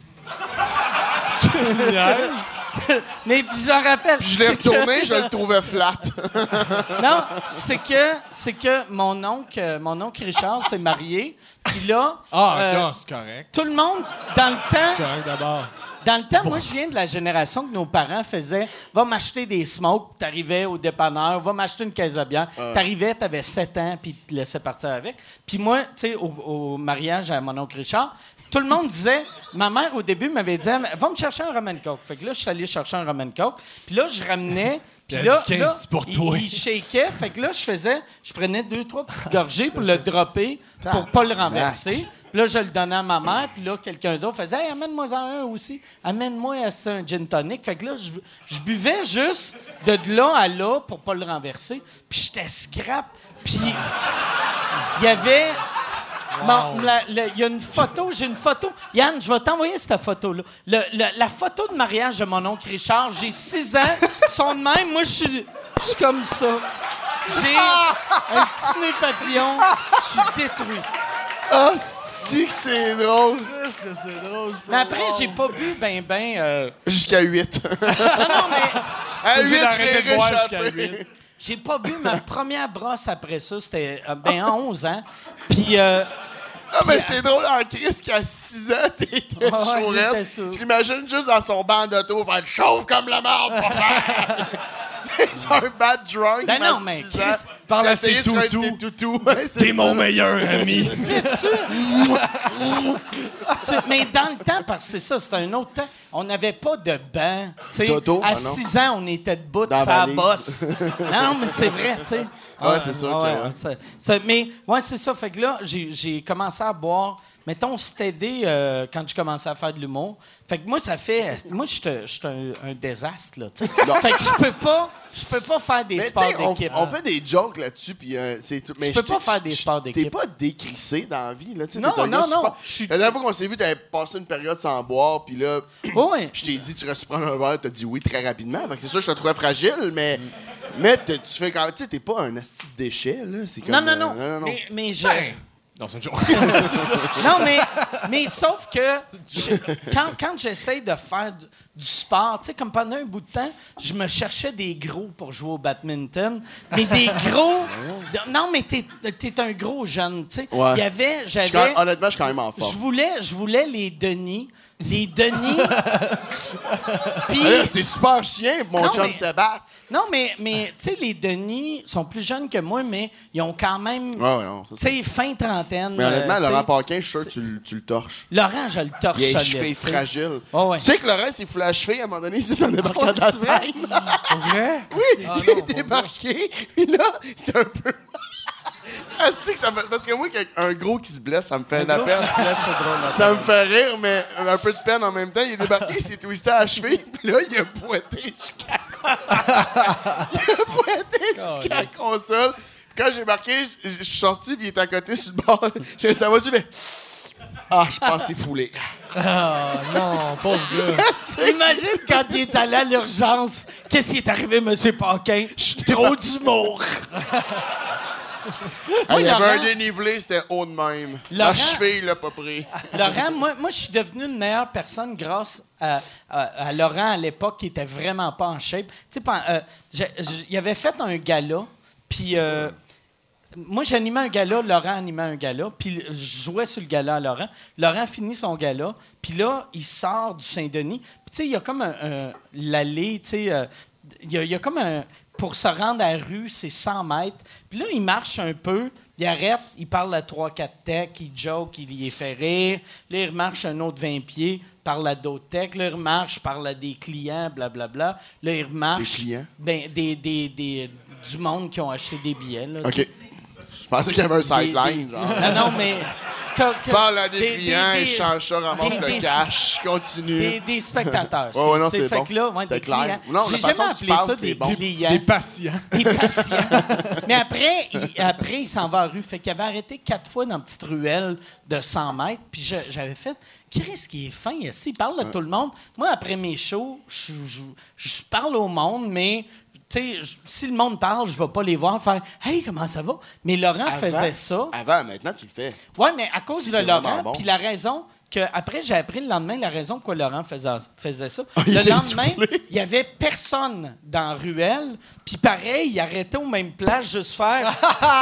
S2: Mais puis j'en rappelle.
S3: Puis je l'ai
S2: c'est que-
S3: retourné, je le trouvais flat.
S2: Non, c'est que mon oncle Richard s'est marié. Puis là,
S4: C'est correct.
S2: tout le monde, dans le
S4: C'est
S2: temps,
S4: correct d'abord.
S2: moi, je viens de la génération que nos parents faisaient « Va m'acheter des smokes », t'arrivais au dépanneur, « Va m'acheter une caisse de bière ». T'arrivais, t'avais 7 ans, puis ils te laissaient partir avec. Puis moi, tu sais, au mariage à mon oncle Richard, tout le monde disait... Ma mère, au début, m'avait dit « Va me chercher un rum and coke ». Fait que là, je suis allé chercher un rum and coke. Puis là, je ramenais... Puis
S4: Elle
S2: là,
S4: dit,
S2: là,
S4: c'est pour toi.
S2: il shakeait. Fait que là, je prenais 2-3 petites gorgées pour le dropper, pour pas le renverser. Puis là, je le donnais à ma mère. Puis là, quelqu'un d'autre faisait « Hey, amène-moi-en un aussi. Amène-moi un gin tonic. » Fait que là, je buvais juste de là à là pour pas le renverser. Puis j'étais scrap. Puis il y avait... Wow. Il y a une photo, j'ai une photo. Yann, je vais t'envoyer cette photo-là. La photo de mariage de mon oncle Richard, j'ai 6 ans, sont de même. Moi, je suis comme ça. J'ai un petit nez papillon. Je suis détruit.
S3: Ah, si que c'est drôle.
S4: Qu'est-ce que c'est drôle, ça.
S2: Mais après, j'ai pas bu
S3: Jusqu'à 8.
S2: Non, mais...
S3: À 8,
S4: d'arrêter de boire
S3: j'ai
S4: jusqu'à
S3: réchappé.
S4: 8.
S2: J'ai pas bu ma première brosse après ça. C'était à 11 ans. Puis...
S3: Ah, mais c'est drôle, en Chris, qu'à 6 ans, t'étais
S2: j'étais
S3: chaurette.
S2: sûr.
S3: J'imagine juste dans son banc d'auto faire « Chauffe comme la merde, papa! » Genre un bad drunk.
S2: Ben non, mais
S3: Chris,
S2: Chris,
S4: parle à ses toutous. T'es mon meilleur ami.
S2: C'est sûr. Mais dans le temps, parce que c'est ça, c'était un autre temps, on n'avait pas de banc.
S3: D'auto?
S2: À
S3: Ah, non.
S2: 6 ans, on était debout
S3: Dans
S2: sur la
S3: valise.
S2: bosse. Non, mais c'est vrai, tu sais.
S3: Ouais, c'est sûr que ouais.
S2: Mais, ouais, c'est ça. Fait que là, j'ai commencé à boire. Mettons, c'était aidé quand je commençais à faire de l'humour. Fait que moi, ça fait... Moi, je suis un désastre, là, tu sais. Fait que je peux pas faire des
S3: Mais
S2: sports
S3: tu sais,
S2: d'équipe.
S3: on fait des jokes là-dessus, puis c'est tout. Mais
S2: Je peux pas faire des sports d'équipe.
S3: T'es pas décrissé dans la vie, là. Tu sais,
S2: Non,
S3: t'es un
S2: non,
S3: gars
S2: non.
S3: super- La dernière fois qu'on s'est vu, t'avais passé une période sans boire, puis là,
S2: Ouais.
S3: je t'ai dit, tu restes prendre un verre, t'as dit oui très rapidement. Fait que c'est sûr que je te trouvais fragile, mais tu fais quand même. Tu sais, t'es pas un asti de déchet, là. C'est comme,
S2: Non.
S3: non.
S2: Mais je...
S4: Non, c'est une joke.
S2: Non, mais sauf que quand j'essaye de faire du sport, tu sais, comme pendant un bout de temps, je me cherchais des gros pour jouer au badminton. Mais des gros... Non, mais t'es un gros jeune, tu sais.
S3: Ouais. Honnêtement, je suis quand même en forme.
S2: Je voulais les Denis. Les Denis... Puis...
S3: C'est super chien, mon
S2: Non,
S3: chum
S2: mais-
S3: Sébastien.
S2: Non, mais tu sais, les Denis sont plus jeunes que moi, mais ils ont quand même...
S3: Ouais, non, ça,
S2: Tu sais, fin trentaine.
S3: Mais honnêtement,
S2: tu sais.
S3: Laurent Paquin, je suis sûr que tu le torches.
S2: Laurent, je le torche
S3: Il a les
S2: solide,
S3: cheveux
S2: tu sais.
S3: fragiles.
S2: Ouais, ouais.
S3: Tu sais que Laurent s'est foulé la cheville à un moment donné, c'est dans le débarquement
S2: Ouais,
S3: de la
S2: c'est vrai?
S3: scène.
S4: Vrai?
S3: Oui, il est débarqué, puis là, c'est un peu... Asti que ça me... Parce que moi, un gros qui se blesse, ça me fait la peine. Ça me fait rire, mais un peu de peine en même temps. Il est débarqué, il s'est twisté à la cheville, puis là, il a boité jusqu'à la console. Puis quand j'ai marqué, je suis sorti, puis il était à côté sur le bord. J'ai dit, ça va-tu? Mais... Ah, je pense que c'est foulé.
S4: Ah, non, pauvre gars.
S2: Imagine quand il est allé à l'urgence. Qu'est-ce qui est arrivé, M. Paquin? Trop d'humour.
S3: Il y avait
S2: Laurent-
S3: un dénivelé, c'était haut de même. La
S2: Laurent-
S3: cheville, il l'a pas pris.
S2: Laurent, moi je suis devenu une meilleure personne grâce à Laurent à l'époque qui était vraiment pas en shape. Tu sais, il avait fait un gala, puis moi j'animais un gala, Laurent animait un gala, puis je jouais sur le gala à Laurent. Laurent finit son gala, puis là, il sort du Saint-Denis. Puis tu sais, il y a comme l'allée, tu sais, il y a comme un... Pour se rendre à la rue, c'est 100 mètres. Puis là, il marche un peu, il arrête, il parle à 3-4 techs, il joke, il y fait rire. Là, il remarche un autre 20 pieds, parle à d'autres techs. Là, il remarche, parle à des clients, blablabla. Là, il remarche...
S3: Des clients?
S2: Ben, du monde qui ont acheté des billets. Là,
S3: OK.
S2: tu sais.
S3: Je pensais qu'il y avait un sideline, genre.
S2: Non, mais...
S3: Parle à des clients, échange ça, ramasse
S2: des-
S3: le cash, continue.
S2: Des spectateurs.
S3: Ouais, non, c'est
S2: fait
S3: bon.
S2: que là, ouais,
S3: C'était
S2: des
S3: clair.
S2: clients.
S3: Non, la
S2: J'ai
S3: façon
S2: jamais
S3: que tu
S2: appelé
S3: parles,
S2: ça
S3: c'est
S2: des
S3: bon.
S2: clients.
S4: Des patients.
S2: Des patients. Mais après, il s'en va à la rue. Fait qu'il avait arrêté 4 fois dans une petite ruelle de 100 mètres. Puis j'avais fait, Chris, qui est fin ici, il parle à tout le monde. Moi, après mes shows, je parle au monde, mais... Tu sais, si le monde parle, je vais pas les voir faire « Hey, comment ça va? » Mais Laurent faisait ça.
S3: Avant, maintenant, tu le fais.
S2: Oui, mais à cause
S3: Si
S2: de
S3: t'es vraiment
S2: Laurent,
S3: bon.
S2: puis la raison que... Après, j'ai appris le lendemain la raison pourquoi Laurent faisait ça.
S3: il
S2: Le
S3: était
S2: lendemain,
S3: essoufflé.
S2: il y avait personne dans la ruelle. Puis pareil, il arrêtait aux mêmes places juste faire...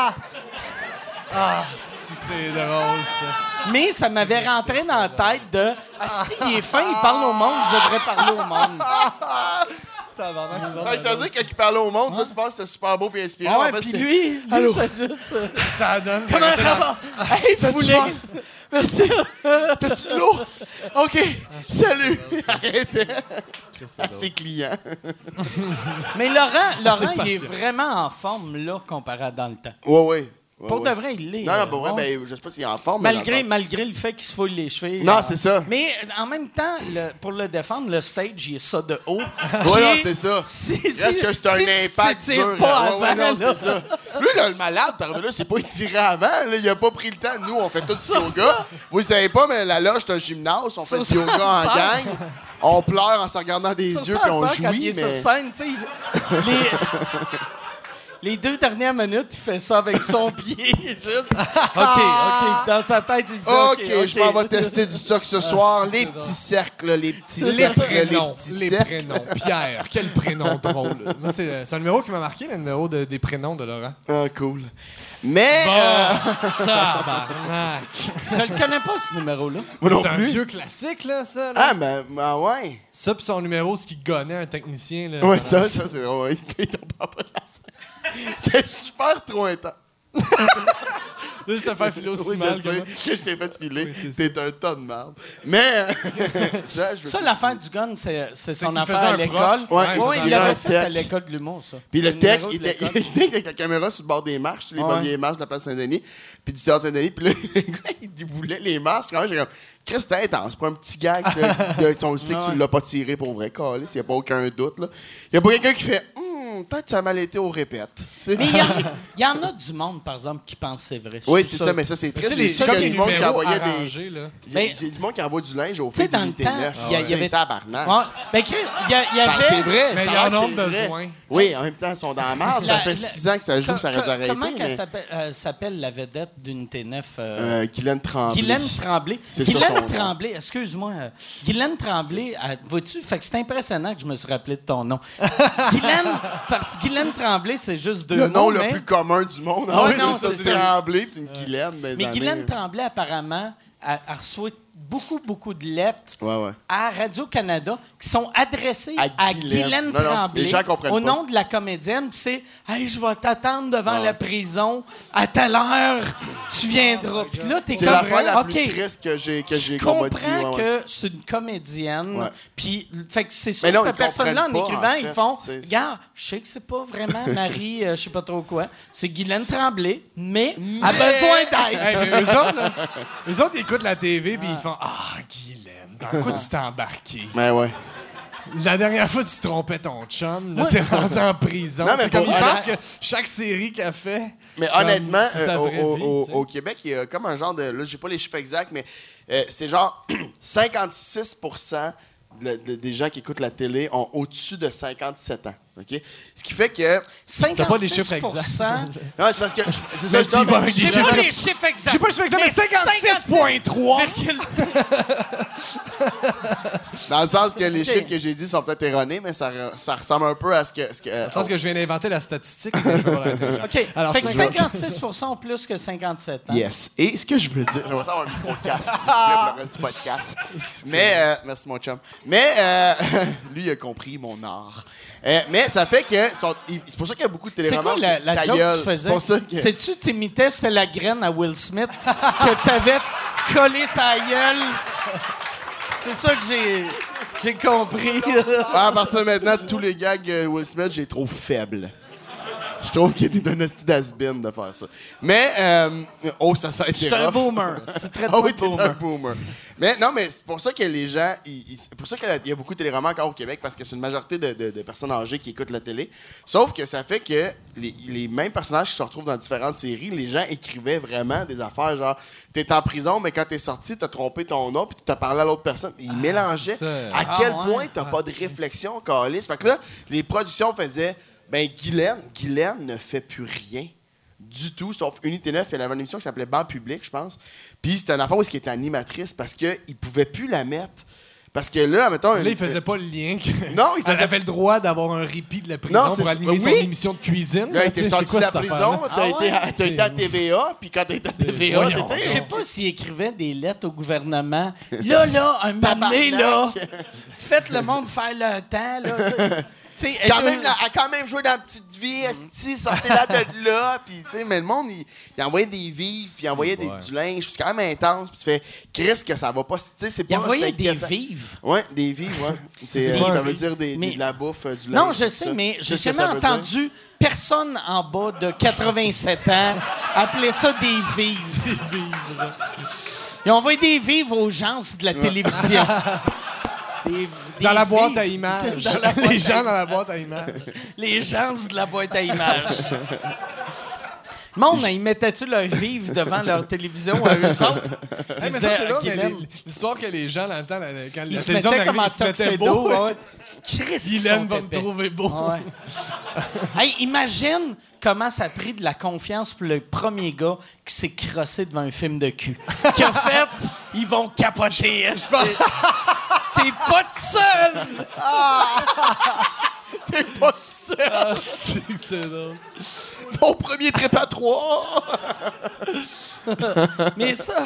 S4: C'est drôle, ça.
S2: Mais ça m'avait rentré dans la tête de « Ah, si, il est fin, il parle au monde, je devrais parler au monde.
S4: Tabarnak, c'est drôle.
S3: Fait que ça veut dire que quand il parlait au monde, toi, tu penses que c'était super beau et inspirant. »
S2: Ouais,
S3: En fait,
S2: puis
S3: c'était-
S2: lui,
S3: Allô?
S2: c'est juste...
S3: Ça donne.
S2: Comment ça va? Hey, foulé!
S3: Merci. T'as-tu de l'eau? OK. Salut. Arrêtez. À ses clients.
S2: Mais Laurent il est
S4: patient.
S2: vraiment en forme, là, comparé à dans le temps.
S3: Ouais, ouais.
S2: Pour de vrai, il l'est.
S3: Non, pour vrai, ben, je sais pas s'il est en forme.
S2: Malgré le fait qu'il se fouille les cheveux.
S3: Non, c'est ça.
S2: Mais en même temps, pour le défendre, le stage, il est ça de haut.
S3: Oui, non, c'est ça. Est-ce que c'est un impact
S2: tu
S3: dur?
S2: pas avant,
S3: non, c'est ça. Lui, là, le malade, là, c'est pas étiré avant. Là, il a pas pris le temps. Nous, on fait tout du yoga. Vous le savez pas, mais la loge, c'est un gymnase. On fait du yoga en gang. On pleure en se regardant des yeux puis on jouit.
S2: Quand il est sur scène, tu sais, les 2 dernières minutes, il fait ça avec son pied, juste. OK, dans sa tête, il dit
S3: OK, je m'en vais tester du stock ce soir. Les petits cercles, les petits cercles, les petits cercles.
S4: Prénoms. Pierre, quel prénom drôle. Moi, c'est un numéro qui m'a marqué, le numéro des prénoms de Laurent.
S3: Ah, cool. Mais...
S2: tabarnak. Je le connais pas, ce numéro-là.
S4: C'est un vieux classique, là, ça. Là.
S3: Ah, ben ouais.
S4: Ça, puis son numéro, ce qui gonnait un technicien. Là,
S3: ouais, ça, c'est drôle. Il tombe pas de la scène. C'est super trop intense.
S4: Juste te faire filer aussi mal
S3: que je t'ai fait filer. T'es un tas de merde. Mais...
S2: ça, l'affaire du gun, c'est son affaire à l'école.
S3: Il
S2: l'avait fait à l'école de l'humour, ça.
S3: Puis le tech, il était avec la caméra sur le bord des marches, les premières marches de la place Saint-Denis, puis du théâtre Saint-Denis, puis là, le gars, il déboulait les marches. Quand même, j'ai comme... Chris, t'es intense. C'est pas un petit gag. On le sait que tu l'as pas tiré pour vrai, câlisse. Il n'y a pas aucun doute. Il n'y a pas quelqu'un qui fait... peut-être que ça a mal été au répète. T'sais.
S2: Mais il y en a du monde, par exemple, qui pense que c'est vrai.
S3: Oui, c'est ça, mais ça, c'est triste.
S4: C'est comme les numéros arrangés,
S3: j'ai du monde qui envoie du linge au fait
S2: dans le temps, il y avait...
S3: tabarnak.
S2: Ben, il y avait...
S3: C'est vrai.
S4: Mais il y en a besoin.
S3: Oui, en même temps, ils sont dans la merde. Ça fait 6 ans que ça joue, ça aurait dû arrêter.
S2: Comment s'appelle la vedette d'Unité 9?
S3: Guylaine Tremblay.
S2: Guylaine Tremblay.
S3: Guylaine
S2: Tremblay, excuse-moi. Guylaine Tremblay, vois-tu, fait que c'est impressionnant que je me suis rappelé de ton nom. Parce que Guylaine Tremblay, c'est juste 2 mots.
S3: Le nom le plus commun du monde.
S2: Ah oui, non,
S3: c'est Tremblay, puis une Guylaine.
S2: Mais Guylaine Tremblay, apparemment, a reçu beaucoup de lettres à Radio-Canada qui sont adressées à Guylaine Tremblay au nom de la comédienne. C'est « Hey, je vais t'attendre devant la prison à telle heure, tu viendras. » Puis là, t'es comme...
S3: C'est l'affaire la plus triste que j'ai
S2: comprends que c'est une comédienne. Puis, fait que c'est sûr que cette personne-là, en écrivant, ils font « Regarde, je sais que c'est pas vraiment Marie, je sais pas trop quoi. C'est Guylaine Tremblay, mais a besoin d'aide. »
S4: Eux autres, ils écoutent la TV puis ils font « Ah, Guylaine, dans quoi tu t'es embarqué? »
S3: Ben ouais.
S4: La dernière fois, tu trompais ton chum, là, t'es rendu en prison.
S3: Non, mais
S4: c'est comme il pense que chaque série qu'elle fait...
S3: Mais honnêtement,
S4: c'est sa vraie vie,
S3: au Québec, il y a comme un genre de... Là, j'ai pas les chiffres exacts, mais c'est genre 56% des gens qui écoutent la télé ont au-dessus de 57 ans. OK? Ce qui fait que...
S2: 56%...
S4: T'as pas des chiffres exacts.
S3: Non, c'est parce que... C'est ça,
S2: j'ai pas les chiffres exacts.
S4: J'ai pas les chiffres exacts, mais 56,3.
S3: Dans le sens que les chiffres que j'ai dit sont peut-être erronés, mais ça ressemble un peu à ce que...
S4: Dans le sens que je viens d'inventer la statistique. OK.
S2: Alors, fait que 56% ont plus que 57 ans.
S3: Yes. Et ce que je veux dire... J'aimerais savoir un micro-casque, s'il vous plaît, pour le reste du podcast. Mais... merci, mon chum. Mais... lui, il a compris mon art. Mais ça fait que... C'est pour ça qu'il y a beaucoup de téléromans.
S2: C'est quoi la joke que tu faisais? Sais-tu, t'imitais, c'était la graine à Will Smith que t'avais collé sa gueule. C'est ça que j'ai compris.
S3: À partir de maintenant, tous les gags Will Smith, j'ai trop faible. Je trouve qu'il était un hostie d'has-been de faire ça. Mais, ça a été
S2: Je suis un boomer. C'est très boomer.
S3: Un boomer. Mais non, mais c'est pour ça que les gens... c'est pour ça qu'il y a beaucoup de téléromans encore au Québec, parce que c'est une majorité de personnes âgées qui écoutent la télé. Sauf que ça fait que les mêmes personnages qui se retrouvent dans différentes séries, les gens écrivaient vraiment des affaires genre, t'es en prison, mais quand t'es sorti, t'as trompé ton nom, puis t'as parlé à l'autre personne. Ils mélangeaient à quel point t'as pas de réflexion, câlisse. Fait que là, les productions faisaient... Ben, Guylaine ne fait plus rien du tout, sauf Unité 9. Elle avait une émission qui s'appelait Banc public, je pense. Puis c'était une affaire où elle était animatrice parce qu'ils ne pouvaient plus la mettre. Parce que là, mettons...
S4: Là, il faisait pas le lien.
S3: Non, il
S4: faisait... Elle avait le droit d'avoir un répit de la prison pour animer son émission de cuisine.
S3: Là, t'es sorti de la prison, t'as été à TVA, puis quand t'as été à TVA, t'étais...
S2: Je sais pas s'il écrivait des lettres au gouvernement. Là, un moment donné, là, faites le monde faire le temps, là, elle
S3: a quand même joué dans la petite vie, sortez-la de là, puis mais le monde, il envoyait des vives, puis il envoyait du linge, puis c'est quand même intense, puis tu fais, Chris, que ça va pas, c'est pas...
S2: Il envoyait des vives?
S3: Ouais, des vives, ouais. Ça veut dire de la bouffe, du linge.
S2: Non, je sais, mais j'ai jamais entendu personne en bas de 87 ans appelait ça des vives. Ils ont envoyé des vives aux gens de la télévision.
S4: Dans la boîte à images. Les gens dans la boîte à images.
S2: Les gens de la boîte à images. Le monde, ils mettaient-tu leur vive devant leur télévision à eux autres?
S4: Hey, mais ça, c'est là, mais l'histoire que les gens, dans le temps, quand
S2: Ils
S4: la
S2: se
S4: télévision
S2: mettaient comme en
S4: ils se mettaient beaux.
S2: tuxedo. Chris,
S4: Guylaine va me trouver beau.
S2: Ouais. Hey, imagine comment ça a pris de la confiance pour le premier gars qui s'est crossé devant un film de cul. Qui a fait, ils vont capoter. T'es pas tout seul!
S3: T'es pas tout seul!
S4: Ah, c'est drôle.
S3: Mon premier trip à 3!
S2: Mais ça,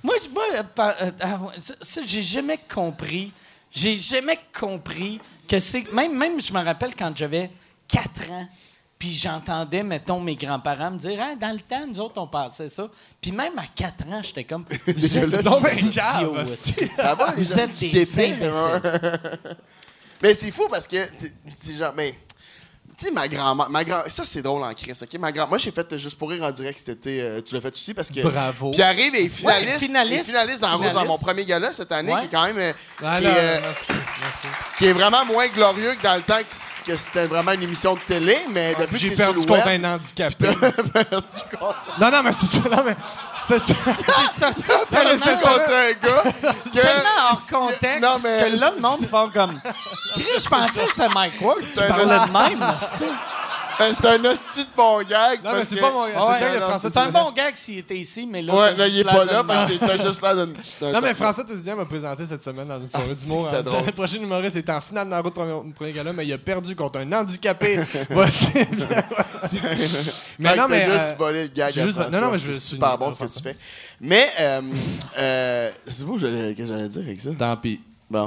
S2: ça, j'ai jamais compris. J'ai jamais compris que c'est... Même je me rappelle quand j'avais 4 ans, puis j'entendais, mettons, mes grands-parents me dire « dans le temps, nous autres, on passait ça. » Puis même à 4 ans, j'étais comme « Vous êtes des idiots. »
S3: Ça va,
S2: Vous êtes des imbéciles.
S3: Mais c'est fou parce que, c'est genre, mais... Tu sais, ma grand-mère, ça c'est drôle en crise, OK? Moi, j'ai fait Juste pour rire en direct cet été. Tu l'as fait aussi parce que.
S4: Bravo.
S3: Pierre-Yves est
S2: finaliste.
S3: finaliste dans mon premier gala cette année, qui est quand même.
S4: Merci.
S3: Qui est vraiment moins glorieux que dans le temps que c'était vraiment une émission de télé, mais depuis que
S4: J'ai
S3: c'est
S4: perdu
S3: sur le
S4: contre
S3: web,
S4: un handicapé.
S3: perdu contre.
S4: Non, mais c'est ça. Non, mais c'est ça.
S2: C'est sorti
S3: Perdu contre un gars.
S2: tellement hors contexte
S3: Non, mais
S2: que là, le monde font comme... Chris, je pensais que c'était Mike Ward qui parlait de même.
S3: C'est un hostie de bon gag.
S4: Non, mais c'est
S3: que-
S4: pas mon gag. C'est le gag de François
S2: C'est un
S4: Tousidien.
S2: bon gag s'il était ici, mais là...
S3: Ouais,
S2: t'as
S3: là, il est
S2: juste
S3: pas
S2: l'air
S3: là
S2: de-
S3: parce que c'est juste là d'un.
S4: Non, mais François Tousidien m'a présenté cette semaine dans une soirée
S3: c'est-tu
S4: d'humour.
S3: que c'était drôle.
S4: Le prochain humoriste était en finale dans la route premier gala, mais il a perdu contre un handicapé. Voici.
S3: Mais non, mais juste volé le gag.
S4: j'ai juste-
S3: à
S4: non, mais je
S3: c'est
S4: veux
S3: super
S4: souligner,
S3: bon ce que
S4: François.
S3: tu fais. Mais c'est vous que j'allais dire avec ça.
S4: Tant pis.
S3: Bon.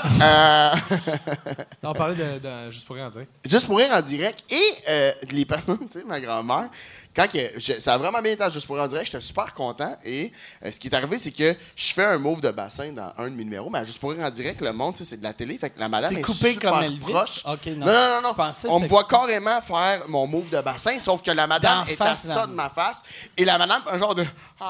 S4: On parlait de Juste pour rire en direct.
S3: Juste pour rire en direct. Et les personnes, tu sais, ma grand-mère, ça a vraiment bien été à Juste pour rire en direct, j'étais super content. Et ce qui est arrivé, c'est que je fais un move de bassin dans un de mes numéros, mais à Juste pour rire en direct, le monde, tu sais, c'est de la télé. Fait que la madame
S2: C'est
S3: est
S2: coupé
S3: super
S2: comme Elvis?
S3: proche.
S2: OK, non.
S3: Non.
S2: Je pensais que
S3: On me
S2: c'est-
S3: voit carrément faire mon move de bassin, sauf que la madame
S2: D'en
S3: est
S2: face,
S3: à ça de ma face. Et la madame, un genre de...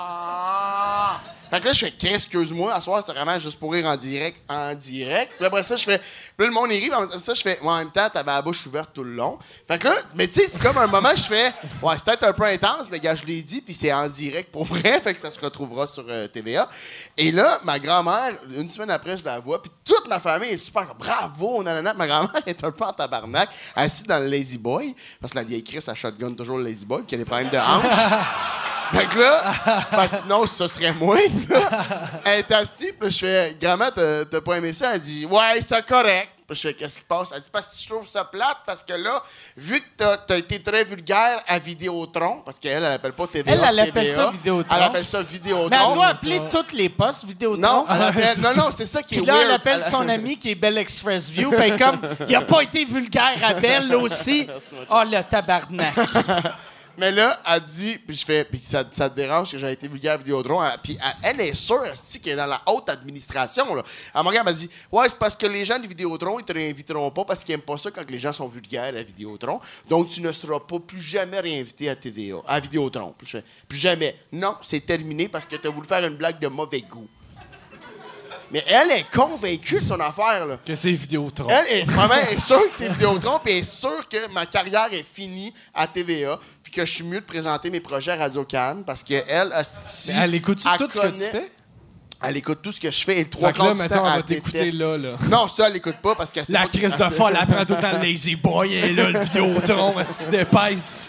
S3: Ah! Fait que là, je fais, excuse-moi, à soir, c'était vraiment Juste pour rire en direct. Puis après ça, je fais... Puis là, le monde, il rit, puis après ça, je fais... en même temps, t'avais la bouche ouverte tout le long. Fait que là, mais tu sais, c'est comme un moment, je fais... Ouais, c'est peut-être un peu intense, mais gars, je l'ai dit, puis c'est en direct pour vrai, fait que ça se retrouvera sur TVA. Et là, ma grand-mère, une semaine après, je la vois, puis toute ma famille est super... Bravo, nanana. Ma grand-mère est un peu en tabarnak, assise dans le Lazy Boy, parce que la vieille Chris, elle shotgun toujours le Lazy Boy, puis qu'elle a des problèmes de hanche. Fait que là, parce que sinon, ça serait moi. Là. Elle est assise, puis je fais, grand-mère, t'as pas aimé ça? Elle dit, ouais, c'est correct. Puis je fais, qu'est-ce qui passe? Elle dit, parce que je trouve ça plate, parce que là, vu que t'as été très vulgaire à Vidéotron, parce qu'elle, elle appelle pas TVA.
S2: Elle appelle
S3: TVA,
S2: ça Vidéotron.
S3: Elle appelle ça Vidéotron.
S2: Mais elle doit appeler toutes les postes Vidéotron.
S3: Non, elle appelle, non, c'est ça qui est
S2: Puis là,
S3: weird.
S2: elle appelle son ami qui est Bell Express View. Puis comme, il a pas été vulgaire à Bell, là aussi. Oh, le tabarnak.
S3: Mais là, elle dit, puis je fais, puis ça te dérange que j'ai été vulgaire à Vidéotron. Puis elle est sûre, qu'elle est dans la haute administration. Là. Elle me regarde, elle m'a dit, ouais, c'est parce que les gens de Vidéotron, ils te réinviteront pas parce qu'ils aiment pas ça quand les gens sont vulgaires à Vidéotron. Donc, tu ne seras pas plus jamais réinvité à TVA, à Vidéotron. Puis je fais, plus jamais. Non, c'est terminé parce que tu as voulu faire une blague de mauvais goût. Mais elle est convaincue de son affaire, là.
S4: Que c'est Vidéotron.
S3: Elle est vraiment sûre que c'est Vidéotron, puis elle est sûre que ma carrière est finie à TVA, puis que je suis mieux de présenter mes projets à Radio-Can, parce qu'elle,
S4: Elle écoute tout ce que tu fais?
S3: Elle écoute tout ce que je fais, et le trois
S4: Fait que là,
S3: quarts du
S4: mettons,
S3: temps,
S4: elle va
S3: elle
S4: t'écouter
S3: déteste.
S4: là.
S3: Non, ça, elle l'écoute pas, parce qu'elle sait
S4: La
S3: pas
S4: crise de folle, elle prend tout le temps le Lazy Boy, et là, le Vidéotron, elle se dépaisse.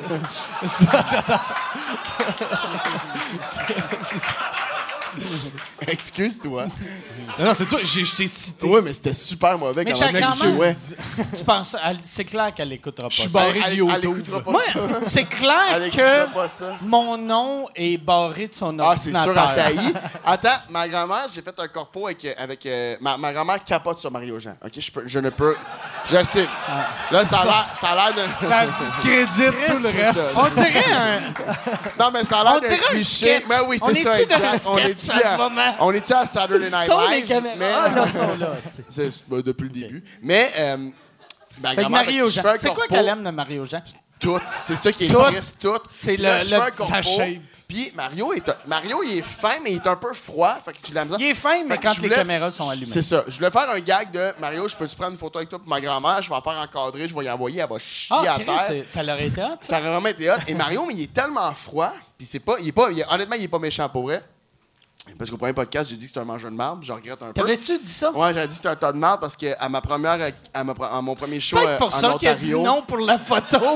S3: Excuse-toi.
S4: Non, c'est toi, je t'ai cité.
S3: Oui, mais c'était super mauvais
S2: Mais
S3: quand
S2: ta
S3: même.
S2: grand-mère, tu penses, c'est clair qu'elle écoutera pas
S4: Je suis
S2: ça.
S4: barré de
S3: Elle
S4: YouTube.
S3: écoutera pas
S2: Moi,
S3: ça.
S2: c'est
S3: Elle
S2: clair
S3: écoutera
S2: que
S3: pas ça.
S2: mon nom est barré de son
S3: Ah, c'est sûr,
S2: ordinateur.
S3: à taillis. Attends, ma grand-mère, j'ai fait un corpo avec ma grand-mère capote sur Mario Jean. OK, je ne peux... Je sais. Là, ça a l'air de...
S4: Ça discrédite tout le
S3: c'est
S4: reste.
S3: ça.
S2: On dirait un...
S3: Non, mais ça a l'air
S2: On
S3: d'un
S2: dirait un
S3: cliché.
S2: sketch.
S3: Mais oui,
S2: On
S3: c'est
S2: est-tu
S3: ça,
S2: dans un
S3: exact.
S2: sketch à ce moment?
S3: On est-tu à Saturday Night
S2: Ça, les
S3: Live?
S2: caméras.
S3: Mais,
S2: Ah, là, sont là.
S3: c'est depuis le début. Mais, ma
S2: Fait que
S3: grand-mère,
S2: Mario
S3: je
S2: Jean.
S3: fais un
S2: C'est quoi
S3: corpo.
S2: qu'elle aime de Mario Jean?
S3: Tout. C'est ça qui est
S2: Tout.
S3: triste, tout.
S2: C'est
S3: Là, je fais un
S2: sa
S3: corpo,
S2: shape.
S3: Puis Mario, il est fin, mais il est un peu froid. Fait que tu l'as
S2: Il est fin, mais
S3: Fait que
S2: quand
S3: je
S2: les
S3: voulais-
S2: caméras sont allumées.
S3: C'est ça. Je voulais faire un gag de Mario, je peux-tu prendre une photo avec toi pour ma grand-mère? Je vais la faire encadrer, je vais y envoyer, elle va chier à
S2: Chris,
S3: terre.
S2: ça l'aurait été hot, ça.
S3: Ça aurait vraiment été hot. Et Mario, mais il est tellement froid, puis honnêtement, il est pas méchant pour vrai. Parce qu'au premier podcast, j'ai dit que c'était un mangeur de marde, puis je regrette un peu.
S2: T'avais-tu dit ça?
S3: Ouais, j'avais dit que c'était un tas de marde parce qu'à à mon premier show
S2: Peut-être pour
S3: en
S2: ça qu'il a dit
S3: Ontario.
S2: non pour la photo.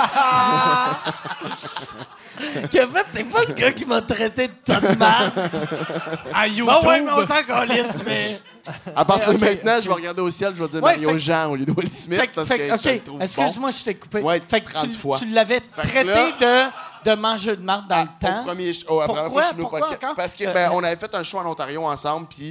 S2: Qu'il a fait, t'es pas le gars qui m'a traité de tas de marde.
S4: À YouTube.
S2: Bon, ouais, mais on s'en calisse, mais...
S3: À partir de
S2: Ok,
S3: maintenant,
S2: ok.
S3: je vais regarder au ciel, je vais dire
S2: Ouais,
S3: Mario
S2: fait-
S3: Jean au lieu de Will Smith parce que je le
S2: OK,
S3: trouve
S2: excuse-moi, je t'ai coupé.
S3: Ouais,
S2: fait que
S3: 30 fois.
S2: tu l'avais
S3: que
S2: traité de manger de marde dans le temps.
S3: Après la première fois, je suis venu au
S2: Pourquoi
S3: podcast.
S2: encore?
S3: Parce que on avait fait un show en Ontario ensemble, puis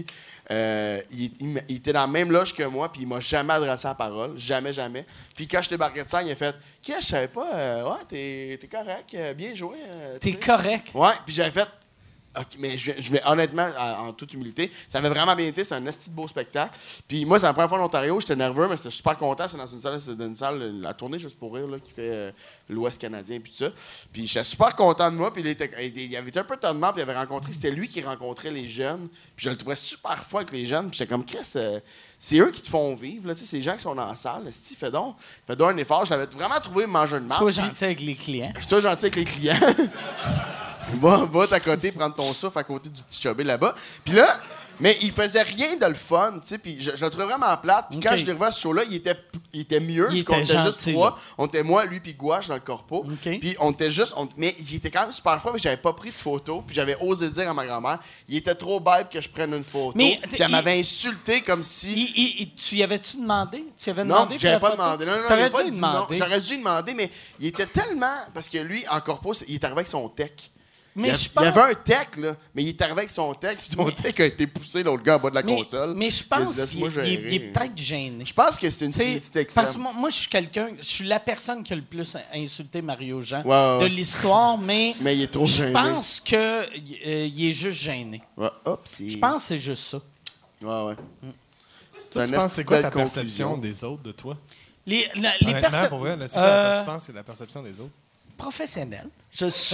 S3: il était dans la même loge que moi, puis il m'a jamais adressé la parole, jamais. Puis quand je débarquais de ça, il a fait « Qu'est-ce que je savais pas, ouais, t'es correct, bien joué.
S2: T'es
S3: tu sais.
S2: correct.
S3: Ouais, puis j'avais fait OK, mais je vais honnêtement, en toute humilité, ça avait vraiment bien été, c'est un esti de beau spectacle. Puis moi, c'est la première fois en Ontario, j'étais nerveux, mais j'étais super content. C'est dans une salle, la tournée Juste pour rire, là, qui fait l'Ouest canadien, puis tout ça. Puis j'étais super content de moi, puis il avait été un peu tonnement, puis il avait rencontré, c'était lui qui rencontrait les jeunes. Puis je le trouvais super fort avec les jeunes, puis j'étais comme, Chris, c'est eux qui te font vivre, là, tu sais, c'est les gens qui sont dans la salle, esti, fais donc un effort. Je l'avais vraiment trouvé mangeur de marde.
S2: Sois
S3: puis-
S2: gentil avec les clients.
S3: je suis toujours gentil avec les clients. Va à côté, prendre ton souffle à côté du petit chubby là-bas. Puis là, mais il faisait rien de le fun, tu sais. Puis je le trouvais vraiment plate. Puis quand
S2: Ok.
S3: je suis arrivé à ce show-là, il était mieux.
S2: Il
S3: qu'on
S2: était
S3: était juste
S2: gentil,
S3: trois.
S2: là.
S3: On était moi, lui, puis Gouache dans le corpo.
S2: Ok.
S3: Puis on était juste. Mais il était quand même super froid, mais j'avais pas pris de photo. Puis j'avais osé dire à ma grand-mère, il était trop bête que je prenne une photo.
S2: Mais,
S3: Puis elle m'avait insulté comme si.
S2: Tu y avais-tu demandé? Tu y avais
S3: Non,
S2: demandé pour
S3: j'avais
S2: la
S3: pas
S2: photo?
S3: demandé. Non,
S2: T'aurais
S3: j'avais pas
S2: dû
S3: dit non.
S2: demander.
S3: J'aurais dû demander, mais il était tellement. Parce que lui, en corpo, il est arrivé avec son tech.
S2: Mais je
S3: Il y
S2: pense...
S3: avait un tech, là, mais il est arrivé avec son tech, puis son tech a été poussé l'autre gars en bas de la console.
S2: Mais je
S3: Il a
S2: pense
S3: dit,
S2: qu'il
S3: Laisse-moi
S2: il est
S3: gérer.
S2: peut-être gêné.
S3: Je pense que c'est une
S2: Tu sais,
S3: timidité
S2: parce que
S3: extrême.
S2: moi, je suis la personne qui a le plus insulté Mario Jean
S3: Ouais.
S2: de l'histoire, mais
S3: Mais il est trop
S2: je
S3: gêné.
S2: pense que il est juste gêné.
S3: Ouais, hop, c'est...
S2: Je pense que c'est juste ça.
S3: Ouais.
S4: Toi, tu penses c'est quoi ta perception des autres de toi?
S2: Les
S4: Honnêtement,
S2: personnes
S4: pour vrai, là, c'est quoi tu penses c'est la perception des autres?
S2: professionnelles, je suis...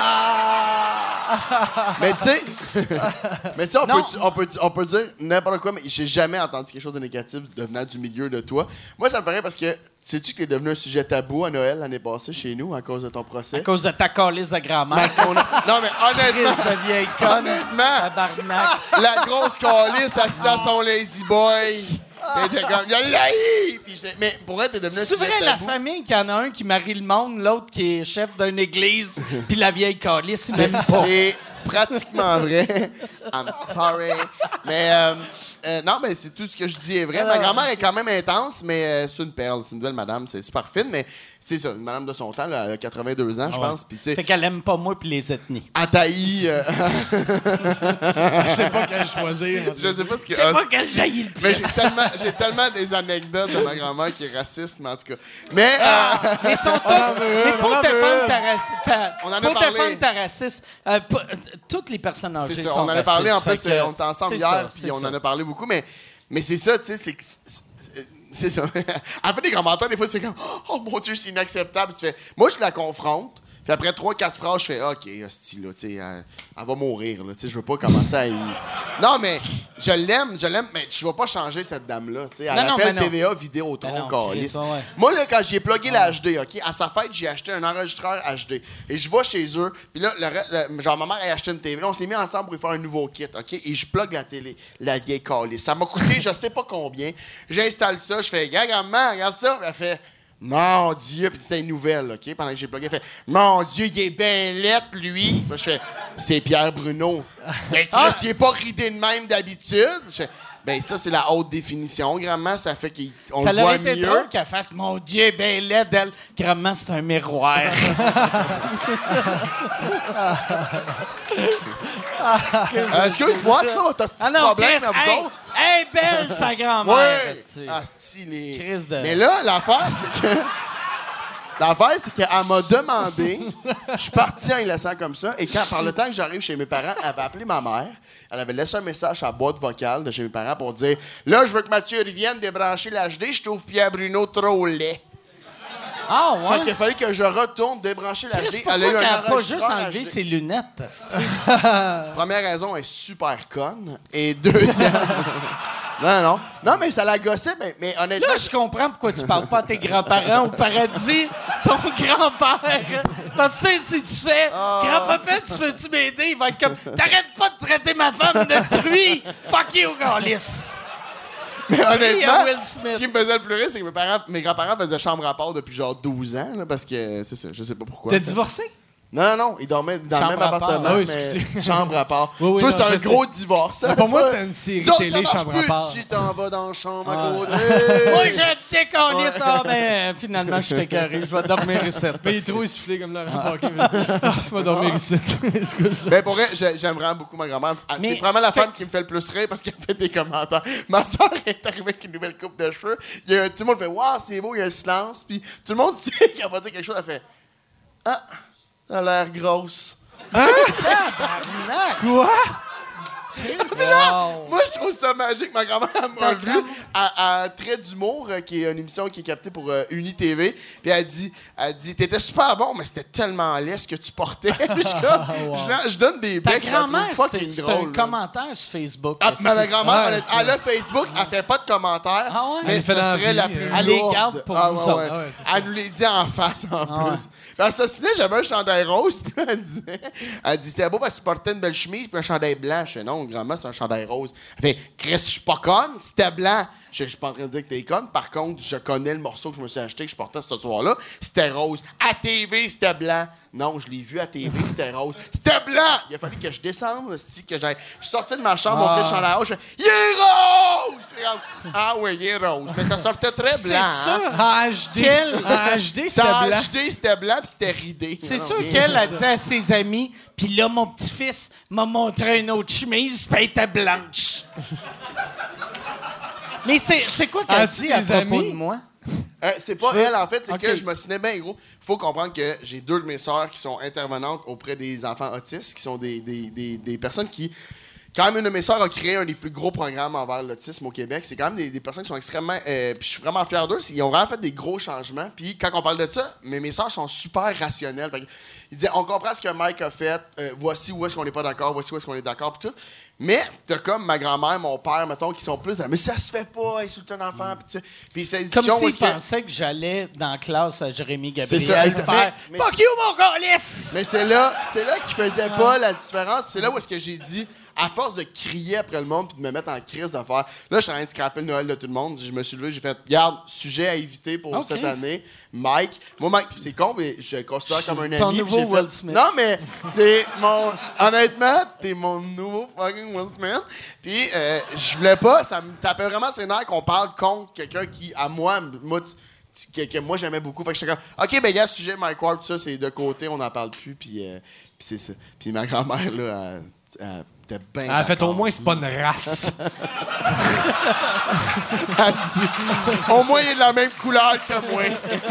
S3: Mais tu sais,
S2: Non.
S3: on peut dire n'importe quoi, mais j'ai jamais entendu quelque chose de négatif devenant du milieu de toi. Moi, ça me paraît parce que, sais-tu que t'es devenu un sujet tabou à Noël l'année passée chez nous à cause de ton procès?
S2: à cause de ta calice de grand-mère.
S3: Non, mais honnêtement,
S2: Crise de vieille conne.
S3: honnêtement,
S2: Tabarnak.
S3: la grosse calice assise dans son lazy boy. T'étais comme, je l'ai! Mais pour elle, t'es devenu un
S2: C'est
S3: sujet
S2: vrai, la
S3: tabou.
S2: famille, qu'il y en a un qui marie le monde, l'autre qui est chef d'une église, puis la vieille calice, il m'aime pas.
S3: C'est pratiquement vrai. I'm sorry. Mais non, mais c'est tout ce que je dis est vrai. Ma grand-mère est quand même intense, mais c'est une perle. C'est une belle madame. C'est super fine, mais c'est ça, une madame de son temps. Là, elle a 82 ans, je pense. Puis, tu sais,
S2: Fait qu'elle aime pas moi puis les ethnies.
S3: Ataï.
S4: Je sais pas quel choisir.
S3: Je sais pas ce que.
S2: Je sais pas qu'elle jaillit le
S3: Mais
S2: plus.
S3: j'ai tellement des anecdotes de ma grand-mère qui est raciste, mais en tout cas. Mais.
S2: Mais ils sont tous. Mais pour défendre ta raciste.
S3: On en a
S2: Pour
S3: parlé.
S2: défendre ta raciste. Toutes les personnes âgées
S3: C'est ça,
S2: sont
S3: on en a parlé en
S2: racistes,
S3: plus,
S2: fait que
S3: on était ensemble
S2: c'est
S3: hier,
S2: ça,
S3: puis
S2: c'est
S3: on
S2: ça.
S3: en a parlé beaucoup, mais c'est ça, tu sais, c'est ça. Elle fait des commentaires, des fois, c'est comme « Oh mon Dieu, c'est inacceptable », tu fais « Moi, je la confronte », puis après 3-4 phrases, je fais « OK, hostie, là, tu sais, elle va mourir, là, tu sais, je veux pas commencer à y... » Non, mais je l'aime, mais je vais pas changer cette dame-là, tu sais, elle
S2: Non,
S3: appelle
S2: mais non.
S3: TVA Vidéotron,
S2: Ben non,
S3: câlisse.
S2: Chris, ouais.
S3: Moi, là, quand j'ai plugué la HD, OK, à sa fête, j'ai acheté un enregistreur HD. Et je vais chez eux, puis là, genre, ma mère a acheté une télé. Là, on s'est mis ensemble pour lui faire un nouveau kit, OK? Et je plug la télé, la vieille câlisse. Ça m'a coûté je sais pas combien. J'installe ça, je fais, maman, regarde ça. Elle fait, mon Dieu, puis c'était une nouvelle, OK? Pendant que j'ai plugué, elle fait, mon Dieu, il est bien lettre, lui. Moi, je fais, c'est Pierre Bruno. Il est pas ridé de même d'habitude. Je fais, ben ça, c'est la haute définition. Grandement, ça fait qu'on
S2: Ça
S3: le voit
S2: aurait été
S3: mieux.
S2: drôle qu'elle fasse Mon Dieu, ben laide, elle. Grandement, c'est un miroir.
S3: Excuse-moi, c'est quoi votre petit
S2: Ah non,
S3: problème
S2: Chris,
S3: à vous autres?
S2: hey, belle sa grand-mère.
S3: Ouais!
S2: esti.
S3: Ah, stylé.
S2: Crise de-
S3: Mais là, l'affaire, c'est que... L'affaire, c'est qu'elle m'a demandé... Je suis parti en y laissant comme ça. Et quand, par le temps que j'arrive chez mes parents, elle avait appelé ma mère. Elle avait laissé un message à la boîte vocale de chez mes parents pour dire « Là, je veux que Mathieu revienne débrancher l'HD. Je trouve Pierre Bruno trop laid. »
S2: Ah, ouais?
S3: Fait qu'il a fallu que je retourne débrancher la
S2: Chris,
S3: HD.
S2: pourquoi
S3: Elle a eu
S2: qu'elle
S3: un
S2: a pas juste
S3: enregistreur
S2: enlevé
S3: HD.
S2: ses lunettes?
S3: Première raison, elle est super conne. Et deuxième... Non, mais ça la gossait, mais honnêtement...
S2: Là, je comprends pourquoi tu parles pas à tes grands-parents au paradis, ton grand-père. Parce que si tu fais grand-papa, tu veux-tu m'aider? Il va être comme t'arrêtes pas de traiter ma femme de truie! Fuck you, Gaulis!
S3: Mais honnêtement,
S2: Will Smith.
S3: ce qui me faisait le plus rire, c'est que mes grands-parents faisaient chambre à part depuis genre 12 ans, là, parce que c'est ça, je sais pas pourquoi.
S4: T'as divorcé?
S3: Non, ils dormaient dans le même
S2: Chambre à part.
S3: appartement,
S4: Ah oui,
S3: mais
S4: excusez.
S3: chambre à part.
S4: Oui,
S3: Toi,
S4: non,
S3: c'est un
S4: je sais.
S3: gros divorce. Hein,
S4: Pour moi,
S3: toi.
S4: c'est une série
S3: Genre,
S4: télé,
S3: ça marche
S4: chambre à
S3: plus,
S4: part.
S3: Tu t'en vas dans la chambre à côté.
S2: Moi, je décolle ça, mais finalement, je suis écœuré. Je vais dormir ici.
S4: Mais il est trop essoufflé comme Laurent Paquin. Je vais dormir ici. Excuse.
S3: Mais pour vrai, j'aime vraiment beaucoup ma grand-mère.
S2: Mais-
S3: C'est vraiment la femme qui me fait le plus rire parce qu'elle fait des commentaires. Ma soeur est arrivée avec une nouvelle coupe de cheveux. Tout le monde fait « Waouh, c'est beau », il y a un silence. Puis tout le monde sait qu'elle va dire quelque chose. Elle fait « Ah, elle a l'air grosse. »
S4: Quoi?
S2: Wow.
S3: Moi, je trouve ça magique. Ma grand-mère m'a vu à Trait d'humour, qui est une émission qui est captée pour Uni-TV. Puis elle dit, t'étais super bon, mais c'était tellement laid ce que tu portais. Puis je donne des
S2: Ta
S3: becs. je la trouve
S2: grand-mère,
S3: fucking
S2: c'est
S3: drôle,
S2: un
S3: là.
S2: commentaire sur Facebook.
S3: Ah, ma grand-mère,
S4: Ouais,
S3: elle a Facebook, elle fait pas de commentaires,
S2: Ah ouais?
S3: mais
S4: Elle
S3: ça
S4: fait dans la
S3: serait
S4: vie,
S3: la plus
S2: Elle les
S3: lourde.
S2: garde pour
S3: Ah,
S2: vous
S3: ouais,
S2: autres.
S3: ouais.
S4: Ah ouais, c'est ça.
S3: Elle nous les dit en face, en
S2: Ah ouais.
S3: plus. Parce que sinon, j'avais un chandail rose, puis elle disait, c'était beau parce que tu portais une belle chemise puis un chandail blanc. Je fais non, grand-mère, c'est un chandail rose. Elle fait, Chris, je suis pas conne, c'était blanc. Je suis pas en train de dire que t'es conne. Par contre, je connais le morceau que je me suis acheté, que je portais ce soir-là. C'était rose. À TV, c'était blanc. Non, je l'ai vu à TV, c'était rose. C'était blanc! Il a fallu que je descende, que j'aille. Je suis sorti de ma chambre, mon chandail rose, je fais, il est rose! Puis, ah oui, il est rose. Mais ça sortait très
S2: C'est
S3: blanc.
S2: sûr.
S3: hein.
S4: En HD.
S2: Quel-
S4: En HD,
S3: Ça,
S4: c'était
S3: en
S4: blanc.
S3: HD, c'était blanc, puis c'était ridé.
S2: C'est
S3: Non,
S2: sûr
S3: bien.
S2: qu'elle a dit à ses amis, puis là, mon petit-fils m'a montré une autre chemise, puis elle était blanche. Mais c'est quoi qu'elle
S4: As-tu
S2: dit à
S4: des
S2: propos
S4: amis?
S2: de moi?
S3: C'est pas elle, en fait, c'est
S2: Ok.
S3: que je me ciné bien gros. Il faut comprendre que j'ai deux de mes sœurs qui sont intervenantes auprès des enfants autistes, qui sont des personnes qui... Quand même, une de mes sœurs a créé un des plus gros programmes envers l'autisme au Québec. C'est quand même des personnes qui sont extrêmement... puis je suis vraiment fier d'eux. Ils ont vraiment fait des gros changements. Puis quand on parle de ça, mes sœurs sont super rationnelles. Fait que ils disaient, on comprend ce que Mike a fait. Voici où est-ce qu'on n'est pas d'accord. Voici où est-ce qu'on est d'accord. Puis tout. Mais t'as comme ma grand-mère, mon père, mettons, qui sont plus... Mais ça se fait pas, insulter un enfant. Puis c'est
S2: Comme
S3: discussion où
S2: s'ils
S3: est-ce que-
S2: pensaient que j'allais dans la classe à Jérémy
S3: C'est ça,
S2: Gabriel
S3: exact.
S2: faire
S3: Mais-
S2: « Fuck you, mon calice!
S3: Mais c'est là qu'ils faisaient pas la différence. Puis c'est là où est-ce que j'ai dit, à force de crier après le monde puis de me mettre en crise de faire... Là, je suis en train de scraper le Noël de tout le monde. Je me suis levé, j'ai fait, regarde, sujet à éviter pour
S2: Ok.
S3: cette année. Mike. Moi, Mike, c'est con, mais je le considère comme un ami.
S2: Ton
S3: puis
S2: nouveau
S3: j'ai
S2: Will
S3: fait,
S2: Smith.
S3: Non, mais honnêtement, t'es mon nouveau fucking Will Smith. Puis je voulais pas, ça me tapait vraiment ses nerfs qu'on parle contre quelqu'un qui, à moi que moi j'aimais beaucoup. Fait que j'étais comme, OK, ben gars, sujet Mike Ward, tout ça, c'est de côté, on n'en parle plus. Puis c'est ça. Puis ma grand-mère, là, elle était bien.
S4: Elle a fait
S3: d'accord.
S4: au moins, c'est pas une race.
S3: Elle dit, au moins, il est de la même couleur que moi.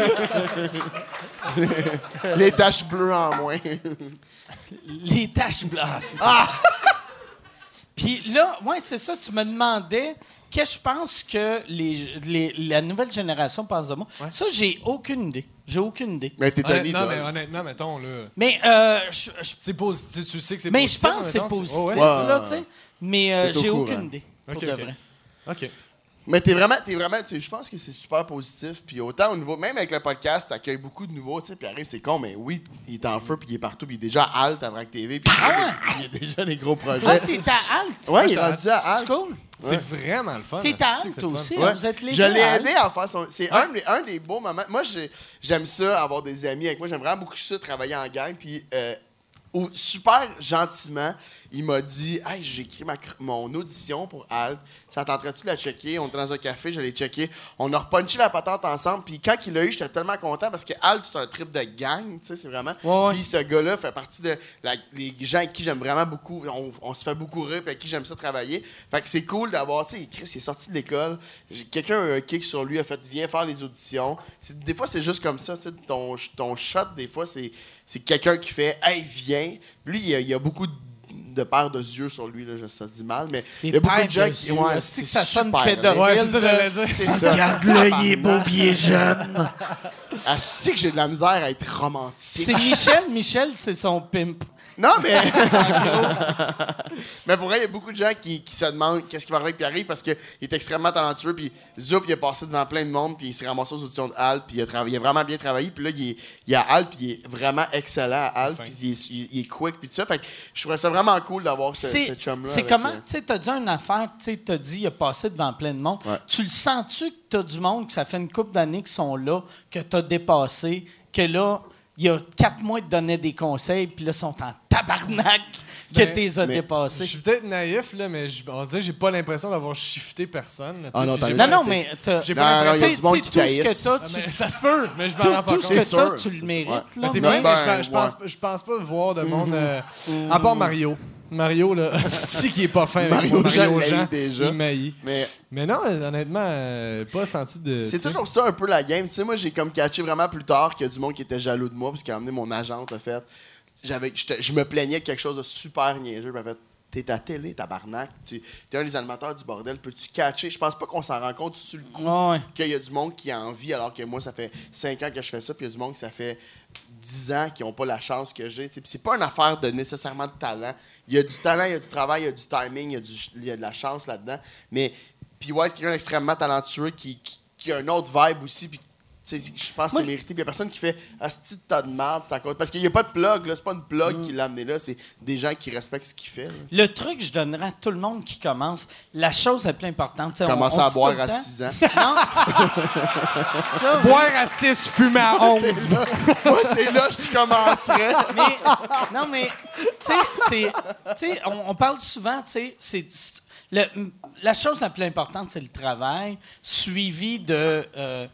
S3: Les taches bleues en moins.
S2: Les taches blanches.
S3: Ah!
S2: Puis là, ouais, c'est ça, tu me demandais qu'est-ce que je pense que la nouvelle génération pense de moi. Ça, j'ai aucune idée. J'ai aucune idée.
S3: Mais t'es un
S4: Non,
S3: idole.
S4: mais honnêtement, mettons, là.
S2: Mais
S4: C'est positif. Tu sais que c'est
S2: mais
S4: positif.
S2: je pense que c'est
S4: mettons,
S2: positif,
S4: Oh, ouais.
S2: là, tu sais. Mais
S3: T'es au
S2: j'ai
S3: courant.
S2: aucune idée. Pour
S4: Ok,
S2: de
S4: ok.
S2: vrai.
S4: OK.
S3: Mais je pense que c'est super positif. Puis autant au niveau, même avec le podcast, t'accueilles beaucoup de nouveaux, tu sais. Puis arrive, c'est con, mais oui, il est en feu, puis il est partout, puis il est déjà à Halt à Vrac TV. Puis il y a déjà des gros projets.
S2: Ah, t'es à Halt?
S3: Ouais, il est
S4: j'étais à
S3: rendu à
S2: C'est
S3: Halt.
S2: cool.
S4: C'est vraiment le fun.
S2: T'es
S4: asti,
S2: à
S4: que
S2: Halt
S4: c'est le fun.
S2: aussi.
S3: Ouais.
S2: Vous êtes les
S3: Je
S2: deux
S3: l'ai
S2: à Halt.
S3: aidé à faire son. C'est un des beaux moments. Moi, j'aime ça, avoir des amis avec moi. J'aime vraiment beaucoup ça, travailler en gang. Puis, super gentiment, il m'a dit, hey, j'ai écrit mon audition pour Halt. Ça tenterait-tu de la checker? On était dans un café, je l'ai checké. On a repunché la patente ensemble. Puis, quand il l'a eu, j'étais tellement content parce que Halt, c'est un trip de gang. Tu sais, c'est vraiment.
S2: Ouais.
S3: Puis, ce gars-là fait partie de les gens avec qui j'aime vraiment beaucoup. On se fait beaucoup rire, puis avec qui j'aime ça travailler. Fait que c'est cool d'avoir, tu sais, Chris, il est sorti de l'école. Quelqu'un a un kick sur lui, a fait, viens faire les auditions. Des fois, c'est juste comme ça, tu sais, ton shot, des fois, c'est quelqu'un qui fait, hey, viens. Lui, il y a beaucoup de paires de yeux sur lui, là, ça se dit mal, mais
S2: Les
S3: il y a beaucoup
S2: paires
S3: de gens
S2: de
S3: qui...
S2: yeux,
S3: Ouais,
S2: c'est que
S3: c'est
S2: ça sonne
S3: super,
S2: pédophile.
S4: Ouais, c'est ça, j'allais dire.
S3: C'est ça.
S2: Regarde-le, il est beau, il est jeune.
S3: Asti que j'ai de la misère à être romantique.
S2: C'est Michel. Michel, c'est son pimp.
S3: Non, mais... mais pour vrai, il y a beaucoup de gens qui se demandent qu'est-ce qui va arriver avec Pierre-Yves parce qu'il est extrêmement talentueux. Puis Zoup, il est passé devant plein de monde, puis il s'est ramassé aux auditions de Alp, puis il a vraiment bien travaillé. Puis là, il est à Alp, puis il est vraiment excellent à Alp, puis il est quick, puis tout ça. Fait que je trouvais ça vraiment cool d'avoir ce chum-là.
S2: C'est comment, tu sais, t'as dit une affaire, tu sais, t'as dit, il a passé devant plein de monde.
S3: Ouais.
S2: Tu le sens-tu que t'as du monde, que ça fait une couple d'années qu'ils sont là, que t'as dépassé, que là, il y a 4 mois, ils te donnaient des conseils, puis là, ils sont en tabarnak que t'es as dépassés.
S4: Je suis peut-être naïf, là, mais on dirait que j'ai pas l'impression d'avoir shifté personne. Là,
S3: Ah non,
S4: j'ai-
S3: t'as
S2: Non, mais
S4: j'ai pas l'impression.
S3: il y a du monde qui
S2: tout ce
S3: t'haïsse.
S2: que t'as,
S4: Ah, mais ça se peut, mais je m'en rends pas
S2: tout
S4: compte.
S2: ce que
S3: C'est
S2: t'as,
S3: sûr,
S2: tu le
S3: c'est
S2: mérites.
S3: ça.
S2: Là,
S4: Mais t'es
S2: mais-
S4: vrai,
S3: Ben,
S4: je pense pas voir de monde. À part Mario. Mario, là, c'est qui est pas fin avec
S3: Mario
S4: moi.
S3: Jean
S4: Mario
S3: l'haït
S4: Jean,
S3: déjà.
S4: il m'haït.
S3: Mais
S4: Mais non, honnêtement, pas senti de.
S3: c'est
S4: tu sais.
S3: toujours ça un peu la game. Tu sais, moi, j'ai comme catché vraiment plus tard qu'il y a du monde qui était jaloux de moi parce qu'il a amené mon agente, en fait. Je me plaignais de quelque chose de super niaiseux. Il m'a fait t'es à télé, tabarnak. T'es un des animateurs du bordel. Peux-tu catcher? Je pense pas qu'on s'en rend compte sur le coup
S2: Ouais.
S3: qu'il y a du monde qui a envie, alors que moi, ça fait 5 ans que je fais ça, puis il y a du monde qui ça fait 10 ans qui n'ont pas la chance que j'ai. Puis c'est pas une affaire de nécessairement de talent. Il y a du talent, il y a du travail, il y a du timing, il y a de la chance là-dedans. Mais puis ouais, c'est quelqu'un d'extrêmement talentueux qui a une autre vibe aussi. Puis tu sais, je pense que c'est mérité. Puis il y a personne qui fait Asti de tas de merde, c'est à cause. Parce qu'il n'y a pas de plug, là. C'est pas une plug qui l'a amené là, c'est des gens qui respectent ce qu'il fait. Là.
S2: Le truc, je donnerais à tout le monde qui commence, la chose la plus importante, c'est
S3: Commencer à
S2: dit
S3: boire
S2: tout le
S3: à
S2: temps-
S3: 6 ans.
S2: Non. Ça,
S4: Boire à 6, fumer à 11.
S3: C'est ça. Moi, c'est là que je commencerais.
S2: non, mais, tu sais, on parle souvent, tu sais, la chose la plus importante, c'est le travail, suivi de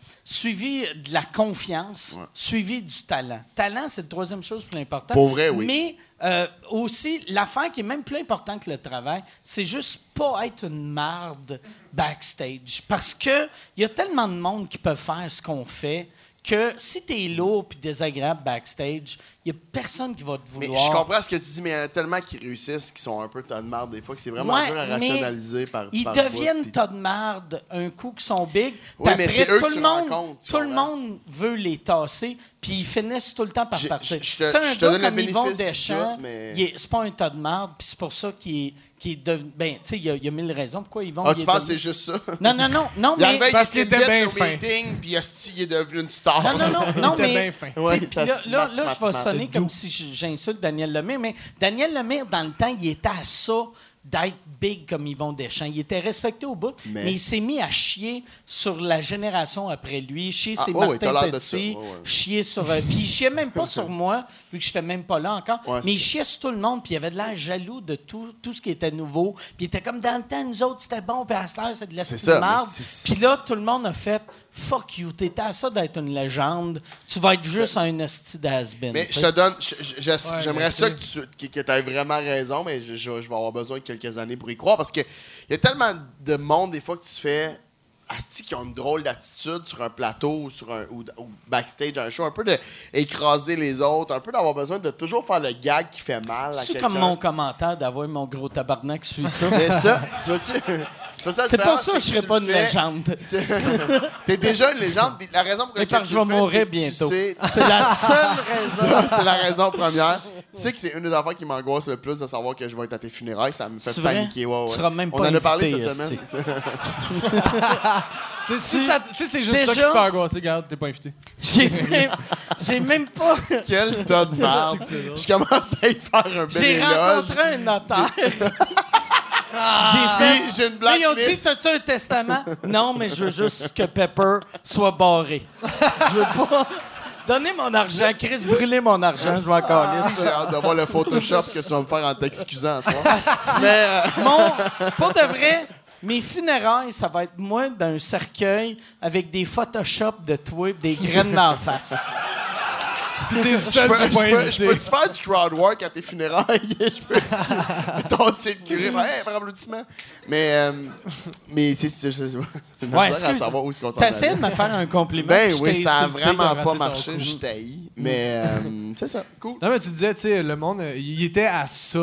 S2: la confiance, suivi du talent. Talent, c'est la troisième chose plus importante.
S3: Pour vrai, oui.
S2: Mais aussi, l'affaire qui est même plus importante que le travail, c'est juste pas être une marde backstage. Parce que il y a tellement de monde qui peuvent faire ce qu'on fait que si t'es lourd puis désagréable backstage, il y a personne qui va te
S3: Mais
S2: vouloir.
S3: je comprends ce que tu dis, mais il y en a tellement qui réussissent, qui sont un peu tas de marde des fois, que c'est vraiment
S2: Ouais,
S3: dur à
S2: mais
S3: rationaliser par
S2: Ils
S3: par
S2: deviennent
S3: bout, puis-
S2: tas de marde un coup qui sont big.
S3: Oui,
S2: puis
S3: mais
S2: après,
S3: c'est eux
S2: tout
S3: que
S2: le
S3: tu
S2: monde,
S3: rencontres, tu
S2: tout le
S3: comprends?
S2: monde veut les tasser, puis ils finissent tout le temps par
S3: Je-
S2: partir.
S3: je te-
S2: Tu sais, un
S3: je te
S2: gars
S3: donne le
S2: comme Yvon
S3: bénéfice du
S2: Deschamps,
S3: doute, mais-
S2: c'est pas un tas de marde, puis c'est pour ça qu'il est devenu... Ben, tu sais, il y a 1000 raisons pourquoi Yvon...
S3: Ah,
S2: il
S3: tu
S2: est
S3: penses que
S2: devenu-
S3: c'est juste ça?
S2: Non,
S3: Il
S2: mais...
S3: arrivait
S4: parce
S3: avec
S4: qu'il
S3: une
S4: était
S3: lettre
S4: bien
S3: au
S4: fin.
S3: meeting, puis esti, il est devenu une star.
S2: Non,
S4: était
S2: mais...
S4: bien fin.
S2: tu sais,
S3: Ouais,
S2: puis
S3: ça
S2: là,
S3: se
S2: là,
S3: mat,
S2: là,
S3: mat,
S2: je vais
S3: mat.
S2: sonner comme si j'insulte Daniel Lemire, mais Daniel Lemire, dans le temps, il était à ça d'être big comme Yvon Deschamps. Il était respecté au bout, mais il s'est mis à chier sur la génération après lui, chier sur
S3: ouais,
S2: Martin
S3: t'as l'air de ça.
S2: Petit,
S3: Ouais.
S2: chier sur... puis il chiait même pas sur moi, vu que j'étais même pas là encore,
S3: Ouais,
S2: mais il
S3: c'est
S2: chiait sur tout le monde, puis il avait de l'air jaloux de tout ce qui était nouveau, puis il était comme dans le temps, nous autres, c'était bon, puis à cette heure, c'est de la
S3: C'est ça,
S2: marde.
S3: mais c'est-
S2: Puis là, tout le monde a fait « Fuck you, t'étais à ça d'être une légende, tu vas être juste un hostie d'has-been. »
S3: Mais je te donne, j'aimerais
S4: mais
S3: ça
S4: tu-
S3: que tu aies vraiment raison, mais je vais avoir besoin de quelques années pour y croire parce qu'il y a tellement de monde, des fois, que tu fais asti qui ont une drôle d'attitude sur un plateau ou backstage, un show, un peu d'écraser les autres, un peu d'avoir besoin de toujours faire le gag qui fait mal à
S2: C'est
S3: quelqu'un.
S2: comme mon commentaire d'avoir mon gros tabarnak suit ça.
S3: Mais ça, tu vois-tu?
S2: C'est pas ça que je serais pas une légende.
S3: T'es déjà une légende, puis la raison pour
S2: Mais
S3: laquelle
S2: parce
S3: tu
S2: que je
S3: le
S2: vais
S3: fais,
S2: mourir
S3: c'est que tu
S2: bientôt.
S3: sais-
S2: C'est la seule raison.
S3: Ça, c'est la raison première. Tu sais que c'est une des affaires qui m'angoisse le plus de savoir que je vais être à tes funérailles. Ça me fait
S2: C'est vrai?
S3: paniquer. Ouais, ouais.
S2: Tu seras même
S3: On
S2: pas
S3: en a parlé
S2: invité,
S3: cette semaine.
S4: Si c'est juste ça
S2: Déjà-
S4: qui te fait angoisser, regarde, t'es pas invité.
S2: J'ai même pas...
S3: Quel tas de merde.
S4: C'est que c'est drôle.
S3: Je commence à y faire un bel
S2: J'ai
S3: éloge.
S2: rencontré un notaire. J'ai fait...
S3: Puis j'ai une
S2: Là, ils ont dit,
S3: blacklist.
S2: t'as-tu un testament? Non, mais je veux juste que Pepper soit barré. Je veux pas... Donnez mon argent. Chris, brûlez mon argent. Je vais encore
S3: J'ai hâte de voir le Photoshop que tu vas me faire en t'excusant. Tu vois. Mais
S2: Pour de vrai, mes funérailles, ça va être moi dans un cercueil avec des Photoshop de toi et des graines d'en face.
S4: Puis t'es
S3: je
S4: seul
S3: peux,
S4: qui est pas
S3: je
S4: invité.
S3: peux-tu faire du crowd work à tes funérailles? Je peux-tu tasser le curé? Hey, par applaudissement. Mais c'est
S2: Ouais,
S3: à savoir où est-ce qu'on s'en
S2: T'as essayé
S3: allait.
S2: de me faire un compliment.
S3: Ben
S2: puis je
S3: oui,
S2: t'ai
S3: ça a
S2: insulté.
S3: vraiment
S4: t'as
S3: pas
S4: raté ton
S3: marché.
S4: coup.
S3: Je t'haïs. Mais c'est ça. Cool.
S4: Non, mais tu disais, tu sais, le monde, il était à ça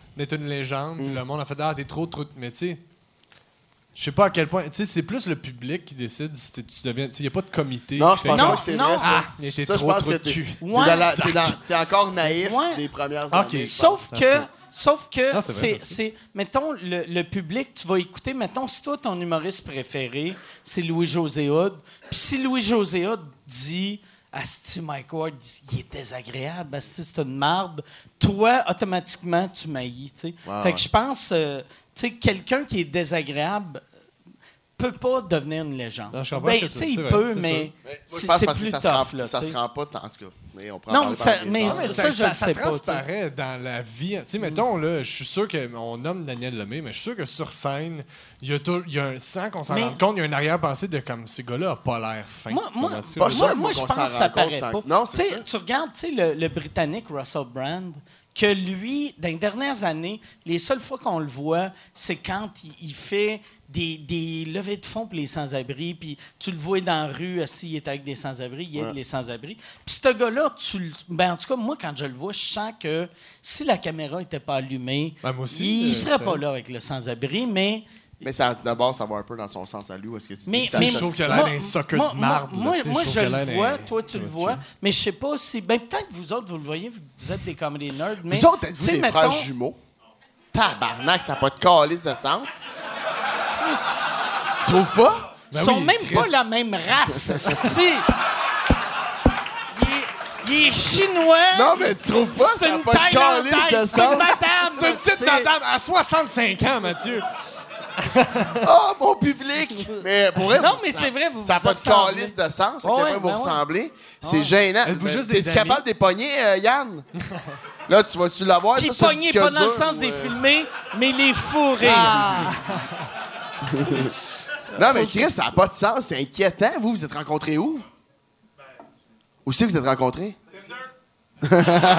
S4: d'être une légende. Puis le monde a fait « Ah, t'es trop... » Mais tu sais, je sais pas à quel point... Tu sais, c'est plus le public qui décide si tu deviens... Tu sais, il n'y a pas de comité.
S3: Non, je pense
S2: Non,
S3: pas que c'est
S2: non.
S3: vrai, ça.
S4: Il était
S3: Ça, je
S4: trop
S3: pense que
S4: de cul.
S3: t'es encore naïf des premières années.
S2: Sauf que,
S4: Non, c'est vrai,
S2: c'est, mettons, le public, tu vas écouter, mettons, si toi, ton humoriste préféré, c'est Louis-José Hood, puis si Louis-José Hood dit Asti Mike Ward, il est désagréable, Asti, c'est une marde, toi, automatiquement, tu maillis, tu sais. Fait que je pense, tu sais, quelqu'un qui est désagréable peut pas devenir une légende.
S4: Non, je comprends
S2: ben,
S4: ce que
S2: tu
S4: tu
S2: sais,
S4: dis,
S2: il
S4: c'est
S2: peut,
S4: vrai, c'est
S2: mais
S3: Moi, je pense
S2: c'est
S3: parce que
S2: plus
S3: ça
S2: tough, là,
S3: ça
S2: tu
S3: se
S2: sais.
S3: rend pas tant. En tout cas, mais on prend
S2: Non, ça, mais
S4: Ah, mais
S2: ça, je ne sais pas.
S4: transparaît dans la vie. Tu sais, mettons, là, je suis sûr qu'on nomme Daniel Lemay, mais je suis sûr que sur scène, il y a un sans qu'on s'en
S2: Mais-
S4: rende compte, il y a une arrière-pensée de comme ces gars-là n'ont pas l'air fin.
S2: Moi,
S3: Pas sûr
S2: moi,
S3: qu'on
S2: je
S3: s'en
S2: pense que ça
S3: rend compte
S2: paraît
S3: tant
S2: pas.
S3: que- Non, c'est
S2: Tu sais,
S3: ça.
S2: tu regardes le Britannique Russell Brand, que lui, dans les dernières années, les seules fois qu'on le voit, c'est quand il fait des levées de fonds pour les sans-abri, puis tu le vois dans la rue, s'il est avec des sans-abri, il aide les sans-abri. Puis ce gars-là, en tout cas, moi, quand je le vois, je sens que si la caméra n'était pas allumée,
S4: Ben, moi aussi,
S2: il ne serait
S4: ça-
S2: pas là avec le sans-abri, mais...
S3: Mais d'abord, ça va un peu dans son sens à lui. Est-ce que tu
S2: Mais,
S3: dis que
S2: mais
S3: ça-
S4: je trouve qu'il a
S3: ça-
S4: l'air d'un socle de marbre, là,
S2: Moi,
S4: tu sais,
S2: moi,
S4: je trouve
S2: je
S4: qu'il a
S2: le
S4: l'air
S2: vois,
S4: d'un-
S2: toi, tu le vois, mais je sais pas si... Ben, peut-être vous autres, vous le voyez, vous êtes des comedy nerds, mais...
S3: Vous autres, êtes-vous
S2: tu sais,
S3: des
S2: mettons-
S3: frères jumeaux? Tabarnak, ça n'a pas de calice de sens. Tu trouves pas?
S2: Ils sont
S4: oui,
S2: même
S4: Chris.
S2: pas la même race, esti. Il est chinois.
S3: Non, mais tu trouves pas?
S2: c'est
S3: Ça n'a
S2: une
S3: pas de
S2: taille
S3: calice
S2: en
S3: de
S2: tête, c'est une
S3: sens.
S2: madame.
S4: C'est une petite madame à 65 ans, Mathieu.
S3: Oh, mon public! Mais pour vrai,
S2: Non,
S3: vous-
S2: mais c'est vrai, vous
S3: ça n'a
S2: vous
S3: pas de
S2: ressemblez.
S3: calice de sens à
S2: Ouais,
S3: quel point vous
S2: ben ouais.
S3: ressemblez. C'est gênant.
S4: Êtes-vous juste
S3: T'es-tu
S4: des
S3: capable
S4: amis?
S3: de les pogner, Yann? Là, tu vas-tu l'avoir?
S2: Puis
S3: ça, c'est un
S2: pogné
S3: disque
S2: pas dans le
S3: dur,
S2: sens
S3: ou,
S2: des filmer, mais les fourrer.
S3: Non, mais Chris, ça n'a pas de sens. C'est inquiétant. Vous, vous êtes rencontrés où? Où c'est que vous êtes rencontrés? Il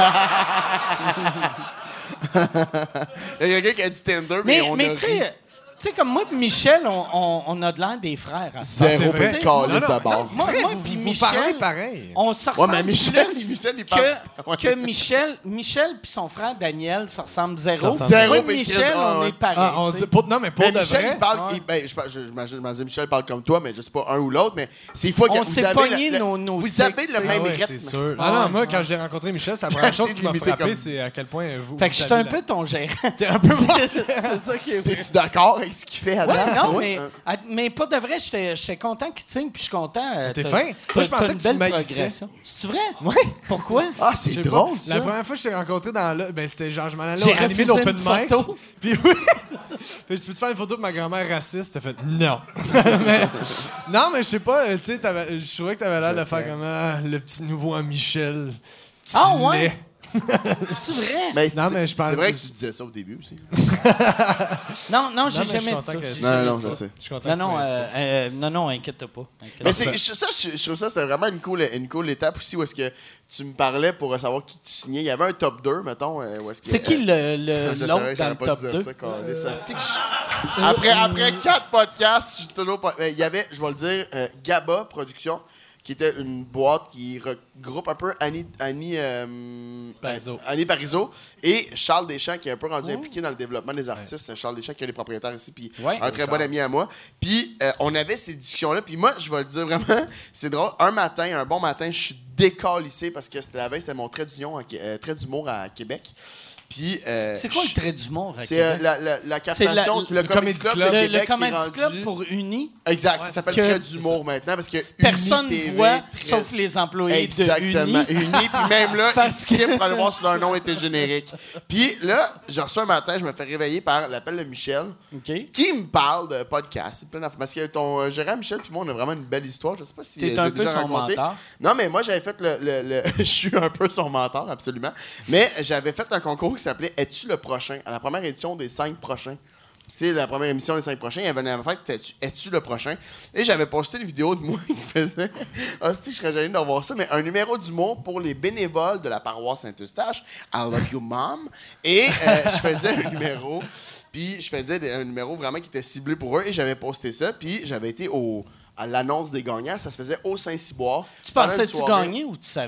S3: y a quelqu'un qui a dit Tinder, mais on a
S2: Mais
S3: ri.
S2: tu sais, comme moi et Michel, on a de l'air des frères. hein.
S3: Zéro
S4: c'est vrai.
S3: peu de calice
S4: Non,
S3: de base.
S2: Moi
S4: Vous
S2: puis
S4: parlez
S2: Michel,
S4: pareil.
S2: on se
S3: Ouais,
S2: ressemble
S3: mais Michel,
S2: plus
S3: Michel, il parle- Ouais.
S2: que Michel puis son frère Daniel se ressemblent zéro.
S4: Ça ressemble
S3: zéro,
S2: Moi et
S3: mais
S2: Michel,
S3: Chris,
S2: on
S3: ouais.
S2: est pareil.
S4: Ah, on
S2: tu sais.
S4: dit, non, mais pour
S3: Mais
S4: de
S3: Michel,
S4: vrai.
S3: il parle.
S2: Ouais.
S3: J'imagine Michel parle comme toi, mais je sais pas un ou l'autre, mais c'est fois que
S2: On
S3: vous
S2: s'est
S3: avez
S2: pogné
S3: le-
S2: nos
S3: vous
S2: tics,
S3: avez le
S2: tu sais.
S3: même
S4: Ouais,
S3: rythme.
S4: c'est sûr. Ah non, moi, quand je l'ai rencontré, Michel, c'est la première chose qui m'a
S3: limité
S4: frappé,
S3: comme-
S4: c'est à quel point vous.
S2: Fait que je
S4: vous
S2: suis un
S4: savez
S2: peu ton gérant.
S4: T'es un peu
S2: C'est ça qui est vrai.
S3: T'es-tu d'accord avec ce qu'il fait à
S2: Ouais,
S3: date?
S2: non,
S3: Ouais.
S2: mais pas de vrai, j'étais content qu'il signe, puis je suis content.
S4: T'es
S2: t'as-
S4: fin?
S2: t'as-
S4: Moi, je pensais
S2: t'as une
S4: que tu
S2: belle
S4: maïssais.
S2: progression. C'est vrai?
S4: Oui.
S2: Pourquoi?
S3: Ah,
S4: Je
S3: c'est
S4: sais
S3: drôle,
S4: pas.
S3: ça.
S4: La première fois que je t'ai rencontré dans là, ben c'était genre je m'en allais
S2: J'ai
S4: animer
S2: refusé
S4: l'open
S2: une
S4: mic.
S2: photo.
S4: Puis oui. Puis je peux te faire une photo de ma grand-mère raciste, t'as fait non. Non, mais je sais pas, tu sais, je trouvais que t'avais l'air de faire comme le petit nouveau à Michel. Petit
S2: Ah, ouais?
S4: lait.
S2: C'est vrai?
S3: Mais
S4: Non,
S3: c'est-
S4: mais je pense
S3: C'est vrai
S4: que-
S3: que tu disais ça au début aussi.
S2: Non,
S4: Non,
S2: j'ai
S4: mais je suis
S2: jamais dit
S4: content
S2: ça.
S4: que-
S2: J'ai
S3: Non,
S2: jamais
S3: non,
S2: dit
S3: je
S2: ça.
S3: sais.
S4: Je suis content
S2: Non,
S4: que tu
S2: non,
S4: m'aies dit
S2: non, inquiète pas.
S3: Mais je trouve ça, c'était vraiment une cool étape aussi où est-ce que tu me parlais pour savoir qui tu signais. Il y avait un top 2, mettons. Où est-ce que,
S2: C'est qui
S3: je
S2: l'autre
S3: savais que
S2: dans
S3: j'allais
S2: le
S3: pas
S2: top
S3: dire
S2: 2?
S3: ça, câlisse. Ça se dit que après 4 podcasts, je suis toujours pas. Il y avait, je vais le dire, Gaba Productions, qui était une boîte qui regroupe un peu Annie Parizeau et Charles Deschamps, qui est un peu rendu impliqué dans le développement des artistes. Charles Deschamps, qui est les propriétaires ici, puis
S2: Ouais.
S3: un très bon ami à moi. Puis on avait ces discussions-là. Puis moi, je vais le dire vraiment, c'est drôle. Un bon matin, je suis décalissé parce que c'était la veille, c'était mon trait d'humour à Québec. Puis,
S2: C'est quoi le trait d'humour? à
S3: c'est
S2: Québec?
S3: la captation,
S2: C'est
S3: le Comedy Club de Québec
S2: le
S3: qui est
S2: Comedy
S3: rendu-
S2: Club pour Uni.
S3: Exact, ça s'appelle
S2: que-
S3: Trait d'humour maintenant parce que
S2: Personne
S3: Uni
S2: ne
S3: TV,
S2: voit,
S3: très-
S2: sauf les employés
S3: Exactement.
S2: de Uni.
S3: Uni, puis même là,
S2: Parce
S3: ils skippent pour aller voir si leur nom était générique. Puis là, je reçois un matin, je me fais réveiller par l'appel de Michel,
S2: OK.
S3: qui me parle de podcast. C'est plein d'affaires. Parce que ton gérant Michel puis moi, on a vraiment une belle histoire. Je sais pas si
S2: T'es
S3: je
S2: un
S3: l'ai
S2: peu
S3: déjà
S2: son
S3: raconté.
S2: mentor.
S3: Non, mais moi, j'avais fait le je suis un peu son mentor, absolument. Mais j'avais fait un concours qui s'appelait Es-tu le prochain? À la première édition des 5 prochains. Tu sais, la première émission des 5 prochains, il y avait une affaire, Es-tu le prochain? Et j'avais posté une vidéo de moi qui faisait, si je serais gêné de revoir ça, mais un numéro d'humour pour les bénévoles de la paroisse Saint-Eustache. I love you, mom. Et je faisais un numéro, puis je faisais un numéro vraiment qui était ciblé pour eux, et j'avais posté ça, puis j'avais été à l'annonce des gagnants, ça se faisait au Saint-Cyboire.
S2: Tu
S3: Pendant une
S2: pensais-tu
S3: soirée.
S2: gagner ou tu savais?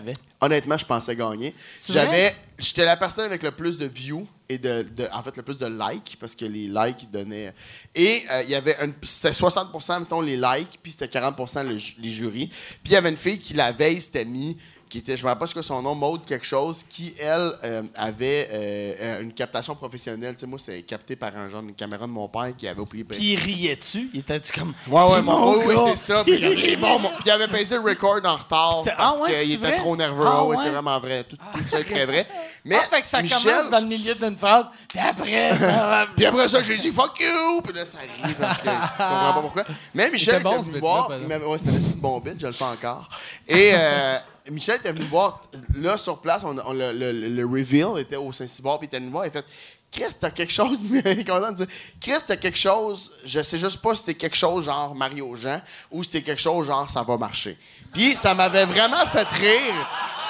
S3: honnêtement, je pensais gagner. J'étais la personne avec le plus de views et en fait, le plus de likes, parce que les likes, ils donnaient... Et il y avait c'était 60%, mettons, les likes, puis c'était 40% les jurys. Puis il y avait une fille qui, la veille, s'était mis... qui était, je ne me rappelle pas ce que son nom, Maude quelque chose, qui, elle, avait une captation professionnelle. Tu sais, moi, c'était capté par une caméra de mon père qui avait oublié...
S2: Puis il riait-tu? Il était-tu comme...
S3: Oui, c'est ça. Puis il avait passé le record en retard parce qu'il était trop nerveux. Oui, c'est vraiment vrai. Tout ça est très vrai. Mais
S2: fait que ça commence dans le milieu d'une phrase, puis après, ça va...
S3: Puis après ça, j'ai dit « fuck you ». Puis là, ça rit parce que je comprends pas pourquoi. Mais Michel était venu me voir. C'était un si bon bit, je le fais encore. Et... Michel était venu me voir, là, sur place, le reveal était au Saint-Cyboire, puis il était venu me voir, il a fait « Chris, t'as quelque chose... » Chris, t'as quelque chose... Je sais juste pas si c'était quelque chose genre Mario Jean ou si c'était quelque chose genre « ça va marcher ». Puis ça m'avait vraiment fait rire.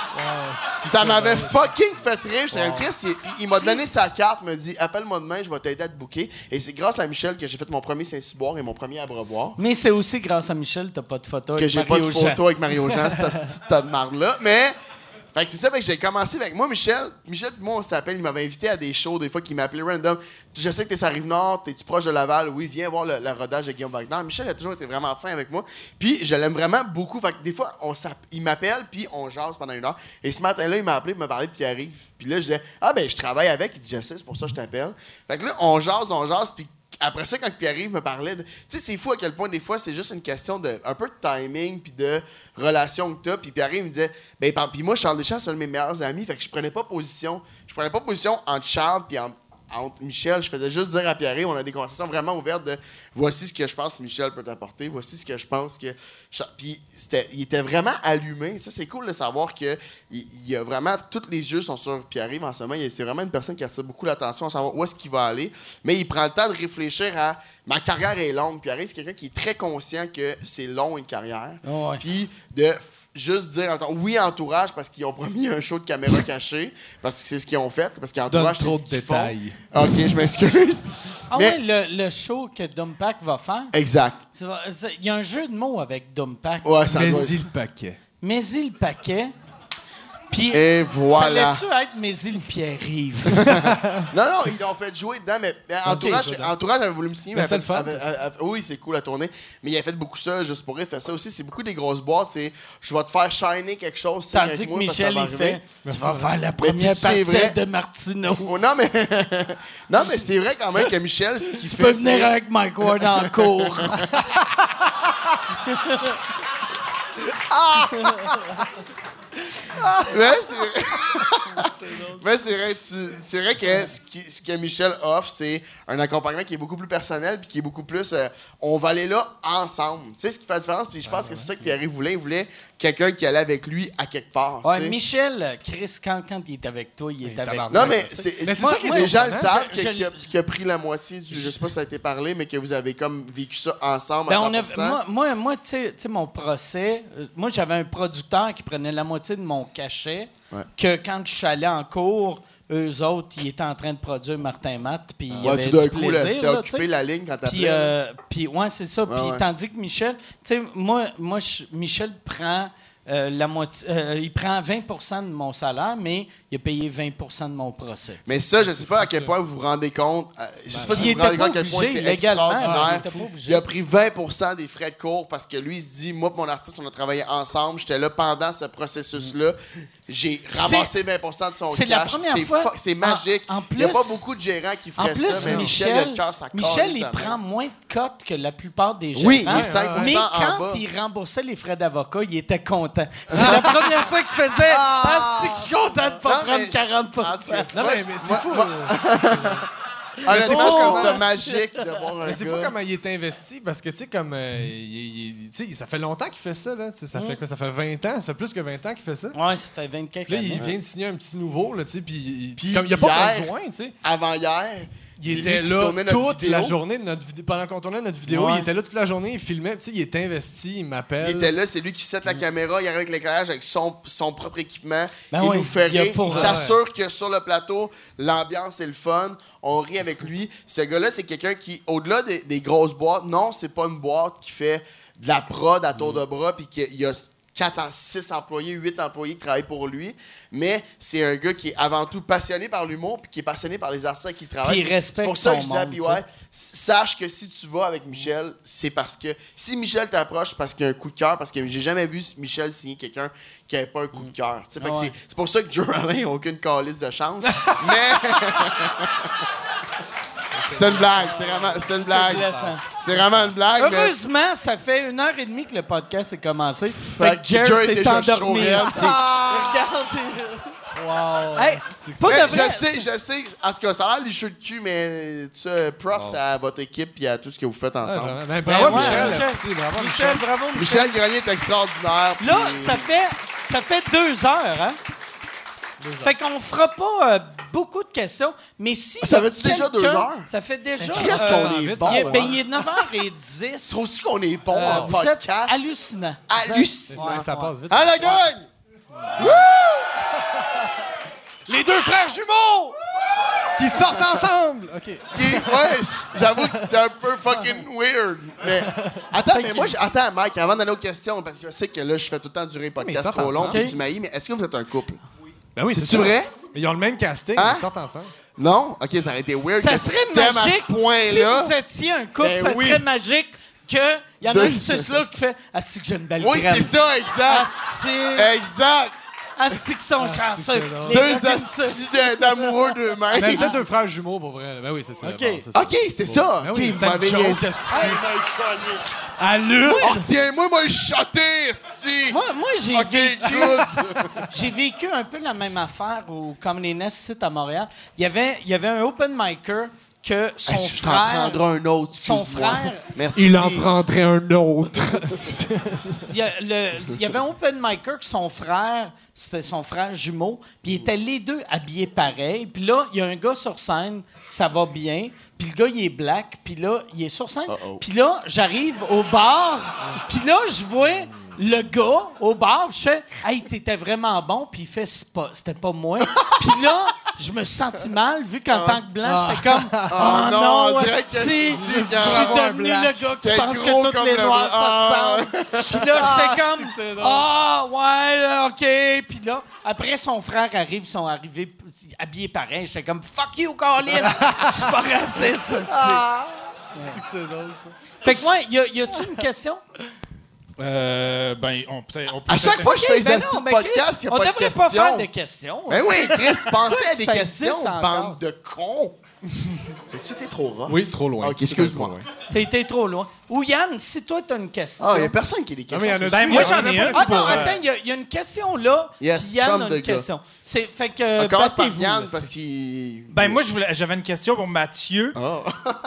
S3: Ça m'avait fucking fait rire. Chris, il m'a donné sa carte, m'a dit « Appelle-moi demain, je vais t'aider à te booker ». Et c'est grâce à Michel que j'ai fait mon premier Saint-Cyboire et mon premier Abreuvoir.
S2: Mais c'est aussi grâce à Michel, t'as pas de photo
S3: avec Mario Jean. Que j'ai pas de photo avec Mario Jean, cette tas de marde-là. Mais... Fait que c'est ça, fait que j'ai commencé avec moi, Michel puis moi, on s'appelle, il m'avait invité à des shows, des fois, qu'il m'appelait random. Je sais que t'es sur la Rive-Nord, t'es-tu proche de Laval? Oui, viens voir le rodage de Guillaume Wagner. Michel a toujours été vraiment fin avec moi. Puis je l'aime vraiment beaucoup. Fait que des fois, il m'appelle, puis on jase pendant 1 heure. Et ce matin-là, il m'a appelé pour me parler de Pierre-Yves. Puis là, je disais, je travaille avec. Il dit, je sais, c'est pour ça que je t'appelle. Fait que là, on jase, puis après ça, quand Pierre-Yves me parlait de... Tu sais, c'est fou à quel point, des fois, c'est juste une question de un peu de timing puis de relation que t'as. Puis Pierre-Yves me disait... Puis moi, Charles Deschamps, c'est un de mes meilleurs amis. Fait que je prenais pas position. Je prenais pas position entre Charles puis entre Michel. Je faisais juste dire à Pierre-Yves, on a des conversations vraiment ouvertes de... Voici ce que je pense que Michel peut t'apporter. Voici ce que je pense que... Puis il était vraiment allumé. Ça, c'est cool de savoir que il y a vraiment... Tous les yeux sont sur Pierre-Yves en ce moment. C'est vraiment une personne qui attire beaucoup l'attention à savoir où est-ce qu'il va aller. Mais il prend le temps de réfléchir à... Ma carrière est longue. Pierre-Yves, c'est quelqu'un qui est très conscient que c'est long, une carrière.
S2: Oh, ouais.
S3: Puis de juste dire... Oui, entourage, parce qu'ils ont promis un show de caméra cachée. Parce que c'est ce qu'ils ont fait. Parce qu'entourage, c'est
S4: trop
S3: ce
S4: de
S3: qu'ils
S4: détails.
S3: Font. OK, je m'excuse.
S2: Mais le show que Dumpack va faire...
S3: Exact.
S2: Il y a un jeu de mots avec Dumpack.
S3: Ouais, ça
S4: Mais-y le paquet.
S2: Mais-y le paquet. Puis,
S3: et voilà.
S2: Fallait-tu être Mésil Pierre-Yves?
S3: Non, ils l'ont fait jouer dedans, mais Entourage avait voulu me signer.
S4: Mais c'était le fun.
S3: Oui, c'est cool à tourner. Mais il a fait beaucoup ça juste pour faire ça aussi. C'est beaucoup des grosses boîtes. Je vais te faire shiner quelque chose.
S2: Tandis que Michel, il fait tu vas faire la première partie de Martineau.
S3: Oh, non, mais c'est vrai quand même que Michel, ce qu'il fait.
S2: Tu peux venir avec Mike Ward en cours.
S3: Mais c'est vrai que ce que Michel offre, c'est un accompagnement qui est beaucoup plus personnel puis qui est beaucoup plus on va aller là ensemble. Tu sais ce qui fait la différence, puis je pense que c'est ça que Pierre voulait. Il voulait quelqu'un qui allait avec lui à quelque part.
S2: Ouais, Michel, Chris, quand il est avec toi, il est avec toi.
S3: Non, mais c'est ça que les gens le savent, qui a pris la moitié du... Je sais pas si ça a été parlé, mais que vous avez comme vécu ça ensemble à 100%.
S2: Moi tu sais, mon procès... Moi, j'avais un producteur qui prenait la moitié de mon cachet, que quand je suis allé en cours... Eux autres, ils étaient en train de produire Martin Matt, puis il y avait du plaisir.
S3: C'était occupé la ligne quand t'appelais.
S2: Puis ouais, c'est ça. Puis tandis que Michel, tu sais, moi, Michel prend la moitié, il prend 20% de mon salaire, mais il a payé 20% de mon procès.
S3: Mais ça, je ne sais pas à quel point vous vous rendez compte. Je ne sais pas si vous vous rendez compte à quel point c'est extraordinaire. Il a pris 20% des frais de cours parce que lui, il se dit, moi et mon artiste, on a travaillé ensemble. J'étais là pendant ce processus-là. J'ai ramassé 20% de son cash.
S2: C'est la première fois.
S3: C'est magique. Il n'y a pas beaucoup de gérants qui feraient ça, mais Michel,
S2: il prend moins de cotes que la plupart des gérants.
S3: Oui, mais 5%
S2: mais quand il remboursait les frais d'avocat, il était content. C'est la première fois qu'il faisait « je suis content de ne pas prendre 40%. »
S4: Non, mais c'est fou.
S3: Honnêtement, je trouve ça magique de voir un gars.
S4: C'est fou comment il est investi, parce que, tu sais, comme... ça fait longtemps qu'il fait ça, là. Ça fait quoi? Ça fait 20 ans? Ça fait plus que 20 ans qu'il fait ça?
S2: Ouais, ça fait 24 ans.
S4: Là, il vient de signer un petit nouveau, là, tu sais, puis comme il n'y a pas besoin, tu sais.
S3: Avant-hier...
S4: Il était là toute la journée de notre vidéo. Pendant qu'on tournait notre vidéo, il était là toute la journée, il filmait. Tu sais, il est investi, il m'appelle.
S3: Il était là, c'est lui qui set la caméra, il arrive avec l'éclairage, avec son propre équipement. Il nous fait rire. Il s'assure que sur le plateau, l'ambiance est le fun. On rit avec lui. Ce gars-là, c'est quelqu'un qui, au-delà des grosses boîtes, non, c'est pas une boîte qui fait de la prod à tour de bras, puis qu'il y a 6 employés, 8 employés qui travaillent pour lui. Mais c'est un gars qui est avant tout passionné par l'humour puis qui est passionné par les artistes avec qui il travaille.
S2: Puis il respecte
S3: c'est pour ça que je
S2: son
S3: disais à
S2: monde,
S3: PY, sache que si tu vas avec Michel, c'est parce que... Si Michel t'approche, c'est parce qu'il y a un coup de cœur, parce que j'ai jamais vu Michel signer quelqu'un qui n'avait pas un coup de cœur. Fait que c'est pour ça que Joe Allen n'a aucune calice de chance. Mais... C'est une blague, c'est une blague. C'est vraiment une blague.
S2: Heureusement, ça fait 1h30 que le podcast est commencé. Fait que Jerry s'est endormi. Regardez.
S1: Wow.
S2: Hey, pas de vrai.
S3: Je sais. En tout cas, ça a l'air licheux de cul, mais props à votre équipe et à tout ce que vous faites ensemble.
S4: Bravo,
S2: Michel, bravo.
S3: Michel Grenier est extraordinaire.
S2: Là, ça fait 2 heures, hein? Fait qu'on fera pas beaucoup de questions, mais si...
S3: Ça fait-tu déjà 2 heures?
S2: Ça fait déjà...
S3: Qu'est-ce qu'on est bon?
S2: Il est 9h10.
S3: Trouves-tu qu'on est bon en
S2: vous êtes
S3: podcast?
S2: hallucinant.
S3: Hallucinant.
S4: Ça passe vite.
S3: Ah, la gang!
S1: Les 2 frères jumeaux!
S4: Qui sortent ensemble! OK.
S3: Ouais, j'avoue que c'est un peu fucking weird. Mais... Attends, Mike, avant d'aller aux questions, parce que je sais que là, je fais tout le temps durer le podcast trop long, puis tu m'haïs, mais est-ce que vous êtes un couple?
S4: Ben oui,
S3: c'est vrai?
S4: Mais ils ont le même casting, ils sortent ensemble.
S3: Non? OK, ça aurait été weird.
S2: Ça serait magique.
S3: À ce point-là.
S2: Si vous étiez un couple, ça serait magique qu'il y en a un qui se là qui fait « Asti que j'ai une belle graine. »
S3: Oui, c'est ça, exact. Exact.
S2: Asti qui sont chanceux.
S3: Deux astis d'amoureux d'eux-mêmes.
S4: Mais vous êtes 2 frères jumeaux, pour vrai. Ben oui, c'est ça.
S2: OK.
S3: OK, c'est ça.
S4: Ben
S3: OK,
S4: oui,
S3: vous m'avez
S4: c'est une joke,
S2: Allô?
S3: Oh, tiens-moi, moi, shoté, esti!
S2: Moi, j'ai
S3: OK,
S2: vécu...
S3: good.
S2: J'ai vécu un peu la même affaire au Comedy Nest site à Montréal. Il y avait un open micer que son frère...
S3: Je t'en prendrai un autre,
S2: son frère...
S3: Merci.
S4: Il en prendrait un autre.
S2: Il y avait un open micer que son frère, c'était son frère jumeau, puis ils étaient les deux habillés pareil. Puis là, il y a un gars sur scène, ça va bien, puis le gars, il est black, puis là, il est sur scène. Puis là, j'arrive au bar, puis là, je vois le gars au bar, je fais « Hey, t'étais vraiment bon », puis il fait « C'était pas moi ». Puis là, je me suis senti mal, vu qu'en tant que blanc, j'étais comme « Oh non, hostie, je suis devenu le gars qui pense que toutes les noirs se ressemblent. » Puis là, j'étais comme « Ah, ouais, OK. » Puis là, après, son frère arrive, ils sont arrivés habillés pareil. J'étais comme « Fuck you, Carlis! Je suis pas raciste,
S4: C'est drôle, ça. »
S2: Fait que moi, y a-tu une question?
S5: On peut
S3: À chaque fois que je fais les astis de podcast, il n'y a pas de
S2: On devrait
S3: questions.
S2: pas faire de questions.
S3: Ben oui, Chris, pensez à des
S2: Ça
S3: questions,
S2: existe encore.
S3: bande de cons. As-tu été trop rough?
S4: Oui, trop loin.
S3: OK, excuse-moi.
S2: T'as été trop loin. Ou Yann, si toi, t'as une question.
S3: Ah, il n'y a personne qui a des questions.
S4: mais il y en a
S3: c'est
S4: deux.
S3: sûr.
S5: moi, j'en ai une.
S2: Ah non, attends, il y a une question là.
S3: Yes,
S2: puis Yann
S3: chum
S2: a
S3: de
S2: une
S3: gars.
S2: question. Fait que
S3: On commence par
S2: battez-vous,
S3: Yann
S2: là,
S3: parce qu'il...
S5: Moi, j'avais une question pour Mathieu.
S3: Oh.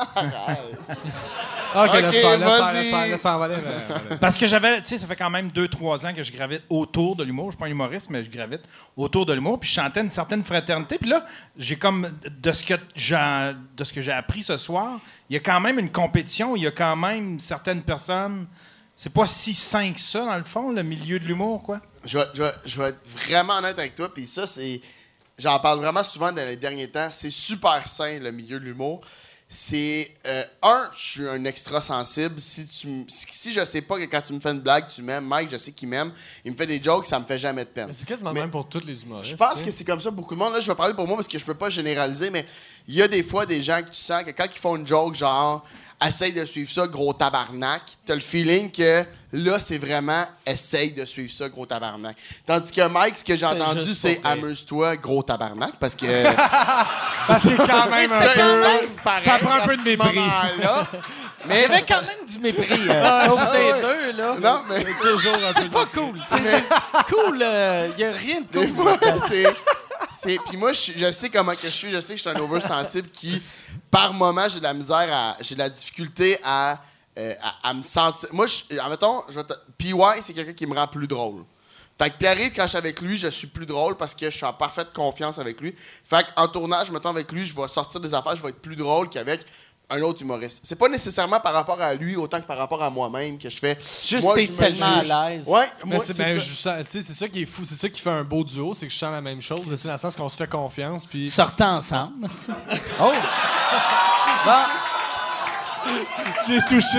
S4: OK,
S3: OK,
S4: laisse faire. Allez.
S5: Parce que j'avais, tu sais, ça fait quand même 2-3 ans que je gravite autour de l'humour. Je suis pas un humoriste, mais je gravite autour de l'humour. Puis je chantais une certaine fraternité. Puis là, j'ai comme, de ce que j'ai appris ce soir, il y a quand même une compétition. Il y a quand même certaines personnes. C'est pas si sain que ça, dans le fond, le milieu de l'humour, quoi.
S3: Je vais être vraiment honnête avec toi, puis ça, c'est... J'en parle vraiment souvent dans les derniers temps. C'est super sain, le milieu de l'humour. C'est... je suis un extra sensible. Si je sais pas que quand tu me fais une blague, tu m'aimes, Mike, je sais qu'il m'aime, il me fait des jokes, ça me fait jamais de peine.
S4: Mais c'est quasiment même pour tous les humoristes.
S3: Je pense que c'est comme ça pour beaucoup de monde. Là, je vais parler pour moi parce que je peux pas généraliser, mais il y a des fois des gens que tu sens que quand ils font une joke, genre... Essaye de suivre ça, gros tabarnak. T'as le feeling que là, c'est vraiment essaye de suivre ça, gros tabarnak. Tandis que Mike, ce que j'ai entendu, c'est amuse-toi, gros tabarnak, parce que.
S4: C'est quand même un peu. Ça prend un peu de mépris.
S2: Mais il y avait quand même du mépris. Sauf ces deux, là.
S3: Non, mais.
S2: C'est pas cool. C'est cool. Il y a rien de cool.
S3: Des fois, puis moi, je sais comment que je suis. Je sais que je suis un oversensible qui, par moment, j'ai de la difficulté à me sentir. Moi, admettons, PY, c'est quelqu'un qui me rend plus drôle. Fait que Pierre-Yves, quand je suis avec lui, je suis plus drôle parce que je suis en parfaite confiance avec lui. Fait qu'en tournage, mettons, avec lui, je vais sortir des affaires, je vais être plus drôle qu'avec un autre humoriste. C'est pas nécessairement par rapport à lui autant que par rapport à moi-même que je fais.
S2: Juste
S3: moi,
S2: t'es
S3: je me
S2: tellement
S3: juge.
S2: à l'aise.
S3: Ouais,
S4: Mais
S3: moi,
S4: c'est ça qui est fou, c'est ça qui fait un beau duo, c'est que je sens la même chose, dans le sens qu'on se fait confiance. Puis...
S2: Sortez ensemble. Oh!
S4: J'ai touché.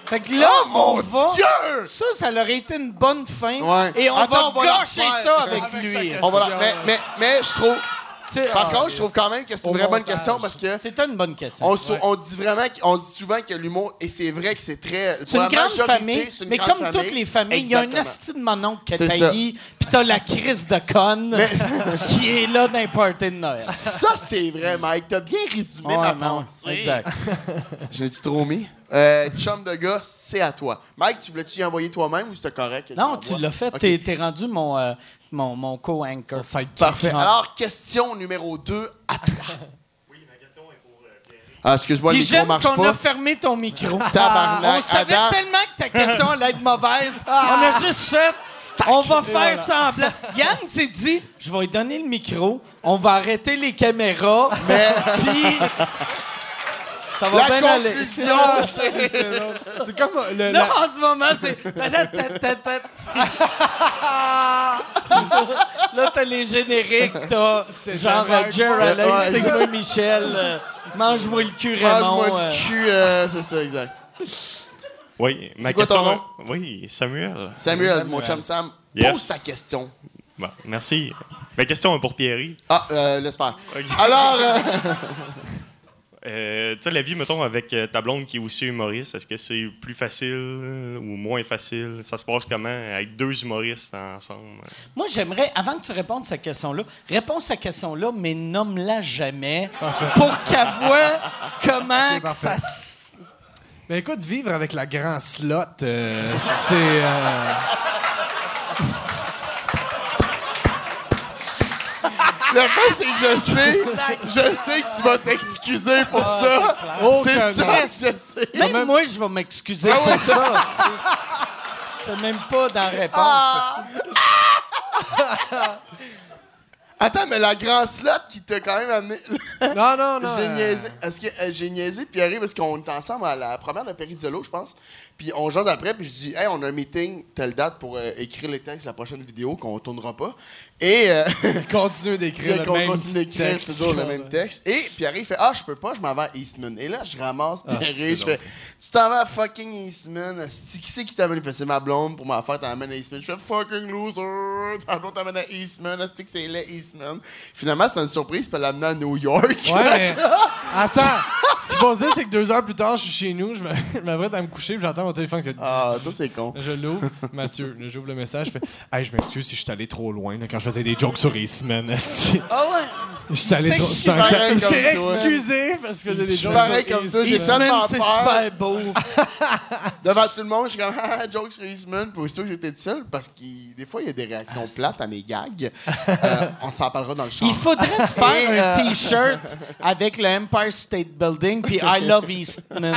S2: Fait que là,
S3: Oh, mon Dieu!
S2: Ça aurait été une bonne fin.
S3: Ouais.
S2: Et on
S3: Attends,
S2: va
S3: on va la
S2: gâcher
S3: refaire.
S2: ça avec lui.
S3: On va mais je trouve...
S2: T'sais,
S3: Par contre, je trouve quand même que c'est une vraie bonne
S4: montage.
S3: question parce que
S2: c'est une bonne question.
S3: on dit souvent que l'humour, et c'est vrai que c'est très...
S2: C'est une grande famille,
S3: c'est une
S2: mais
S3: grande
S2: comme
S3: famille.
S2: toutes les familles, il y a un
S3: Exactement.
S2: asti de mononcle que
S3: C'est
S2: t'as
S3: ça.
S2: puis t'as la crise de conne qui est là dans les parties de Noël.
S3: Ça, c'est vrai, Mike. T'as bien résumé ma
S2: Ouais, non,
S3: pensée.
S2: exact.
S3: Je l'ai-tu trop mis? Chum de gars, c'est à toi. Mike, tu voulais-tu y envoyer toi-même ou c'était correct? que je
S2: Non,
S3: l'envoie?
S2: tu l'as fait.
S3: Ok.
S2: T'es rendu mon co-anchor.
S3: Parfait.
S2: Ouais.
S3: Alors, question numéro 2 à toi. Oui, ma question est pour Pierre. Ah, excuse-moi, le
S2: Puis
S3: micro
S2: j'aime
S3: marche
S2: qu'on
S3: pas.
S2: a fermé ton micro.
S3: Tabarnak,
S2: On savait
S3: Adam.
S2: tellement que ta question allait être mauvaise. On a juste fait, on va faire semblant. Yann s'est dit, je vais lui donner le micro, on va arrêter les caméras, puis ça va
S3: La
S2: bien aller.
S3: conclusion,
S4: C'est comme
S2: Là, en ce moment, c'est... Là, t'as les génériques, t'as genre Jerry Allen,
S3: Ouais,
S2: c'est moi, Michel, mange-moi le cul, Raymond.
S3: Mange-moi le cul, c'est ça, exact.
S6: Oui, ma
S3: C'est quoi ton
S6: question.
S3: nom?
S6: Oui, Samuel.
S3: Samuel, mon chum Sam,
S6: Yes.
S3: pose ta question.
S6: Bon, merci. Ma question est pour Pierry.
S3: Ah, laisse faire.
S6: Ok.
S3: Alors,
S6: Tu sais, la vie, mettons, avec ta blonde qui est aussi humoriste, est-ce que c'est plus facile ou moins facile? Ça se passe comment avec deux humoristes ensemble?
S2: Moi, j'aimerais, avant que tu répondes à cette question-là, réponds à cette question-là, mais nomme-la jamais pour qu'elle voie comment que ça...
S4: Ben écoute, vivre avec la grand slot, c'est...
S3: le fait, c'est que je sais que tu vas t'excuser pour ça. C'est ça, je sais.
S2: Même moi, je vais m'excuser pour ça. Je sais même pas dans la réponse.
S3: Attends, mais la grand slot qui t'a quand même amené...
S4: Non.
S3: J'ai niaisé. Est-ce que j'ai niaisé Pierre parce qu'on était ensemble à la première de Périzolo, je pense. Puis on jase après, puis je dis hey, on a un meeting telle date pour écrire les textes de la prochaine vidéo qu'on tournera pas. Et
S4: Continue d'écrire le même
S3: continue d'écrire
S4: texte.
S3: toujours le même texte. Et Pierre il fait ah, je peux pas, je m'en vais à Eastman. Et là, je ramasse Pierre,
S4: c'est
S3: je fais tu t'en vas à fucking Eastman. Asti, qui c'est qui t'amène? Il fait c'est ma blonde pour ma fête, t'amènes à Eastman. Je fais fucking loser. Ta blonde t'amène à Eastman. Asti, que c'est laid Eastman. Finalement, c'était une surprise, puis elle l'amener à New York.
S4: Ouais, mais attends. Ce qu'il faut dire, c'est que 2 heures plus tard, je suis chez nous, je m'apprête à me coucher, puis j'entends mon téléphone qui fait...
S3: Ah, ça c'est con.
S4: Je l'ouvre, Mathieu, là, j'ouvre le message, je fais « Hey, je m'excuse si je suis allé trop loin là, quand je faisais des jokes sur Eastman. »
S2: Ah ouais?
S4: Je suis allé trop...
S2: C'est
S3: pareil comme
S4: C'est
S3: toi.
S4: excusé parce que je faisais des jokes
S3: pareil
S4: sur
S3: comme toi, j'ai
S4: Eastman.
S3: tellement
S2: Eastman, c'est
S3: peur.
S2: super beau.
S3: Devant tout le monde, je suis comme ah, jokes sur Eastman. Puis aussitôt que j'étais tout seul, parce que des fois, il y a des réactions plates à mes gags. On s'en parlera dans le champ.
S2: Il faudrait te faire un T-shirt avec le Empire State Building puis I Love Eastman.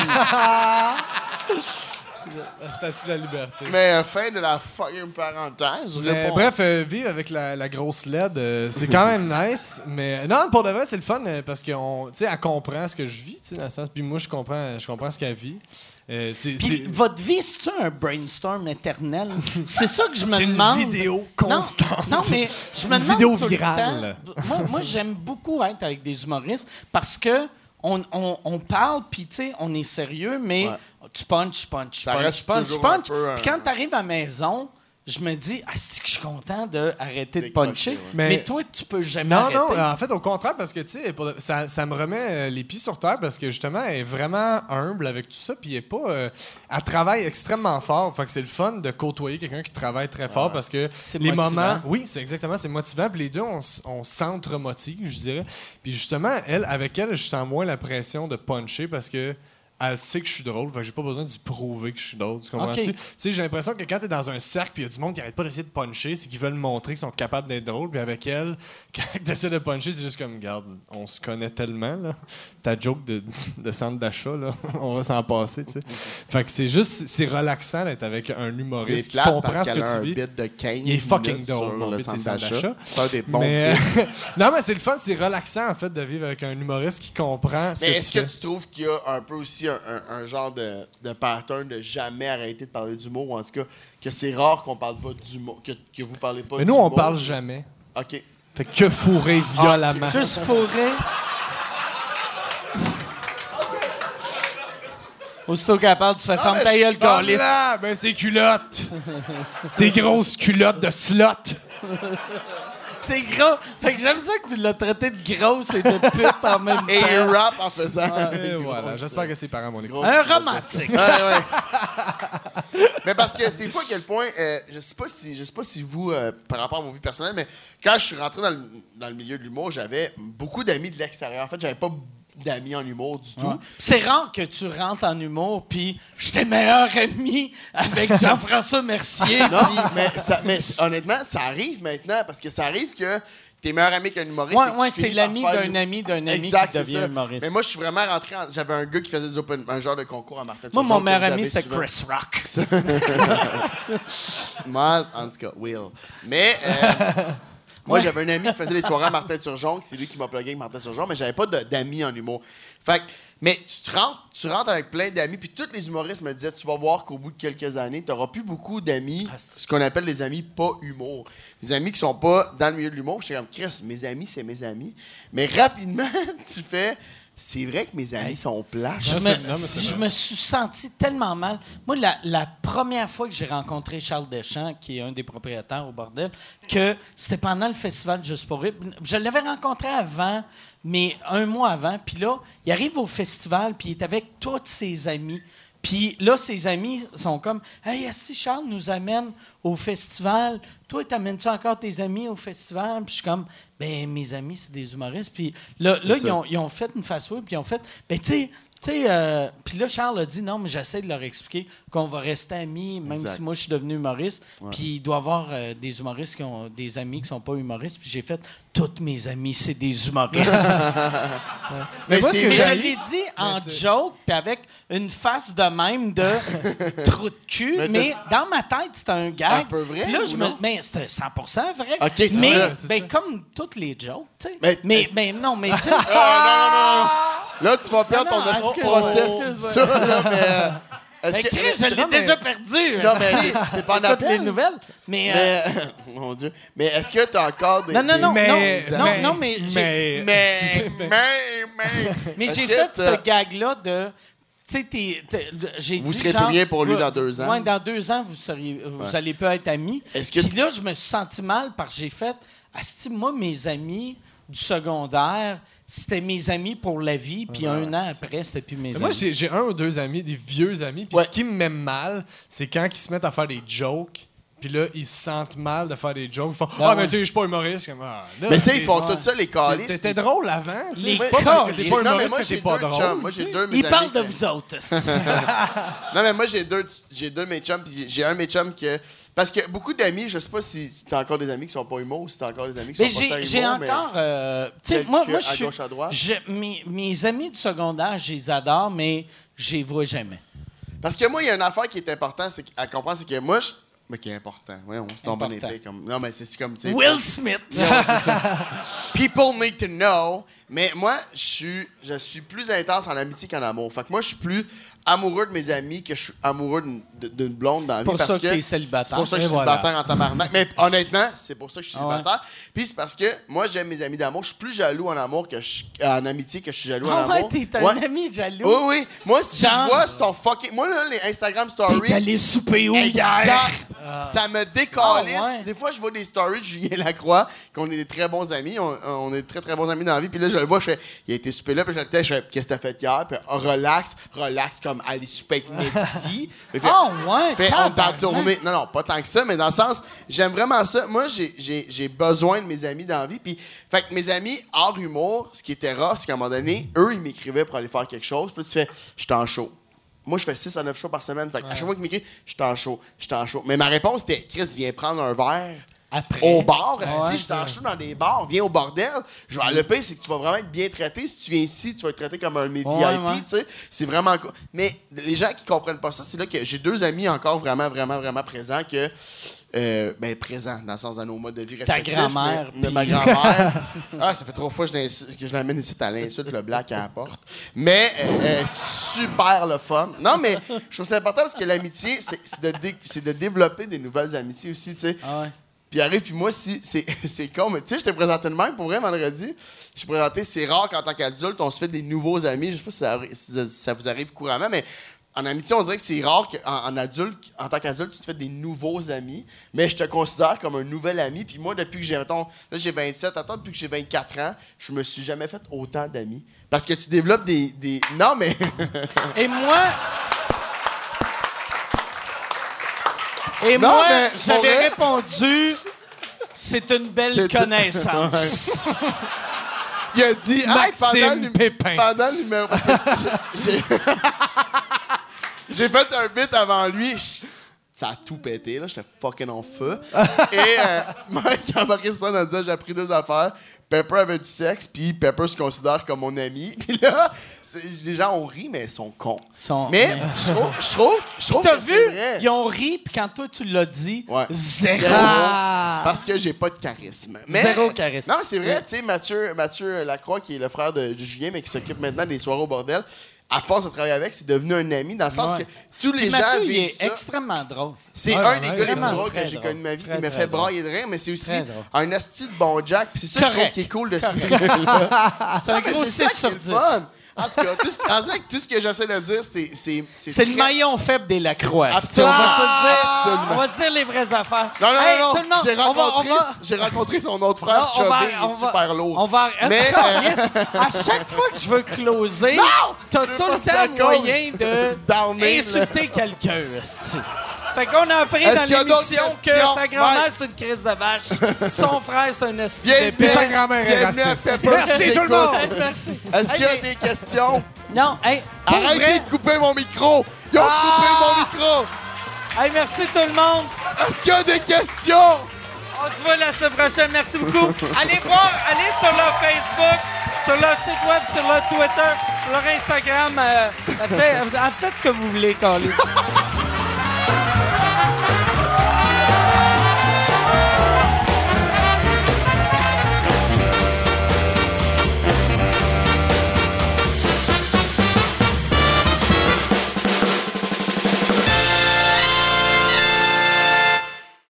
S4: La statue de la liberté.
S3: Mais fin de la fucking parenthèse, je réponds.
S4: Bref, vivre avec la grosse LED, c'est quand même nice. Mais non, pour de vrai, c'est le fun parce qu'elle comprend ce que je vis, dans le sens. Puis moi, je comprends ce qu'elle vit.
S2: Puis votre vie, c'est un brainstorm éternel? C'est ça que je me demande.
S4: C'est une vidéo constante.
S2: Non, mais je me
S4: une
S2: demande
S4: vidéo
S2: tout le
S4: virale.
S2: temps. Moi, j'aime beaucoup être avec des humoristes parce que on parle, puis tu sais, on est sérieux, mais tu punch.
S3: Ça reste toujours un peu,
S2: Puis quand tu arrives à la maison, je me dis, c'est que je suis content d'arrêter de
S3: Décrocher,
S2: puncher.
S3: ouais.
S2: Mais toi, tu peux jamais
S4: Non,
S2: arrêter.
S4: en fait, au contraire, parce que, tu sais, ça me remet les pieds sur terre parce que, justement, elle est vraiment humble avec tout ça, puis elle est pas... elle travaille extrêmement fort. Fait que c'est le fun de côtoyer quelqu'un qui travaille très fort parce que
S2: C'est
S4: les
S2: motivant.
S4: moments... Oui, c'est exactement, c'est motivant. Puis les deux, on s'entre-motive, je dirais. Puis justement, avec elle, je sens moins la pression de puncher parce que elle sait que je suis drôle, fait que j'ai pas besoin de prouver que je suis drôle. Tu comprends-tu?
S2: Ok.
S4: Tu sais, j'ai l'impression que quand t'es dans un cercle puis il y a du monde qui arrête pas d'essayer de puncher, c'est qu'ils veulent montrer qu'ils sont capables d'être drôles. Puis avec elle, quand t'essaies de puncher, c'est juste comme, regarde, on se connaît tellement, là. Ta joke de centre d'achat, là, on va s'en passer, tu sais. Fait que c'est relaxant d'être avec un humoriste
S3: C'est
S4: qui
S3: plate
S4: comprend
S3: parce
S4: ce
S3: qu'elle
S4: que
S3: a
S4: tu
S3: un
S4: vis.
S3: bit de 15
S4: Il est fucking
S3: minutes
S4: drôle,
S3: sur
S4: mon
S3: le
S4: bit,
S3: centre
S4: c'est
S3: d'achat.
S4: d'achat.
S3: C'est un des bons
S4: Mais,
S3: bits.
S4: non, mais c'est le fun, c'est relaxant, en fait, de vivre avec un humoriste qui comprend ce
S3: Mais
S4: que
S3: est-ce
S4: tu
S3: que
S4: fais.
S3: tu trouves qu'il y a un peu aussi un genre de pattern de jamais arrêter de parler d'humour, ou en tout cas que c'est rare qu'on parle pas d'humour, que vous parlez pas
S4: Mais
S3: d'humour?
S4: nous, on parle jamais.
S3: OK.
S4: Fait que fourrer violemment.
S2: Juste fourré. Aussitôt qu'elle parle, tu fais ferme ta gueule, câlisse.
S4: Là, ben c'est culottes. Tes grosses culottes de slot.
S2: T'es gros. Fait que j'aime ça que tu l'as traité de grosse et de pute en même temps.
S3: Et il rap en faisant.
S4: Et voilà. J'espère que ses parents vont l'écouter.
S2: Un romantique.
S3: Ouais. Mais parce que c'est fou à quel point, je sais pas si vous, par rapport à vos vies personnelles, mais quand je suis rentré dans le milieu de l'humour, j'avais beaucoup d'amis de l'extérieur. En fait, j'avais pas d'amis en humour du tout.
S2: C'est rare que tu rentres en humour, puis j'étais meilleur ami avec Jean-François Mercier.
S3: Non, mais honnêtement, ça arrive maintenant, parce que ça arrive que t'es meilleur ami qu'un humoriste.
S2: Ouais, c'est l'ami d'un ami d'un ami
S3: exact,
S2: qui devient
S3: ça.
S2: humoriste.
S3: Mais moi, je suis vraiment rentré. J'avais un gars qui faisait un genre de concours à Martin
S2: Moi,
S3: Turgeon
S2: mon meilleur
S3: que
S2: ami,
S3: j'avais
S2: c'était
S3: souvent.
S2: Chris Rock.
S3: Moi, en tout cas, Will. Mais moi, j'avais un ami qui faisait les soirées à Martin Turgeon, c'est lui qui m'a plugué avec Martin Turgeon, mais j'avais pas d'amis en humour. Fait que, mais tu rentres avec plein d'amis, puis tous les humoristes me disaient, tu vas voir qu'au bout de quelques années, tu n'auras plus beaucoup d'amis, ce qu'on appelle les amis pas humour. Les amis qui sont pas dans le milieu de l'humour. J'étais comme, Chris, mes amis, c'est mes amis. Mais rapidement, tu fais... C'est vrai que mes amis sont plates.
S2: Je me suis senti tellement mal. Moi, la première fois que j'ai rencontré Charles Deschamps, qui est un des propriétaires au bordel, que c'était pendant le festival Juste pour rire. Je l'avais rencontré avant, mais un mois avant. Puis là, il arrive au festival, puis il est avec tous ses amis. Puis là, ses amis sont comme « Hey, si Charles nous amène au festival, toi, t'amènes-tu encore tes amis au festival? » Puis je suis comme « Ben, mes amis, c'est des humoristes. » Puis là ils ont fait une face-web, puis ils ont fait « Ben, tu sais, puis là, Charles a dit « Non, mais j'essaie de leur expliquer qu'on va rester amis, même si moi, je suis devenu humoriste. Ouais. Puis il doit y avoir des humoristes qui ont des amis qui sont pas humoristes. Puis j'ai fait « Tous mes amis, c'est des humoristes. » Mais je l'ai dit en joke, puis avec une face de même de trou de cul. Mais dans ma tête, c'était un gag.
S3: Un peu vrai?
S2: Là, mais c'était 100% vrai.
S3: Okay,
S2: mais
S3: ça.
S2: comme toutes les jokes, tu sais. Mais non, mais tu sais.
S3: Non. Là, tu vas perdre ton process, tu dis ça. Là, mais,
S2: Chris, je l'ai déjà perdu.
S3: Non, mais t'es pas en appel.
S2: Les nouvelles. Mais
S3: mon Dieu. Mais est-ce que t'as encore des...
S2: Non, mais j'ai fait ce gag-là de... J'ai
S3: vous
S2: dit,
S3: serez
S2: genre,
S3: plus rien pour lui dans 2 ans.
S2: Oui, dans 2 ans, vous allez pas être amis. Puis là, je me suis senti mal parce que j'ai fait... moi, mes amis du secondaire, c'était mes amis pour la vie, puis un an après, c'était plus mes amis.
S4: Moi, j'ai 1 ou 2 amis, des vieux amis, puis ce qui me met mal, c'est quand ils se mettent à faire des jokes, puis là, ils se sentent mal de faire des jokes. Ils font « Ah, mais tu sais, je suis pas humoriste. »
S3: Mais ça, ils font tout ça, les calistes.
S4: T'étais drôle avant.
S2: Les
S4: c'est pas parce que t'es pas humoriste que t'es pas drôle.
S3: Moi, j'ai 2 de mes
S2: Ils
S3: amis.
S2: parlent de vous autres.
S3: Non, mais moi, j'ai deux de mes chums, puis j'ai un de mes chums que... Parce que beaucoup d'amis, je sais pas si t'as encore des amis qui sont pas humour ou si t'as encore des amis qui sont pas tant humour,
S2: j'ai encore... tu sais, moi, je suis...
S3: À gauche, à droite.
S2: Mes amis du secondaire, je les adore, mais je les vois jamais.
S3: Parce que moi, il y a une affaire qui est importante à comprendre, c'est que moi, mais qui est important. Oui, on se tombe en épée. Non, mais c'est comme...
S2: Will Smith!
S3: Non, c'est ça. People need to know. Mais moi, je suis plus intense en amitié qu'en amour. Fait que moi, je suis plus amoureux de mes amis que je suis amoureux d'une blonde dans la vie.
S2: Pour ça que t'es célibataire.
S3: C'est pour ça que je suis célibataire en tabarnak. Mais honnêtement, c'est pour ça que je suis célibataire. Puis c'est parce que moi, j'aime mes amis d'amour. Je suis plus jaloux en amour en amitié que je suis jaloux en amour.
S2: T'es un ami jaloux?
S3: Oui. Moi, si je vois sur ton fucking... Moi, là, les Instagram Stories...
S2: T'es allé souper où hier?
S3: Ça me décalisse. Des fois, je vois des stories de Julien Lacroix, qu'on est des très bons amis. On est très, très bons amis dans la vie. Puis là, je le vois, il a été souper là, puis je fais, qu'est-ce que t'as fait hier? Puis relax, comme aller souper avec Mehdi.
S2: Ouais,
S3: on t'a tourné. Non, pas tant que ça, mais dans le sens, j'aime vraiment ça. Moi, j'ai besoin de mes amis dans la vie. Puis, fait que mes amis, hors humour, ce qui était rare, c'est qu'à un moment donné, eux, ils m'écrivaient pour aller faire quelque chose. Puis tu fais, je suis en show. Moi, je fais 6 à 9 shows par semaine. Fait à chaque fois qu'ils m'écrivent, je suis en show. Mais ma réponse était, Chris, viens prendre un verre.
S2: Après.
S3: Au bar, si je t'en show dans des bars, viens au bordel. Le pire, c'est que tu vas vraiment être bien traité. Si tu viens ici, tu vas être traité comme un VIP, tu sais. C'est vraiment cool. Mais les gens qui comprennent pas ça, c'est là que j'ai 2 amis encore vraiment, vraiment, vraiment présents que... présents, dans le sens de nos modes de vie respectifs.
S2: Ta grand-mère.
S3: Ma grand-mère. Ça fait 3 fois que je l'amène ici à l'insulte, le black à la porte. Mais super le fun. Non, mais je trouve ça important parce que l'amitié, c'est de développer des nouvelles amitiés aussi, tu sais. Puis arrive, puis moi, c'est con, mais tu sais, je t'ai présenté de même pour vrai vendredi. Je t'ai présenté, c'est rare qu'en tant qu'adulte, on se fait des nouveaux amis. Je sais pas si ça vous arrive couramment, mais en amitié, on dirait que c'est rare qu'en adulte, en tant qu'adulte, tu te fais des nouveaux amis, mais je te considère comme un nouvel ami. Puis moi, depuis que j'ai, mettons, là j'ai 27, attends, depuis que j'ai 24 ans, je me suis jamais fait autant d'amis. Parce que tu développes des... Non, mais...
S2: Et moi...
S3: Non,
S2: moi,
S3: mais
S2: j'avais
S3: pour vrai-
S2: répondu, c'est une belle connaissance.
S3: Il a dit,
S2: Maxime Pépin.
S3: pendant le numéro... Parce que j'ai... J'ai fait un bit avant lui. Ça a tout pété, là. J'étais fucking en feu. Et Mike a embarqué sur ça en disant, j'ai appris 2 affaires. Pepper avait du sexe, puis Pepper se considère comme mon ami. Puis là, les gens ont ri, mais ils sont cons. Mais je trouve
S2: T'as
S3: que
S2: vu?
S3: c'est vrai.
S2: Ils ont ri, puis quand toi, tu l'as dit,
S3: Ouais.
S2: zéro.
S3: Parce que j'ai pas de charisme. Mais,
S2: Zéro charisme.
S3: Non, mais c'est vrai, tu sais, Mathieu Lacroix, qui est le frère de Julien, mais qui s'occupe maintenant des soirées au bordel, à force de travailler avec, c'est devenu un ami, dans le sens que tous les
S2: Puis
S3: gens
S2: Mathieu, il
S3: vivent
S2: est
S3: ça.
S2: extrêmement drôle.
S3: C'est
S4: Ouais,
S3: un des gars les plus
S2: vraiment
S3: drôles que
S2: très
S3: j'ai
S2: drôle.
S3: connu de ma vie.
S2: Très,
S3: Il me
S2: très
S3: fait
S2: drôle.
S3: brailler de rire, mais c'est aussi
S2: Très drôle.
S3: un asti de bon Jack. Puis c'est ça que je trouve
S2: Correct.
S3: qui est cool de ce milieu-là.
S2: C'est un gros 6 sur 10.
S3: En tout cas, tout ce que j'essaie de dire, c'est
S2: C'est le maillon faible des Lacroix.
S3: Absolument.
S2: On va se le dire.
S3: Absolument.
S2: On va se dire les vraies affaires.
S3: Non, non,
S2: Hey,
S3: non,
S2: tout
S3: non.
S2: le monde,
S3: J'ai rencontré son autre frère,
S2: Non, on va-
S3: Chubby, il
S2: on
S3: est
S2: va-
S3: super lourd.
S2: On va.
S3: Mais,
S2: Yes. À chaque fois que je veux closer, t'as
S3: veux
S2: tout
S3: pas
S2: le
S3: que ça
S2: temps
S3: cause.
S2: moyen de
S3: Downer, là.
S2: insulter quelqu'un. esti. Fait qu'on a appris
S3: Est-ce
S2: dans
S3: qu'il y a d'autres
S2: l'émission que
S3: questions?
S2: sa grand-mère,
S3: Mike.
S2: c'est une crise de vache. Son frère, c'est un esti
S3: Bienvenue,
S2: d'épée.
S4: Sa grand-mère est
S3: bienvenue à
S4: raciste.
S3: Pepper
S2: Merci
S3: qui
S2: tout le
S3: écoute.
S2: monde. Merci.
S3: Est-ce qu'il y a
S2: Hey,
S3: des questions?
S2: Non, hey, pour vrai,
S3: Arrêtez de couper mon micro! Ils ont coupé mon micro!
S2: hey, merci tout le monde.
S3: Est-ce qu'il y a des questions?
S2: On se voit la semaine prochaine. Merci beaucoup. Allez voir, allez sur leur Facebook, sur leur site web, sur leur Twitter, sur leur Instagram. Faites ce que vous voulez, Carly.